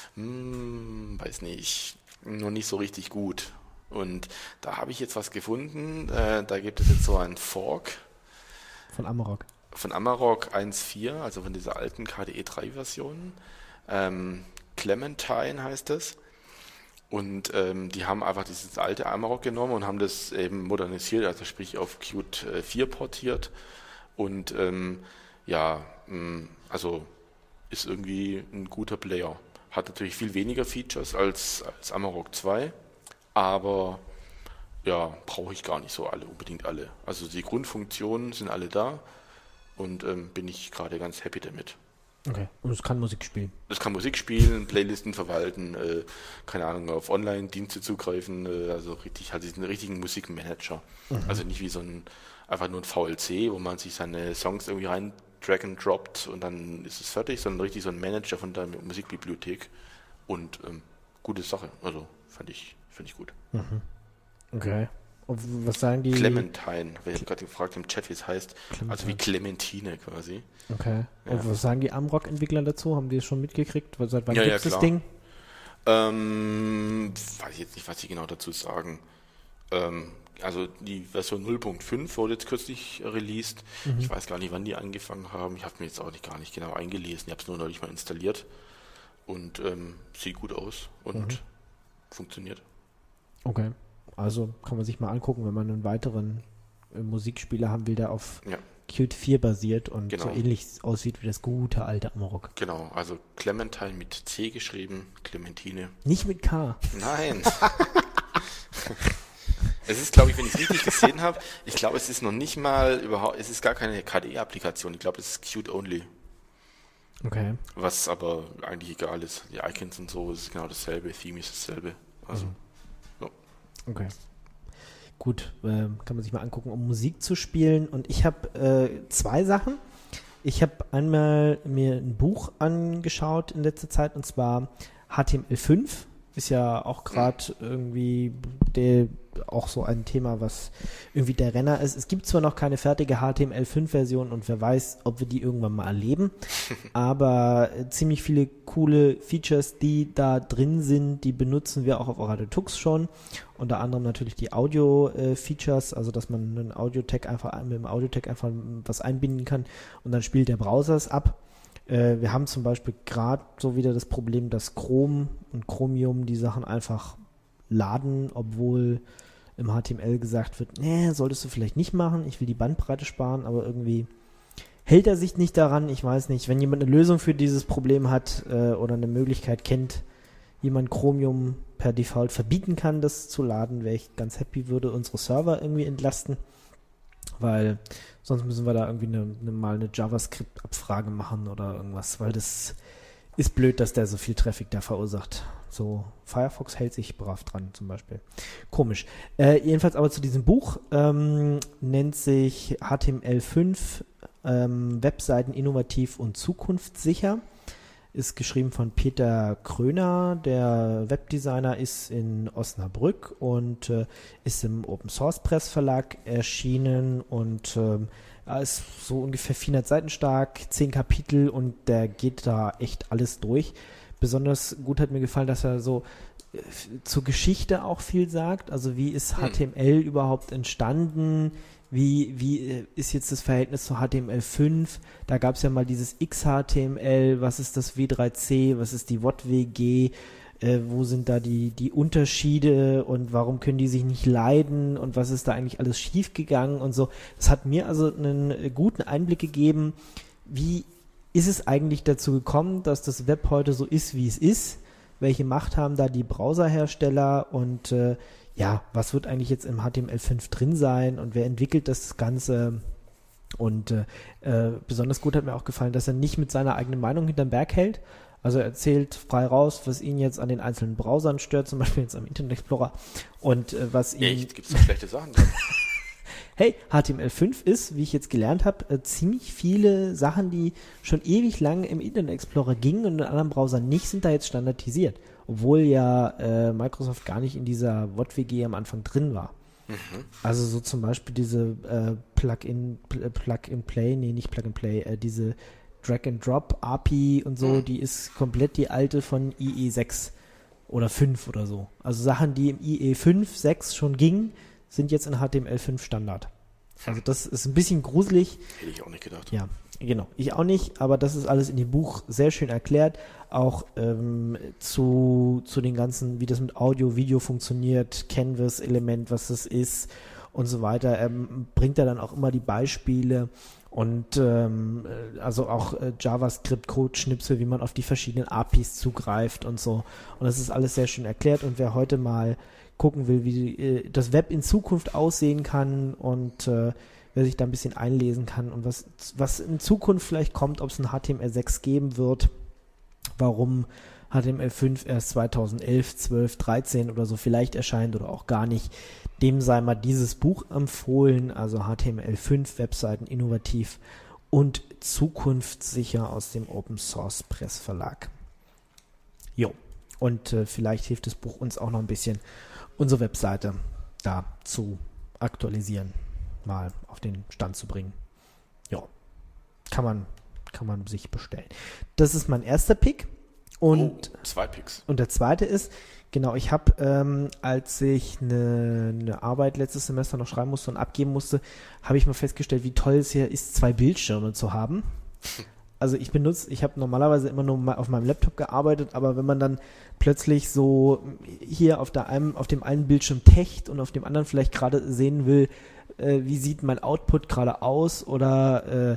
S3: hm, weiß nicht, noch nicht so richtig gut. Und da habe ich jetzt was gefunden, äh, da gibt es jetzt so einen Fork.
S2: Von Amarok.
S3: Von Amarok eins Punkt vier, also von dieser alten K D E drei Version. Ähm, Clementine heißt es. Und ähm, die haben einfach dieses alte Amarok genommen und haben das eben modernisiert, also sprich auf Qt vier portiert. Und ähm, ja, mh, also ist irgendwie ein guter Player. Hat natürlich viel weniger Features als, als Amarok zwei, aber ja, brauche ich gar nicht so alle, unbedingt alle. Also die Grundfunktionen sind alle da. Und ähm, bin ich gerade ganz happy damit.
S2: Okay. Und es kann Musik spielen.
S3: Es kann Musik spielen, Playlisten verwalten, äh, keine Ahnung, auf Online-Dienste zugreifen, äh, also richtig, halt diesen richtigen Musikmanager. Mhm. Also nicht wie so ein, einfach nur ein V L C, wo man sich seine Songs irgendwie rein drag and droppt und dann ist es fertig, sondern richtig so ein Manager von der Musikbibliothek. Und ähm, gute Sache, also fand ich, fand ich gut.
S2: Mhm. Okay. Und was sagen die?
S3: Clementine, ich habe gerade gefragt im Chat, wie es heißt.
S2: Clementine.
S3: Also wie Clementine quasi.
S2: Okay.
S3: Ja.
S2: Und was sagen die Amrock-Entwickler dazu? Haben die es schon mitgekriegt? Seit wann
S3: Ja,
S2: gibt
S3: ja,
S2: es das
S3: klar.
S2: Ding?
S3: Ähm, weiß ich jetzt nicht, was sie genau dazu sagen. Ähm, also die Version null Punkt fünf wurde jetzt kürzlich released.
S2: Mhm.
S3: Ich weiß gar nicht, wann die angefangen haben. Ich habe mir jetzt auch nicht gar nicht genau eingelesen. Ich habe es nur neulich mal installiert. Und ähm, sieht gut aus und
S2: Mhm.
S3: funktioniert.
S2: Okay. Also kann man sich mal angucken, wenn man einen weiteren äh, Musikspieler haben will, der auf
S3: Ja.
S2: Qt vier basiert und
S3: Genau.
S2: so ähnlich aussieht wie das gute alte Amarok.
S3: Genau, also Clementine mit C geschrieben, Clementine.
S2: Nicht mit K.
S3: Nein. Es ist, glaube ich, wenn ich es richtig gesehen habe, ich glaube, es ist noch nicht mal überhaupt, es ist gar keine K D E-Applikation. Ich glaube, es ist Qt only.
S2: Okay.
S3: Was aber eigentlich egal ist. Die Icons und so ist genau dasselbe, Theme ist dasselbe. Also,
S2: Mhm.
S3: so.
S2: Okay. Gut, äh, kann man sich mal angucken, um Musik zu spielen. Und ich habe äh, zwei Sachen. Ich habe einmal mir ein Buch angeschaut in letzter Zeit, und zwar H T M L fünf. Ist ja auch gerade irgendwie der, auch so ein Thema, was irgendwie der Renner ist. Es gibt zwar noch keine fertige H T M L fünf Version und wer weiß, ob wir die irgendwann mal erleben, aber äh, ziemlich viele coole Features, die da drin sind, die benutzen wir auch auf Radio Tux schon. Unter anderem natürlich die Audio-Features, also dass man einen Audio-Tag einfach mit dem Audio-Tag einfach was einbinden kann und dann spielt der Browser es ab. Äh, wir haben zum Beispiel gerade so wieder das Problem, dass Chrome und Chromium die Sachen einfach laden, obwohl im H T M L gesagt wird, nee, solltest du vielleicht nicht machen, ich will die Bandbreite sparen, aber irgendwie hält er sich nicht daran, ich weiß nicht. Wenn jemand eine Lösung für dieses Problem hat äh, oder eine Möglichkeit kennt, wie man Chromium per Default verbieten kann, das zu laden, wäre ich ganz happy, würde unsere Server irgendwie entlasten, weil sonst müssen wir da irgendwie eine, eine, mal eine JavaScript-Abfrage machen oder irgendwas, weil das ist blöd, dass der so viel Traffic da verursacht. So, Firefox hält sich brav dran zum Beispiel. Komisch. Äh, jedenfalls aber zu diesem Buch, ähm, nennt sich H T M L fünf, ähm, Webseiten innovativ und zukunftssicher. ist geschrieben von Peter Kröner, der Webdesigner ist in Osnabrück und äh, ist im Open Source Press Verlag erschienen und ähm, er ist so ungefähr vierhundert Seiten stark, zehn Kapitel und der geht da echt alles durch. Besonders gut hat mir gefallen, dass er so äh, zur Geschichte auch viel sagt, also wie ist H T M L hm. überhaupt entstanden, Wie, wie ist jetzt das Verhältnis zu H T M L fünf? Da gab es ja mal dieses X H T M L, was ist das W drei C, was ist die W O T W G, äh, wo sind da die, die Unterschiede und warum können die sich nicht leiden und was ist da eigentlich alles schiefgegangen und so. Das hat mir also einen guten Einblick gegeben, wie ist es eigentlich dazu gekommen, dass das Web heute so ist, wie es ist? Welche Macht haben da die Browserhersteller und äh, ja, was wird eigentlich jetzt im H T M L fünf drin sein und wer entwickelt das Ganze? Und äh, äh, besonders gut hat mir auch gefallen, dass er nicht mit seiner eigenen Meinung hinterm Berg hält. Also er erzählt frei raus, was ihn jetzt an den einzelnen Browsern stört, zum Beispiel jetzt am Internet Explorer. Und äh, was ihn...
S3: Echt? Gibt's da schlechte Sachen drin?
S2: Hey, H T M L fünf ist, wie ich jetzt gelernt habe, äh, ziemlich viele Sachen, die schon ewig lang im Internet Explorer gingen und in anderen Browsern nicht, sind da jetzt standardisiert. Obwohl ja äh, Microsoft gar nicht in dieser W O T W G am Anfang drin war. Mhm. Also so zum Beispiel diese äh, Plug-in, Pl- Plug-in-Play, nee, nicht Plug-in-Play, äh, diese Drag-and-Drop-A P I und so, mhm. die ist komplett die alte von I E sechs oder fünf oder so. Also Sachen, die im I E fünf, sechs schon gingen, sind jetzt in H T M L fünf Standard. Also das ist ein bisschen gruselig.
S3: Hätte ich auch nicht gedacht.
S2: Ja, genau. Ich auch nicht, aber das ist alles in dem Buch sehr schön erklärt. Auch ähm, zu, zu den ganzen, wie das mit Audio, Video funktioniert, Canvas-Element, was das ist und so weiter. Ähm, bringt er dann auch immer die Beispiele und ähm, also auch äh, JavaScript-Code-Schnipsel, wie man auf die verschiedenen A P Is zugreift und so. Und das ist alles sehr schön erklärt. Und wer heute mal gucken will, wie äh, das Web in Zukunft aussehen kann und äh, wer sich da ein bisschen einlesen kann und was, was in Zukunft vielleicht kommt, ob es ein H T M L sechs geben wird, warum H T M L fünf erst zweitausendelf, zwölf, dreizehn oder so vielleicht erscheint oder auch gar nicht, dem sei mal dieses Buch empfohlen, also H T M L fünf, Webseiten innovativ und zukunftssicher aus dem Open Source Press Verlag. Jo, und äh, vielleicht hilft das Buch uns auch noch ein bisschen, unsere Webseite da zu aktualisieren, mal auf den Stand zu bringen. Ja, kann man, kann man sich bestellen. Das ist mein erster Pick. Und,
S3: oh, zwei Picks.
S2: Und der zweite ist, genau, ich habe, ähm, als ich eine, eine Arbeit letztes Semester noch schreiben musste und abgeben musste, habe ich mal festgestellt, wie toll es hier ist, zwei Bildschirme zu haben. Also ich benutze, ich habe normalerweise immer nur mal auf meinem Laptop gearbeitet, aber wenn man dann plötzlich so hier auf, der einen, auf dem einen Bildschirm techt und auf dem anderen vielleicht gerade sehen will, äh, wie sieht mein Output gerade aus oder äh,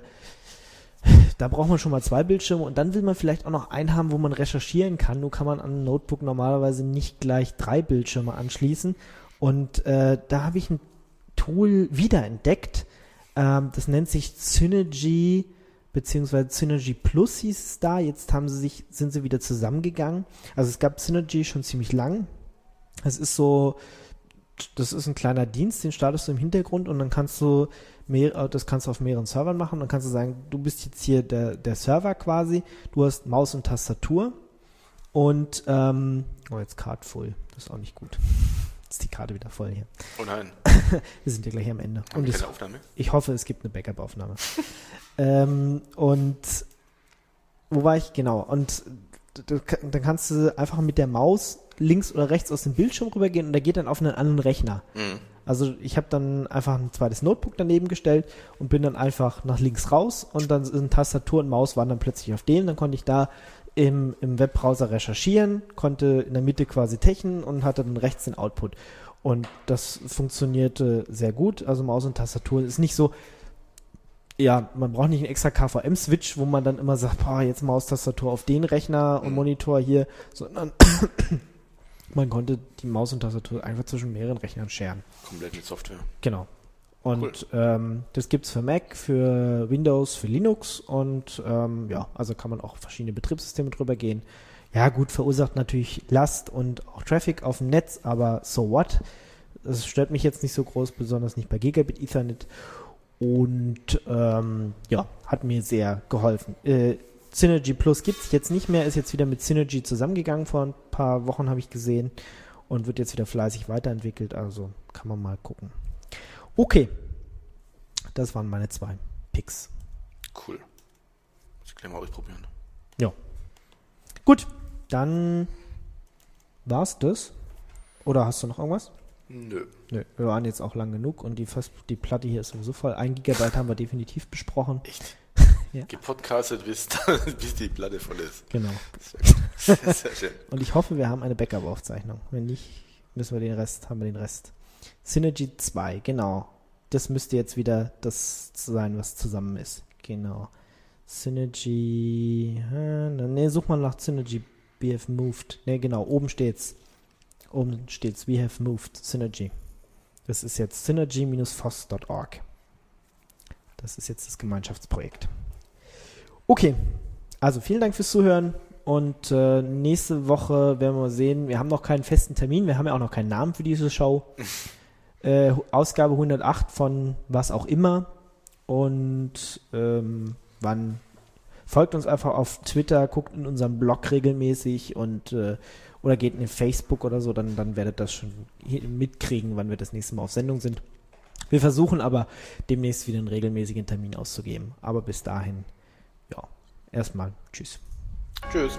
S2: da braucht man schon mal zwei Bildschirme und dann will man vielleicht auch noch einen haben, wo man recherchieren kann. Nur kann man an einem Notebook normalerweise nicht gleich drei Bildschirme anschließen und äh, da habe ich ein Tool wiederentdeckt, ähm, das nennt sich Synergy beziehungsweise Synergy Plus hieß es da, jetzt haben sie sich, sind sie wieder zusammengegangen. Also es gab Synergy schon ziemlich lang. Es ist so, das ist ein kleiner Dienst, den startest du im Hintergrund und dann kannst du mehr, das kannst du auf mehreren Servern machen. Dann kannst du sagen, du bist jetzt hier der, der Server quasi, du hast Maus und Tastatur und ähm, oh jetzt Card full, das ist auch nicht gut. Jetzt ist die Karte wieder voll hier.
S3: Oh nein.
S2: Wir sind ja gleich am Ende.
S3: Haben
S2: und
S3: wir
S2: es,
S3: keine Aufnahme?
S2: Ich hoffe, es gibt eine Backup-Aufnahme. ähm, und wo war ich? Genau. Und d- d- dann kannst du einfach mit der Maus links oder rechts aus dem Bildschirm rübergehen und der geht dann auf einen anderen Rechner. Mhm. Also ich habe dann einfach ein zweites Notebook daneben gestellt und bin dann einfach nach links raus und dann sind Tastatur und Maus waren dann plötzlich auf dem. Dann konnte ich da im, im Webbrowser recherchieren, konnte in der Mitte quasi techen und hatte dann rechts den Output. Und das funktionierte sehr gut. Also Maus und Tastatur ist nicht so, ja, man braucht nicht einen extra K V M-Switch, wo man dann immer sagt, boah, jetzt Maustastatur auf den Rechner und Monitor hier, sondern man konnte die Maus und Tastatur einfach zwischen mehreren Rechnern scheren.
S3: Komplett mit Software.
S2: Genau. Und
S3: cool.
S2: ähm, das gibt's für Mac, für Windows, für Linux und ähm, ja, also kann man auch verschiedene Betriebssysteme drüber gehen. Ja gut, verursacht natürlich Last und auch Traffic auf dem Netz, aber so what? Das stört mich jetzt nicht so groß, besonders nicht bei Gigabit Ethernet und ähm, ja, hat mir sehr geholfen. Äh, Synergy Plus gibt es jetzt nicht mehr, ist jetzt wieder mit Synergy zusammengegangen, vor ein paar Wochen habe ich gesehen, und wird jetzt wieder fleißig weiterentwickelt, also kann man mal gucken. Okay, das waren meine zwei Picks.
S3: Cool. Muss ich gleich mal ausprobieren.
S2: Ja. Gut, dann war's das. Oder hast du noch irgendwas?
S3: Nö.
S2: Nö, wir waren jetzt auch lang genug und die, Fest- die Platte hier ist sowieso voll. Ein Gigabyte haben wir definitiv besprochen.
S3: Echt?
S2: Ja.
S3: Gepodcastet, bis, bis die Platte voll ist.
S2: Genau.
S3: Sehr gut. Sehr, sehr schön.
S2: Und ich hoffe, wir haben eine Backup-Aufzeichnung. Wenn nicht, müssen wir den Rest, haben wir den Rest. Synergy zwei, genau. Das müsste jetzt wieder das sein, was zusammen ist. Genau. Synergy. Äh, ne, such mal nach Synergy. We have moved. Ne, genau, oben steht's. Oben steht's. We have moved. Synergy. Das ist jetzt synergy dash foss dot org. Das ist jetzt das Gemeinschaftsprojekt. Okay. Also vielen Dank fürs Zuhören. Und äh, nächste Woche werden wir sehen. Wir haben noch keinen festen Termin. Wir haben ja auch noch keinen Namen für diese Show. Äh, Ausgabe hundertacht von was auch immer. Und ähm, wann folgt uns einfach auf Twitter, guckt in unserem Blog regelmäßig und äh, oder geht in Facebook oder so, dann, dann werdet ihr das schon hier mitkriegen, wann wir das nächste Mal auf Sendung sind. Wir versuchen aber demnächst wieder einen regelmäßigen Termin auszugeben. Aber bis dahin, ja, erstmal tschüss.
S3: Tschüss.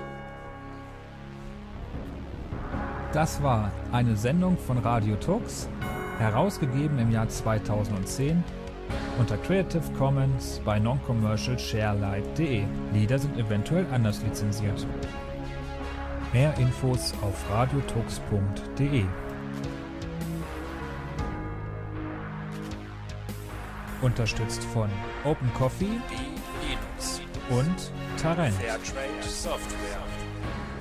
S4: Das war eine Sendung von Radio Tux, herausgegeben im Jahr zweitausendzehn unter Creative Commons bei Non-Commercial Sharealike punkt de. Lieder sind eventuell anders lizenziert. Mehr Infos auf radiotux punkt de. Unterstützt von Open Coffee und Tarent.
S5: Fairtrade Software.